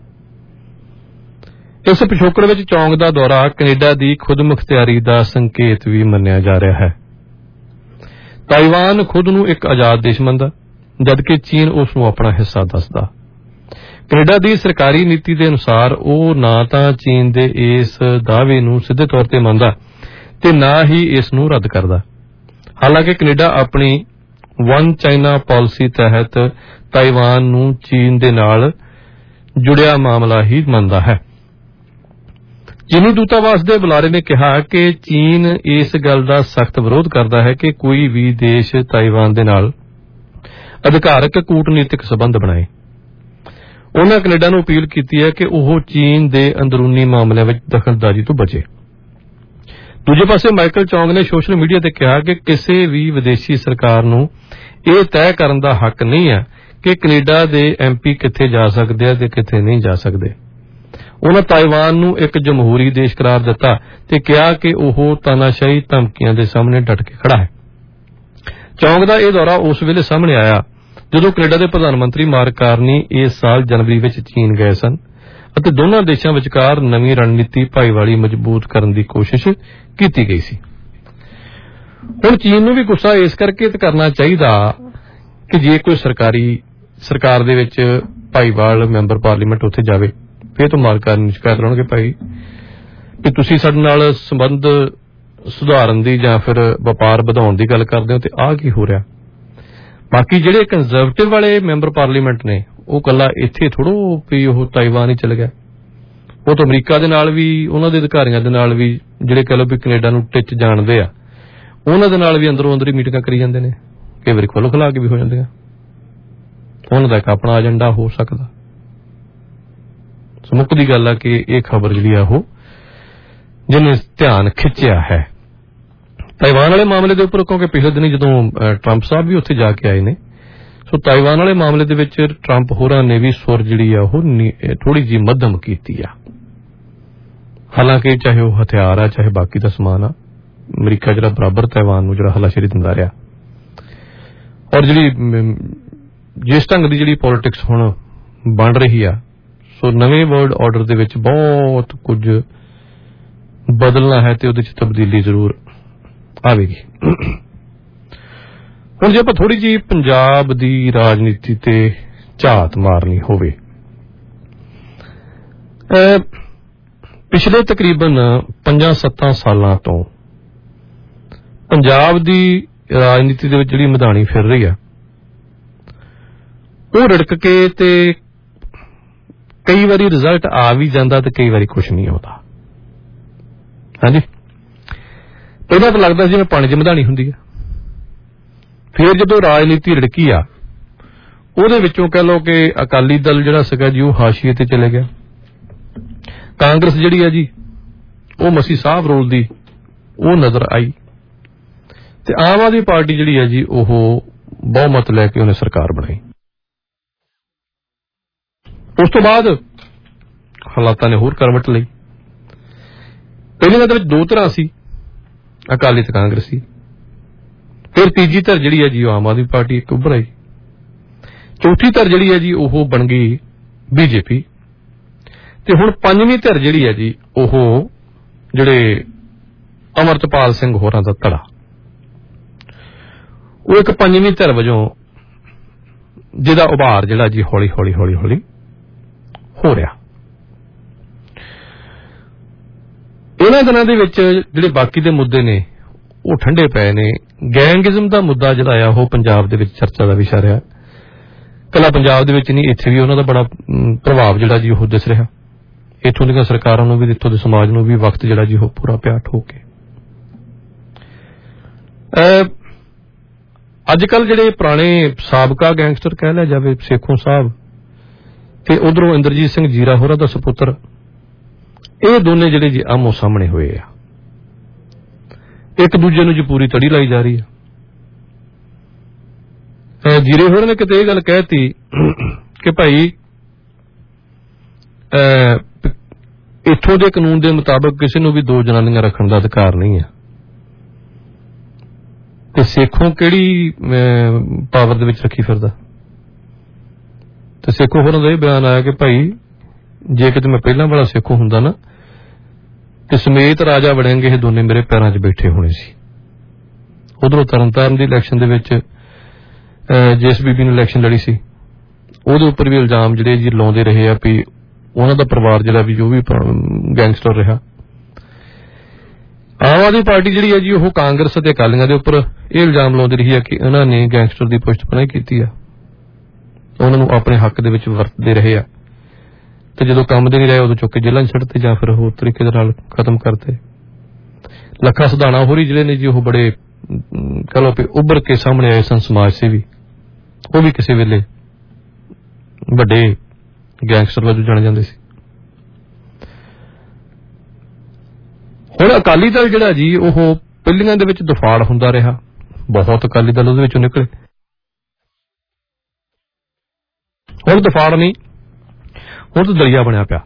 ਇਸ ਪਿਛੋਕੜ ਵਿੱਚ ਚੌਂਗ ਦਾ ਦੌਰਾ ਕੈਨੇਡਾ ਦੀ ਖੁਦਮੁਖਤਿਆਰੀ ਦਾ ਸੰਕੇਤ ਵੀ ਮੰਨਿਆ ਜਾ ਰਿਹਾ ਹੈ। ਤਾਈਵਾਨ ਖੁਦ ਨੂੰ ਇੱਕ ਆਜ਼ਾਦ ਦੇਸ਼ ਮੰਨਦਾ, ਜਦਕਿ ਚੀਨ ਉਸ ਨੂੰ ਆਪਣਾ ਹਿੱਸਾ ਦੱਸਦਾ। ਕੈਨੇਡਾ ਦੀ ਸਰਕਾਰੀ ਨੀਤੀ ਦੇ ਅਨੁਸਾਰ ਉਹ ਨਾ ਤਾਂ ਚੀਨ ਦੇ ਇਸ ਦਾਅਵੇ ਨੂੰ ਸਿੱਧੇ ਤੌਰ ਤੇ ਮੰਨਦਾ ਤੇ ਨਾ ਹੀ ਇਸ ਨੂੰ ਰੱਦ ਕਰਦਾ। ਹਾਲਾਂਕਿ ਕੈਨੇਡਾ ਆਪਣੀ ਵਨ ਚਾਈਨਾ ਪਾਲਿਸੀ ਤਹਿਤ ਤਾਈਵਾਨ ਨੂੰ ਚੀਨ ਦੇ ਨਾਲ ਜੁੜਿਆ ਮਾਮਲਾ ਹੀ ਮੰਨਦਾ ਹੈ। ਚੀਨੀ ਦੂਤਾਵਾਸ ਦੇ ਬੁਲਾਰੇ ਨੇ ਕਿਹਾ ਕਿ ਚੀਨ ਇਸ ਗੱਲ ਦਾ ਸਖਤ ਵਿਰੋਧ ਕਰਦਾ ਹੈ ਕਿ ਕੋਈ ਵੀ ਦੇਸ਼ ਤਾਈਵਾਨ ਦੇ ਨਾਲ ਅਧਿਕਾਰਕ ਕੂਟਨੀਤਿਕ ਸਬੰਧ ਬਣਾਏ। ਉਨ੍ਹਾਂ ਕੈਨੇਡਾ ਨੂੰ ਅਪੀਲ ਕੀਤੀ ਹੈ ਕਿ ਉਹ ਚੀਨ ਦੇ ਅੰਦਰੂਨੀ ਮਾਮਲਿਆਂ ਵਿੱਚ ਦਖਲਅੰਦਾਜ਼ੀ ਤੋਂ ਬਚੇ। ਦੂਜੇ ਪਾਸੇ ਮਾਈਕਲ ਚੌਂਗ ਨੇ ਸੋਸ਼ਲ ਮੀਡੀਆ ਤੇ ਕਿਹਾ ਕਿ ਕਿਸੇ ਵੀ ਵਿਦੇਸ਼ੀ ਸਰਕਾਰ ਨੂੰ ਇਹ ਤੈਅ ਕਰਨ ਦਾ ਹੱਕ ਨਹੀਂ ਹੈ ਕਿ ਕੈਨੇਡਾ ਦੇ ਐਮ ਪੀ ਕਿੱਥੇ ਜਾ ਸਕਦੇ ਆ ਤੇ ਕਿੱਥੇ ਨਹੀਂ ਜਾ ਸਕਦੇ। ਉਨ੍ਹਾਂ ਤਾਈਵਾਨ ਨੂੰ ਇੱਕ ਜਮਹੂਰੀ ਦੇਸ਼ ਕਰਾਰ ਦਿੱਤਾ ਤੇ ਕਿਹਾ ਕਿ ਉਹ ਤਾਨਾਸ਼ਾਹੀ ਧਮਕੀਆਂ ਦੇ ਸਾਹਮਣੇ ਡਟ ਕੇ ਖੜਾ ਹੈ। ਚੌਂਗ ਦਾ ਇਹ ਦੌਰਾ ਉਸ ਵੇਲੇ ਸਾਹਮਣੇ ਆਇਆ ਜਦੋਂ ਕੈਨੇਡਾ ਦੇ ਪ੍ਰਧਾਨ ਮੰਤਰੀ ਮਾਰਕ ਕਾਰਨੀ ਇਸ ਸਾਲ ਜਨਵਰੀ ਵਿੱਚ ਚੀਨ ਗਏ ਸਨ ਅਤੇ ਦੋਨਾਂ ਦੇਸ਼ਾਂ ਵਿਚਕਾਰ ਨਵੀਂ ਰਣਨੀਤੀ ਭਾਈਵਾਲੀ ਮਜ਼ਬੂਤ ਕਰਨ ਦੀ ਕੋਸ਼ਿਸ਼ ਕੀਤੀ ਗਈ ਸੀ। ਹੁਣ ਚੀਨ ਨੂੰ ਵੀ ਗੁੱਸਾ ਇਸ ਕਰਕੇ ਕਰਨਾ ਚਾਹੀਦਾ ਕਿ ਜੇ ਕੋਈ ਸਰਕਾਰੀ ਸਰਕਾਰ ਦੇ ਵਿੱਚ ਭਾਈਵਾਲ ਮੈਂਬਰ ਪਾਰਲੀਮੈਂਟ ਉੱਥੇ ਜਾਵੇ, ਫਿਰ ਤਾਂ ਮਾਰਕ ਕਾਰਨੀ ਸ਼ਿਕਾਇਤ ਲਾਉਣਗੇ ਭਾਈ ਕਿ ਤੁਸੀਂ ਸਾਡੇ ਨਾਲ ਸੰਬੰਧ ਸੁਧਾਰਨ ਦੀ ਜਾਂ ਫਿਰ ਵਪਾਰ ਵਧਾਉਣ ਦੀ ਗੱਲ ਕਰਦੇ ਹੋ ਤੇ ਆਹ ਕੀ ਹੋ ਰਿਹਾ। ਬਾਕੀ ਜਿਹੜੇ ਕੰਜ਼ਰਵੇਟਿਵ ਵਾਲੇ ਮੈਂਬਰ ਪਾਰਲੀਮੈਂਟ ਨੇ ਉਹ ਕੱਲਾ ਇੱਥੇ ਥੋੜੋ ਵੀ ਉਹ ਤਾਈਵਾਨ ਹੀ ਚਲ ਗਿਆ, ਉਹ ਤਾਂ ਅਮਰੀਕਾ ਦੇ ਨਾਲ ਵੀ, ਉਹਨਾਂ ਦੇ ਅਧਿਕਾਰੀਆਂ ਦੇ ਨਾਲ ਵੀ, ਜਿਹੜੇ ਕਹਿ ਲਓ ਵੀ ਕੈਨੇਡਾ ਨੂੰ ਟਿੱਚ ਜਾਣਦੇ ਆ, ਉਹਨਾਂ ਦੇ ਨਾਲ ਵੀ ਅੰਦਰੋਂ ਅੰਦਰ ਹੀ ਮੀਟਿੰਗਾਂ ਕਰੀ ਜਾਂਦੇ ਨੇ। ਕਈ ਵਾਰੀ ਖੁੱਲ੍ਹ ਖੁਲਾ ਕੇ ਵੀ ਹੋ ਜਾਂਦੀਆਂ। ਉਹਨਾਂ ਦਾ ਇੱਕ ਆਪਣਾ ਏਜੰਡਾ ਹੋ ਸਕਦਾ। ਸੋ ਮੁੱਖ ਦੀ ਗੱਲ ਆ ਕਿ ਇਹ ਖਬਰ ਜਿਹੜੀ ਆ ਉਹ ਜਿਹਨੇ ਧਿਆਨ ਖਿੱਚਿਆ ਹੈ ਤਾਈਵਾਨ ਵਾਲੇ ਮਾਮਲੇ ਦੇ ਉੱਪਰ, ਕਿਉਂਕਿ ਪਿਛਲੇ ਦਿਨੀ ਜਦੋਂ ਟਰੰਪ ਸਾਹਿਬ ਵੀ ਉੱਥੇ ਜਾ ਕੇ ਆਏ ਨੇ, ਸੋ ਤਾਈਵਾਨ ਵਾਲੇ ਮਾਮਲੇ ਦੇ ਵਿੱਚ ਟਰੰਪ ਹੋਰਾਂ ਨੇ ਵੀ ਸੁਰ ਜਿਹੜੀ ਆ ਉਹ ਥੋੜੀ ਜਿਹੀ ਮੱਧਮ ਕੀਤੀ ਆ। ਹਾਲਾਂਕਿ ਚਾਹੇ ਉਹ ਹਥਿਆਰ ਆ ਚਾਹੇ ਬਾਕੀ ਦਾ ਸਮਾਨ ਆ, ਅਮਰੀਕਾ ਜਿਹੜਾ ਬਰਾਬਰ ਤਾਈਵਾਨ ਨੂੰ ਜਿਹੜਾ ਹਲਾਸ਼ੇਰੀ ਦਿੰਦਾ ਰਿਹਾ। ਔਰ ਜਿਹੜੀ ਜਿਸ ਢੰਗ ਦੀ ਜਿਹੜੀ ਪੋਲਿਟਿਕਸ ਹੁਣ ਬਣ ਰਹੀ ਆ, ਸੋ ਨਵੇਂ ਵਰਲਡ ਆਰਡਰ ਦੇ ਵਿੱਚ ਬਹੁਤ ਕੁਝ ਬਦਲਣਾ ਹੈ ਤੇ ਉਹਦੇ ਚ ਤਬਦੀਲੀ ਜ਼ਰੂਰ ਆਵੇਗੀ। ਹੁਣ ਜੇ ਆਪਾਂ ਥੋੜੀ ਜਿਹੀ ਪੰਜਾਬ ਦੀ ਰਾਜਨੀਤੀ ਤੇ ਝਾਤ ਮਾਰਨੀ ਹੋਵੇ, ਪਿਛਲੇ ਤਕਰੀਬਨ ਪੰਜਾਂ ਸੱਤਾਂ ਸਾਲਾਂ ਤੋਂ ਪੰਜਾਬ ਦੀ ਰਾਜਨੀਤੀ ਦੇ ਵਿੱਚ ਜਿਹੜੀ ਮਧਾਣੀ ਫਿਰ ਰਹੀ ਆ, ਉਹ ਰੜਕ ਕੇ ਤੇ ਕਈ ਵਾਰੀ ਰਿਜ਼ਲਟ ਆ ਵੀ ਜਾਂਦਾ ਤੇ ਕਈ ਵਾਰੀ ਕੁਛ ਨਹੀਂ ਆਉਂਦਾ। ਹਾਂਜੀ, ਪਹਿਲਾਂ ਤਾਂ ਲੱਗਦਾ ਸੀ ਜਿਵੇਂ ਪਾਣੀ 'ਚ ਮਧਾਣੀ ਹੁੰਦੀ ਆ, ਫਿਰ ਜਦੋਂ ਰਾਜਨੀਤੀ ਰੜਕੀ ਆ ਉਹਦੇ ਵਿੱਚੋਂ ਕਹਿ ਲਓ ਕਿ ਅਕਾਲੀ ਦਲ ਜਿਹੜਾ ਸੀਗਾ ਜੀ ਉਹ ਹਾਸ਼ੀਏ ਤੇ ਚਲੇ ਗਿਆ, ਕਾਂਗਰਸ ਜਿਹੜੀ ਆ ਜੀ ਉਹ ਮਸੀ ਸਾਹਿਬ ਰੋਲ ਦੀ ਉਹ ਨਜ਼ਰ ਆਈ ਤੇ ਆਮ ਆਦਮੀ ਪਾਰਟੀ ਜਿਹੜੀ ਆ ਜੀ ਉਹ ਬਹੁਮਤ ਲੈ ਕੇ ਉਹਨੇ ਸਰਕਾਰ ਬਣਾਈ। ਉਸ ਤੋਂ ਬਾਅਦ ਹਾਲਾਤਾਂ ਨੇ ਹੋਰ ਕਰਵਟ ਲਈ। ਪਹਿਲੇ ਦੇ ਵਿੱਚ ਦੋ ਧਿਰਾਂ ਸੀ, ਅਕਾਲੀ ਤੇ ਕਾਂਗਰਸੀ। ਫਿਰ ਤੀਜੀ ਧਿਰ ਜਿਹੜੀ ਹੈ ਜੀ ਉਹ ਆਮ ਆਦਮੀ ਪਾਰਟੀ ਇੱਕ ਉੱਭਰ ਆਈ। ਚੌਥੀ ਧਿਰ ਜਿਹੜੀ ਹੈ ਜੀ ਉਹ ਬਣ ਗਈ ਬੀਜੇਪੀ ਤੇ ਹੁਣ ਪੰਜਵੀਂ ਧਿਰ ਜਿਹੜੀ ਹੈ ਜੀ ਉਹ ਜਿਹੜੇ ਅਮਰਤਪਾਲ ਸਿੰਘ ਹੋਰਾਂ ਦਾ ਧੜਾ ਉਹ ਇੱਕ ਪੰਜਵੀਂ ਧਿਰ ਵਜੋਂ ਜਿਹਦਾ ਉਭਾਰ ਜਿਹੜਾ ਜੀ ਹੌਲੀ ਹੌਲੀ ਹੌਲੀ ਹੌਲੀ ਹੋ ਰਿਹਾ। ਇਹਨਾਂ ਦਿਨਾਂ ਦੇ ਵਿੱਚ ਜਿਹੜੇ ਬਾਕੀ ਦੇ ਮੁੱਦੇ ਨੇ ਉਹ ਠੰਡੇ ਪਏ ਨੇ। ਗੈਂਗਿਜ਼ਮ ਦਾ ਮੁੱਦਾ ਜਿਹੜਾ ਆ ਉਹ ਪੰਜਾਬ ਦੇ ਵਿੱਚ ਚਰਚਾ ਦਾ ਵਿਸ਼ਾ ਰਿਹਾ। ਕੱਲਾ ਪੰਜਾਬ ਦੇ ਵਿੱਚ ਨਹੀਂ, ਇੱਥੇ ਵੀ ਉਹਨਾਂ ਦਾ ਬੜਾ ਪ੍ਰਭਾਵ ਜਿਹੜਾ ਜੀ ਉਹ ਦਿਸ ਰਿਹਾ। ਇੱਥੋਂ ਦੀਆਂ ਸਰਕਾਰਾਂ ਨੂੰ ਵੀ, ਇੱਥੋਂ ਦੇ ਸਮਾਜ ਨੂੰ ਵੀ ਵਕਤ ਜਿਹੜਾ ਜੀ ਉਹ ਪੂਰਾ ਪਿਆ ਠੋਕ ਕੇ ਅੱਜ ਕੱਲ ਜਿਹੜੇ ਪੁਰਾਣੇ ਸਾਬਕਾ ਗੈਂਗਸਟਰ ਕਹਿ ਲਿਆ ਜਾਵੇ, ਸੇਖੋਂ ਸਾਹਿਬ ਤੇ ਉਧਰੋਂ ਇੰਦਰਜੀਤ ਸਿੰਘ ਜੀਰਾ ਹੋਰਾਂ ਦਾ ਸਪੁੱਤਰ, ਇਹ ਦੋਨੇ ਜਿਹੜੇ ਜੀ ਆਮੋ ਸਾਹਮਣੇ ਹੋਏ ਆ, ਇੱਕ ਦੂਜੇ ਨੂੰ ਜੀ ਪੂਰੀ ਤੜੀ ਲਾਈ ਜਾ ਰਹੀ ਹੈ। ਜੀਰੇ ਹੋਰਾਂ ਨੇ ਕਿਤੇ ਇਹ ਗੱਲ ਕਹਿਤੀ ਕਿ ਭਾਈ ਇੱਥੋਂ ਦੇ ਕਾਨੂੰਨ ਦੇ ਮੁਤਾਬਕ ਕਿਸੇ ਨੂੰ ਵੀ ਦੋ ਜਨਾਨੀਆਂ ਰੱਖਣ ਦਾ ਅਧਿਕਾਰ ਨਹੀਂ ਹੈ ਤੇ ਸੇਖੋਂ ਕਿਹੜੀ ਪਾਵਰ ਦੇ ਵਿੱਚ ਰੱਖੀ ਫਿਰਦਾ। ਤੇ ਸੇਖੋਂ ਹੋਰਾਂ ਦਾ ਇਹ ਬਿਆਨ ਆਇਆ ਕਿ ਭਾਈ ਜੇ ਕਿਤੇ ਮੈਂ ਪਹਿਲਾਂ ਵਾਲਾ ਸੇਖੋਂ ਹੁੰਦਾ ਨਾ ਤੇ ਸਮੇਤ ਰਾਜਾ ਵੜਿੰਗ ਇਹ ਦੋਨੇ ਮੇਰੇ ਪੈਰਾਂ 'ਚ ਬੈਠੇ ਹੋਣੇ ਸੀ। ਉਧਰੋਂ ਤਰਨਤਾਰਨ ਦੀ ਇਲੈਕਸ਼ਨ ਦੇ ਵਿੱਚ ਜਿਸ ਬੀਬੀ ਨੇ ਇਲੈਕਸ਼ਨ ਲੜੀ ਸੀ ਉਹਦੇ ਉੱਪਰ ਵੀ ਇਲਜ਼ਾਮ ਜਿਹੜੇ ਜੀ ਲਾਉਂਦੇ ਰਹੇ ਆ ਵੀ ਉਹਨਾਂ ਦਾ ਪਰਿਵਾਰ ਜਿਹੜਾ ਵੀ ਜੋ ਵੀ ਗੈਂਗਸਟਰ ਰਿਹਾ। ਆਮ ਆਦਮੀ ਪਾਰਟੀ ਜਿਹੜੀ ਹੈ ਜੀ ਉਹ ਕਾਂਗਰਸ ਅਤੇ ਅਕਾਲੀਆਂ ਦੇ ਉੱਪਰ ਇਹ ਇਲਜ਼ਾਮ ਲਾਉਂਦੀ ਰਹੀ ਹੈ ਕਿ ਇਹਨਾਂ ਨੇ ਗੈਂਗਸਟਰ ਦੀ ਪੁਸ਼ਤਪਨਾਹੀ ਕੀਤੀ ਆ, ਉਹਨਾਂ ਨੂੰ ਆਪਣੇ ਹੱਕ ਦੇ ਵਿੱਚ ਵਰਤਦੇ ਰਹੇ ਆ ਤੇ ਜਦੋਂ ਕੰਮ ਦੇ ਨਹੀਂ ਰਹੇ ਉਦੋਂ ਚੁੱਕ ਕੇ ਜੇਲ੍ਹਾਂ 'ਚ ਛੱਡਤੇ ਜਾਂ ਫਿਰ ਹੋਰ ਤਰੀਕੇ ਦੇ ਨਾਲ ਖਤਮ ਕਰਤੇ। ਲੱਖਾ ਸਧਾਣਾ ਹੋਰੀ ਜਿਹੜੇ ਨੇ ਜੀ ਉਹ ਬੜੇ ਕਹ ਲਓ ਵੀ ਉੱਭਰ ਕੇ ਸਾਹਮਣੇ ਆਏ ਸਨ ਸਮਾਜ ਸੇਵੀ, ਉਹ ਵੀ ਕਿਸੇ ਵੇਲੇ ਵੱਡੇ ਗੈਂਗਸਟਰ ਵਜੋਂ ਜਾਣੇ ਜਾਂਦੇ ਸੀ। ਹੁਣ ਅਕਾਲੀ ਦਲ ਜਿਹੜਾ ਜੀ ਉਹ ਪਹਿਲੀਆਂ ਦੇ ਵਿੱਚ ਦਫਾੜ ਹੁੰਦਾ ਰਿਹਾ, ਬਹੁਤ ਅਕਾਲੀ ਦਲ ਉਹਦੇ ਵਿੱਚੋਂ ਨਿਕਲੇ। ਹੁਣ ਦਫਾੜ ਨਹੀਂ, ਹੁਣ ਤਾਂ ਦਲੀਆ ਬਣਿਆ ਪਿਆ।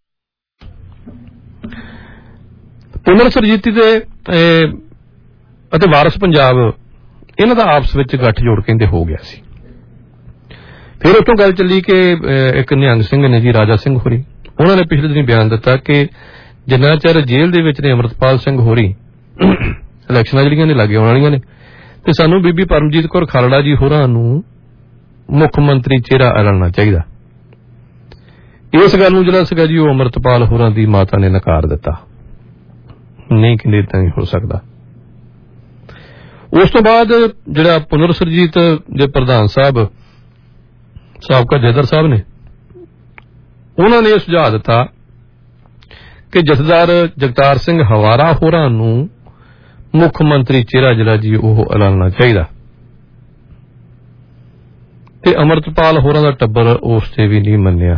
ਪੁਨਰ ਸਰਜੀਤੀ ਦੇ ਅਤੇ ਵਾਰਸ ਪੰਜਾਬ ਇਹਨਾਂ ਦਾ ਆਪਸ ਵਿੱਚ ਗੱਠਜੋੜ ਕਹਿੰਦੇ ਹੋ ਗਿਆ ਸੀ। ਫਿਰ ਉੱਥੋਂ ਗੱਲ ਚੱਲੀ ਕਿ ਇੱਕ ਨਿਹੰਗ ਸਿੰਘ ਨੇ ਜੀ ਰਾਜਾ ਸਿੰਘ ਹੋਰੀ, ਉਹਨਾਂ ਨੇ ਪਿਛਲੇ ਦਿਨੀ ਬਿਆਨ ਦਿੱਤਾ ਕਿ ਜਿੰਨਾ ਚਿਰ ਜੇਲ੍ਹ ਦੇ ਵਿੱਚ ਨੇ ਅਮਰਤਪਾਲ ਸਿੰਘ ਹੋਰੀ, ਇਲੈਕਸ਼ਨਾਂ ਜਿਹੜੀਆਂ ਨੇ ਲਾਗੇ ਆਉਣ ਵਾਲੀਆਂ ਨੇ ਤੇ ਸਾਨੂੰ ਬੀਬੀ ਪਰਮਜੀਤ ਕੌਰ ਖਾਲੜਾ ਜੀ ਹੋਰਾਂ ਨੂੰ ਮੁੱਖ ਮੰਤਰੀ ਚਿਹਰਾ ਐਲਾਨਣਾ ਚਾਹੀਦਾ। ਇਸ ਗੱਲ ਨੂੰ ਜਿਹੜਾ ਸੀਗਾ ਜੀ ਉਹ ਅਮਰਤਪਾਲ ਹੋਰਾਂ ਦੀ ਮਾਤਾ ਨੇ ਨਕਾਰ ਦਿੱਤਾ, ਨਹੀਂ ਕਹਿੰਦੇ ਏਦਾਂ ਨਹੀਂ ਹੋ ਸਕਦਾ। ਉਸ ਤੋਂ ਬਾਅਦ ਜਿਹੜਾ ਪੁਨਰ ਸਰਜੀਤ ਦੇ ਪ੍ਰਧਾਨ ਸਾਹਿਬ ਸਾਬਕਾ ਜੈਦਰ ਸਾਹਿਬ ਨੇ, ਉਹਨਾਂ ਨੇ ਸੁਝਾਅ ਦਿੱਤਾ ਕਿ ਜਥੇਦਾਰ ਜਗਤਾਰ ਸਿੰਘ ਹਵਾਰਾ ਹੋਰਾਂ ਨੂੰ ਮੁੱਖ ਮੰਤਰੀ ਚਿਹਰਾ ਜਿਹੜਾ ਜੀ ਉਹ ਐਲਾਨਣਾ ਚਾਹੀਦਾ ਤੇ ਅਮਰਤਪਾਲ ਹੋਰਾਂ ਦਾ ਟੱਬਰ ਉਸ ਤੇ ਵੀ ਨਹੀਂ ਮੰਨਿਆ।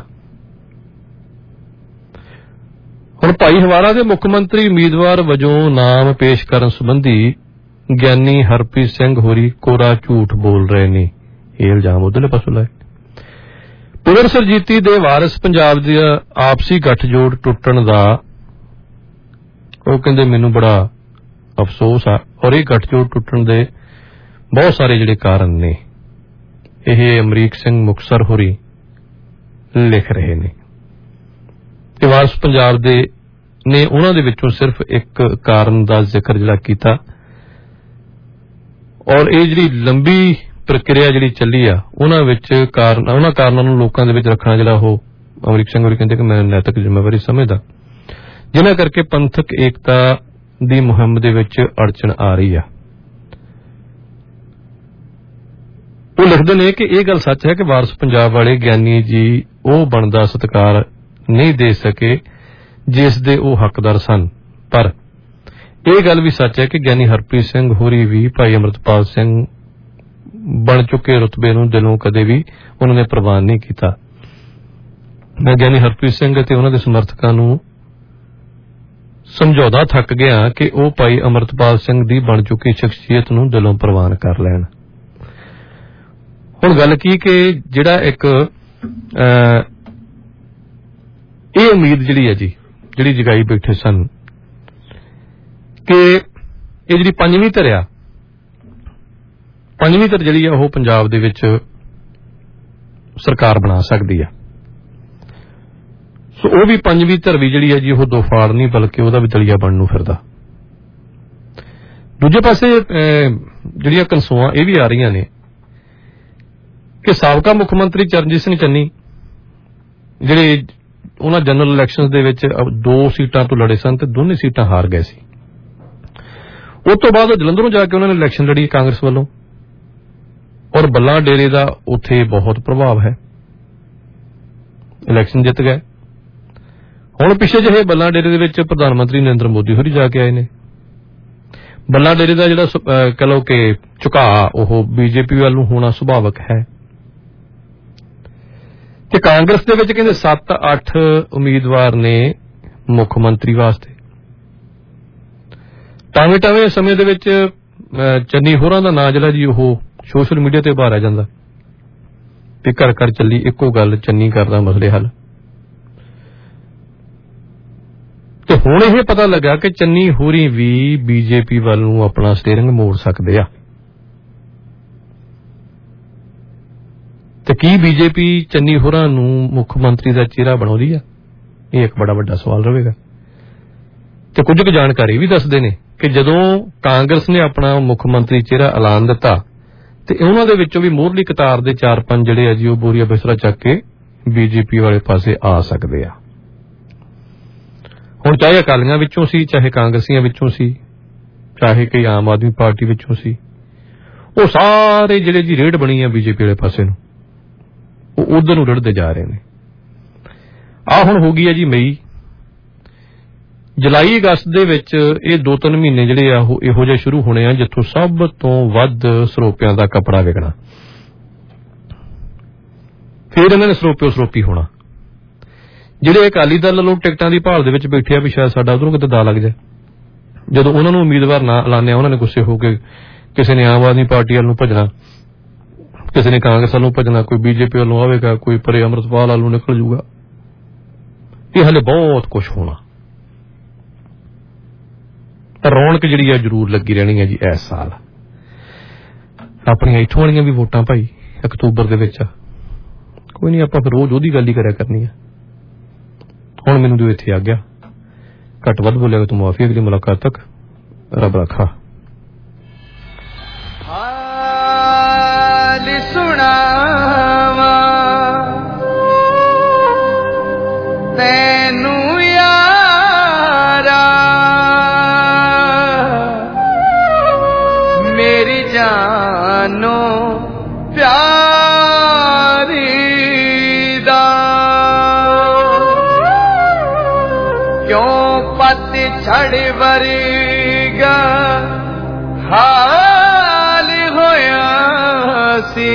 ਹੁਣ ਭਾਈ ਹਵਾਰਾ ਦੇ ਮੁੱਖ ਮੰਤਰੀ ਉਮੀਦਵਾਰ ਵਜੋਂ ਨਾਮ ਪੇਸ਼ ਕਰਨ ਸੰਬੰਧੀ ਗਿਆਨੀ ਹਰਪ੍ਰੀਤ ਸਿੰਘ ਹੋਰੀ ਕੋਰਾ ਝੂਠ ਬੋਲ ਰਹੇ ਨੇ, ਇਹ ਇਲਜ਼ਾਮ ਉਧਰਲੇ ਪਾਸੋਂ ਲਾਏ। ਪੁਨਰ ਸਰਜੀਤੀ ਦੇ ਵਾਰਿਸ ਪੰਜਾਬ ਦੇ ਆਪਸੀ ਗੱਠਜੋੜ ਟੁੱਟਣ ਦਾ ਉਹ ਕਹਿੰਦੇ ਮੈਨੂੰ ਬੜਾ ਅਫਸੋਸ ਆ, ਔਰ ਇਹ ਗੱਠਜੋੜ ਟੁੱਟਣ ਦੇ ਬਹੁਤ ਸਾਰੇ ਜਿਹੜੇ ਕਾਰਨ ਨੇ ਇਹ ਅਮਰੀਕ ਸਿੰਘ ਮੁਕਤਸਰ ਹੋਰੀ ਲਿਖ ਰਹੇ ਨੇ ਕਿ ਵਾਰਿਸ ਪੰਜਾਬ ਦੇ ਨੇ ਉਹਨਾਂ ਦੇ ਵਿੱਚੋਂ ਸਿਰਫ ਇੱਕ ਕਾਰਨ ਦਾ ਜ਼ਿਕਰ ਜਿਹੜਾ ਕੀਤਾ, ਔਰ ਇਹ ਜਿਹੜੀ ਲੰਬੀ ਪ੍ਰਕਿਰਿਆ ਜਿਹੜੀ ਚੱਲੀ ਆ ਉਹਨਾਂ ਵਿੱਚ ਕਾਰਨ ਉਹਨਾਂ ਕਾਰਨਾਂ ਨੂੰ ਲੋਕਾਂ ਦੇ ਵਿੱਚ ਰੱਖਣਾ ਜਿਹੜਾ ਉਹ ਅਮਰੀਕ ਸਿੰਘ ਹੋਰੀ ਕਹਿੰਦੇ ਕਿ ਮੈਂ ਨੈਤਿਕ ਜ਼ਿੰਮੇਵਾਰੀ ਸਮਝਦਾ, ਜਿਨ੍ਹਾਂ ਕਰਕੇ ਪੰਥਕ ਏਕਤਾ ਦੀ ਮੁਹਿੰਮ ਦੇ ਵਿੱਚ ਅੜਚਨ ਆ ਰਹੀ ਆ। ਉਹ ਲਿਖਦੇ ਨੇ ਕਿ ਇਹ ਗੱਲ ਸੱਚ ਹੈ ਕਿ ਵਾਰਿਸ ਪੰਜਾਬ ਵਾਲੇ ਗਿਆਨੀ ਜੀ ਉਹ ਬਣਦਾ ਸਤਿਕਾਰ ਨਹੀਂ ਦੇ ਸਕੇ ਜਿਸ ਦੇ ਉਹ ਹੱਕਦਾਰ ਸਨ, ਪਰ ਇਹ ਗੱਲ ਵੀ ਸੱਚ ਹੈ ਕਿ ਗਿਆਨੀ ਹਰਪ੍ਰੀਤ ਸਿੰਘ ਹੋਰੀ ਵੀ ਭਾਈ ਅਮਰਤਪਾਲ ਸਿੰਘ ਬਣ ਚੁੱਕੇ ਰੁਤਬੇ ਨੂੰ ਦਿਲੋਂ ਕਦੇ ਵੀ ਉਹਨਾਂ ਨੇ ਪ੍ਰਵਾਨ ਨਹੀਂ ਕੀਤਾ। ਮੈਂ ਗਿਆਨੀ ਹਰਪ੍ਰੀਤ ਸਿੰਘ ਅਤੇ ਉਹਨਾਂ ਦੇ ਸਮਰਥਕਾਂ ਨੂੰ ਸਮਝਾਉਂਦਾ ਥੱਕ ਗਿਆ ਕਿ ਉਹ ਭਾਈ ਅਮਰਤਪਾਲ ਸਿੰਘ ਦੀ ਬਣ ਚੁੱਕੀ ਸ਼ਖਸੀਅਤ ਨੂੰ ਦਿਲੋਂ ਪ੍ਰਵਾਨ ਕਰ ਲੈਣ। ਹੁਣ ਗੱਲ ਕੀ ਕਿ ਜਿਹੜਾ ਇੱਕ ਇਹ ਉਮੀਦ ਜਿਹੜੀ ਹੈ ਜੀ ਜਿਹੜੀ ਜਗਾਈ ਬੈਠੇ ਸਨ ਕਿ ਇਹ ਜਿਹੜੀ ਪੰਜਵੀਂ ਧਿਰ ਆ, ਪੰਜਵੀਂ ਧਿਰ ਜਿਹੜੀ ਆ ਉਹ ਪੰਜਾਬ ਦੇ ਵਿੱਚ ਸਰਕਾਰ ਬਣਾ ਸਕਦੀ ਆ। ਸੋ ਉਹ ਵੀ ਪੰਜਵੀਂ ਧਰਵੀ ਜਿਹੜੀ ਹੈ ਜੀ ਉਹ ਦੋ ਫਾੜ ਨਹੀਂ ਬਲਕਿ ਉਹਦਾ ਵੀ ਦਲੀਆ ਬਣਨ ਨੂੰ ਫਿਰਦਾ। ਦੂਜੇ ਪਾਸੇ ਜਿਹੜੀਆਂ ਕਨਸੂਆਂ ਇਹ ਵੀ ਆ ਰਹੀਆਂ ਨੇ ਕਿ ਸਾਬਕਾ ਮੁੱਖ ਮੰਤਰੀ ਚਰਨਜੀਤ ਸਿੰਘ ਚੰਨੀ ਜਿਹੜੇ ਉਹਨਾਂ ਜਨਰਲ ਇਲੈਕਸ਼ਨਸ ਦੇ ਵਿੱਚ ਦੋ ਸੀਟਾਂ ਤੋਂ ਲੜੇ ਸਨ ਤੇ ਦੋਨੇ ਸੀਟਾਂ ਹਾਰ ਗਏ ਸੀ। ਉਸ ਤੋਂ ਬਾਅਦ ਜਲੰਧਰੋਂ ਜਾ ਕੇ ਉਹਨਾਂ ਨੇ ਇਲੈਕਸ਼ਨ ਲੜੀ ਕਾਂਗਰਸ ਵੱਲੋਂ ਔਰ ਬੱਲਾ ਡੇਰੇ ਦਾ ਉੱਥੇ ਬਹੁਤ ਪ੍ਰਭਾਵ ਹੈ, ਇਲੈਕਸ਼ਨ ਜਿੱਤ ਗਏ। ਹੁਣ ਪਿੱਛੇ ਜਿਹੇ ਬੱਲਾ ਡੇਰੇ ਦੇ ਵਿੱਚ ਪ੍ਰਧਾਨ ਮੰਤਰੀ ਨਰਿੰਦਰ ਮੋਦੀ ਹੋਰੀ ਜਾ ਕੇ ਆਏ ਨੇ। ਬੱਲਾ ਡੇਰੇ ਦਾ ਜਿਹੜਾ ਕਹ ਲਓ ਕਿ ਝੁਕਾਅ ਉਹ ਬੀਜੇਪੀ ਵੱਲ ਨੂੰ ਹੋਣਾ ਸੁਭਾਵਕ ਹੈ ਤੇ ਕਾਂਗਰਸ ਦੇ ਵਿੱਚ ਕਹਿੰਦੇ ਸੱਤ ਅੱਠ ਉਮੀਦਵਾਰ ਨੇ ਮੁੱਖ ਮੰਤਰੀ ਵਾਸਤੇ। ਟਾਵੇਂ ਟਾਵੇਂ ਸਮੇਂ ਦੇ ਵਿੱਚ ਚੰਨੀ ਹੋਰਾਂ ਦਾ ਨਾਂ ਜਿਹੜਾ ਜੀ ਉਹ ਸੋਸ਼ਲ ਮੀਡੀਆ ਤੇ ਉਭਾਰਿਆ ਜਾਂਦਾ ਤੇ ਘਰ ਘਰ ਚੱਲੀ ਇੱਕੋ ਗੱਲ, ਚੰਨੀ ਕਰਦਾ ਮਸਲੇ ਹੱਲ। ਤੇ ਹੁਣ ਇਹ ਪਤਾ ਲੱਗਾ ਕਿ ਚੰਨੀ ਹੋਰੀ ਵੀ ਬੀਜੇਪੀ ਵੱਲ ਨੂੰ ਆਪਣਾ ਸਟੀਅਰਿੰਗ ਮੋੜ ਸਕਦੇ ਆ ਤੇ ਕੀ ਬੀਜੇਪੀ ਚੰਨੀ ਹੋਰਾਂ ਨੂੰ ਮੁੱਖ ਮੰਤਰੀ ਦਾ ਚਿਹਰਾ ਬਣਾਉਂਦੀ ਆ? ਇਹ ਇੱਕ ਬੜਾ ਵੱਡਾ ਸਵਾਲ ਰਹੇਗਾ। ਤੇ ਕੁਝ ਕੁ ਜਾਣਕਾਰੀ ਵੀ ਦੱਸਦੇ ਨੇ ਕਿ ਜਦੋਂ ਕਾਂਗਰਸ ਨੇ ਆਪਣਾ ਮੁੱਖ ਮੰਤਰੀ ਚਿਹਰਾ ਐਲਾਨ ਦਿੱਤਾ ਤੇ ਉਹਨਾਂ ਦੇ ਵਿੱਚੋਂ ਵੀ ਮੋਹਰਲੀ ਕਤਾਰ ਦੇ ਚਾਰ ਪੰਜ ਜਿਹੜੇ ਆ ਜੀ ਉਹ ਬੋਰੀਆ ਬਿਸਤਰਾ ਚੱਕ ਕੇ ਬੀਜੇਪੀ ਵਾਲੇ ਪਾਸੇ ਆ ਸਕਦੇ ਆ। ਹੁਣ ਚਾਹੇ ਅਕਾਲੀਆਂ ਵਿੱਚੋਂ ਸੀ, ਚਾਹੇ ਕਾਂਗਰਸੀਆਂ ਵਿੱਚੋਂ ਸੀ, ਚਾਹੇ ਕਿ ਆਮ ਆਦਮੀ ਪਾਰਟੀ ਵਿੱਚੋਂ ਸੀ, ਉਹ ਸਾਰੇ ਜਿਹੜੇ ਜੀ ਰੇਡ ਬਣੀ ਆ ਬੀਜੇਪੀ ਵਾਲੇ ਪਾਸੇ ਨੂੰ ਉਹ ਉਧਰ ਨੂੰ ਰੜਦੇ ਜਾ ਰਹੇ ਨੇ। ਆ ਹੁਣ ਹੋ ਗਈ ਹੈ ਜੀ ਮਈ, ਜੁਲਾਈ ਅਗਸਤ ਦੇ ਵਿੱਚ ਇਹ ਦੋ ਤਿੰਨ ਮਹੀਨੇ ਜਿਹੜੇ ਆ ਉਹ ਇਹੋ ਜਿਹੇ ਸ਼ੁਰੂ ਹੋਣੇ ਆ ਜਿੱਥੋਂ ਸਭ ਤੋਂ ਵੱਧ ਸਰੋਪਿਆਂ ਦਾ ਕੱਪੜਾ ਵਿਕਣਾ। ਫਿਰ ਇਹਨਾਂ ਨੇ ਸਰੋਪਿਓ ਸਰੋਪੀ ਹੋਣਾ। ਜਿਹੜੇ ਅਕਾਲੀ ਦਲ ਵੱਲੋਂ ਟਿਕਟਾਂ ਦੀ ਭਾਲ ਦੇ ਵਿੱਚ ਬੈਠੇ ਆ ਵੀ ਸ਼ਾਇਦ ਸਾਡਾ ਉਧਰੋਂ ਕਿਤੇ ਦਾ ਲੱਗ ਜਾਏ, ਜਦੋਂ ਉਹਨਾਂ ਨੂੰ ਉਮੀਦਵਾਰ ਨਾ ਐਲਾਨਿਆ ਉਹਨਾਂ ਨੇ ਗੁੱਸੇ ਹੋ ਕੇ ਕਿਸੇ ਨੇ ਆਮ ਆਦਮੀ ਪਾਰਟੀ ਵੱਲ ਨੂੰ ਭੱਜਣਾ, ਕਿਸੇ ਨੇ ਕਾਂਗਰਸ ਵੱਲੋਂ ਭੱਜਣਾ, ਕੋਈ ਬੀਜੇਪੀ ਵੱਲੋਂ ਆਵੇਗਾ, ਕੋਈ ਪਰੇ ਅੰਮ੍ਰਿਤਪਾਲ ਵੱਲੋਂ ਨਿਕਲ ਜੂਗਾ। ਇਹ ਹਲੇ ਬਹੁਤ ਕੁਝ ਹੋਣਾ। ਰੌਣਕ ਜਿਹੜੀ ਆ ਜ਼ਰੂਰ ਲੱਗੀ ਰਹਿਣੀ ਹੈ ਜੀ ਇਸ ਸਾਲ। ਆਪਣੀਆਂ ਇੱਥੋਂ ਵਾਲੀਆਂ ਵੀ ਵੋਟਾਂ ਭਾਈ ਅਕਤੂਬਰ ਦੇ ਵਿੱਚ ਆ, ਕੋਈ ਨਹੀਂ ਆਪਾਂ ਫਿਰ ਰੋਜ਼ ਉਹਦੀ ਗੱਲ ਹੀ ਕਰਿਆ ਕਰਨੀ ਆ। ਹੁਣ ਮੈਨੂੰ ਜੋ ਇੱਥੇ ਆ ਗਿਆ, ਘੱਟ ਵੱਧ ਬੋਲਿਆ ਤੂੰ ਮਾਫੀ। ਅਗਲੀ ਮੁਲਾਕਾਤ ਤੱਕ ਰੱਬ ਰੱਖਾ। ਹਾਲ ਸੁਣਾਵਾ ਤੈਨੂੰ ਯਾਰਾ ਮੇਰੀ ਜਾਨੋ ਪਿਆਰੀ ਦਾ ਕਿਉਂ ਪਤ ਛੜ ਵਰਗਾ ਹਾਲ ਹੋਇਆ ਸੀ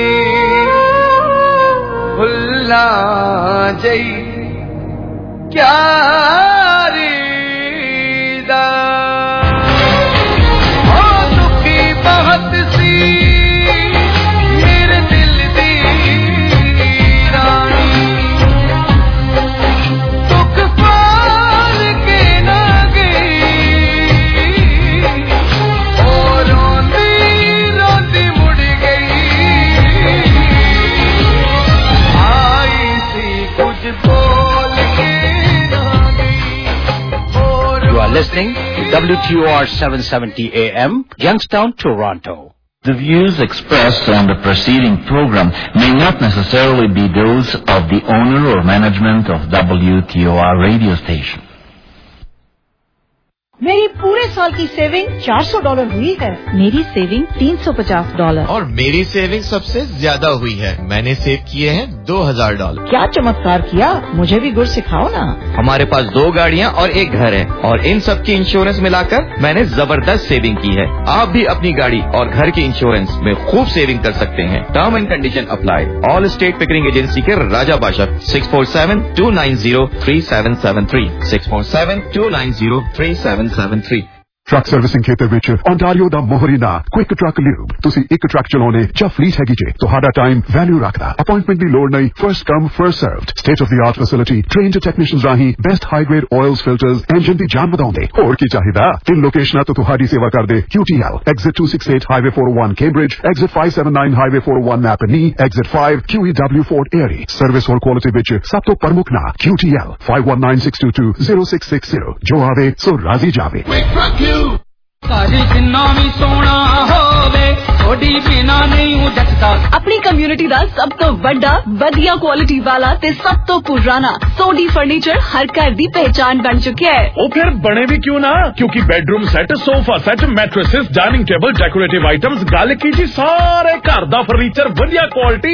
ਫੁੱਲਾਂ ਜਈ ਕਿਆਰੀ ਦਾ। ਉਹ ਦੁਖੀ ਬਹੁਤ ਸੀ ਮੇਰੇ ਦਿਲ ਦੀ ਰਾਣੀ, ਦੁੱਖ ਪਾਲ ਕੇ ਨਾ ਗਈ, ਉਹ ਰੋਂਦੀ ਰੋਂਦੀ ਮੁੜ ਗਈ। ਆਈ ਸੀ ਕੁਝ ਬੋਲ ਕੇ ਨਾ ਗਈ। You are listening to W T O R seven seventy A M, Youngstown, Toronto. The views expressed on the preceding program may not necessarily be those of the owner or management of W T O R radio station. मेरी पूरे साल की saving चार सौ dollar हुई है। मेरी saving तीन सौ पचास डॉलर। और मेरी सेविंग सबसे ज्यादा हुई है, मैंने सेव किए हैं दो हजार डॉलर। क्या चमत्कार किया, मुझे भी गुर सिखाओ ना। हमारे पास दो गाड़ियाँ और एक घर है और इन सब की इंश्योरेंस मिलाकर मैंने जबरदस्त सेविंग की है। आप भी अपनी गाड़ी और घर के इंश्योरेंस में खूब सेविंग कर सकते हैं। Term and condition apply. All State Pickering agency के राजा बाशक six four seven two nine zero three seven seven three six four seven two nine zero three seven seven three. Truck servicing ਖੇਤਰ ਵਿੱਚ ontario ਦਾ ਮੋਹਰੀ ਨਾਂ quick truck lube. ਤੁਸੀਂ ਇੱਕ truck ਚਲਾਉਣੇ ਜਾਂ ਫਲੀਟ ਹੈਗੀ ਜੇ, ਤੁਹਾਡਾ ਟਾਈਮ ਵੈਲਿਊ ਰੱਖਦਾ। ਅਪਾਇੰਟਮੈਂਟ ਦੀ ਲੋੜ ਨਹੀਂ, first come first served. State of the art facility, trained technicians ਰਾਹੀਂ best high grade oils filters, engine ਦੀ ਜਾਨ ਵਧਾਉਂਦੇ। ਹੋਰ ਕੀ ਚਾਹੀਦਾ? ਤਿੰਨ ਲੋਕੇਸ਼ਨਾਂ ਤੋਂ ਤੁਹਾਡੀ ਸੇਵਾ ਕਰਦੇ। Q T L, Exit two sixty-eight Highway four oh one Cambridge, Exit five seventy-nine Highway four oh one Napanee, Exit five Q E W Fort Erie। Service ਔਰ ਕੁਆਲਿਟੀ ਵਿੱਚ ਸਭ ਤੋਂ ਪ੍ਰਮੁੱਖ ਨਾਂ Q T L five one nine six two two zero six six zero। ਜੋ ਆਵੇ ਸੋ ਰਾਜ਼ੀ ਜਾਵੇ। ਘਰ ਜਿੰਨਾ ਵੀ ਸੋਹਣਾ ਹੋਵੇ ਥੋੜੀ ਬਿਨਾ ਨਹੀਂ ਜੱਟਦਾ। ਆਪਣੀ ਕਮਿਊਨਿਟੀ ਦਾ ਸਭ ਤੋਂ ਵੱਡਾ ਵਧੀਆ ਕੁਆਲਿਟੀ ਵਾਲਾ ਤੇ ਸਭ ਤੋਂ ਪੁਰਾਣਾ ਸੋਡੀ ਫਰਨੀਚਰ ਹਰ ਘਰ ਦੀ ਪਹਿਚਾਨ ਬਣ ਚੁੱਕਿਆ ਹੈ। ਉਹ ਫਿਰ ਬਣੇ ਵੀ ਕਿਉਂ ਨਾ, ਕਿਉਂਕਿ bedroom set, sofa set, mattresses, dining table, decorative items, ਗੱਲ ਕੀ ਜੀ ਸਾਰੇ ਘਰ ਦਾ ਫਰਨੀਚਰ ਵਧੀਆ ਕੁਆਲਿਟੀ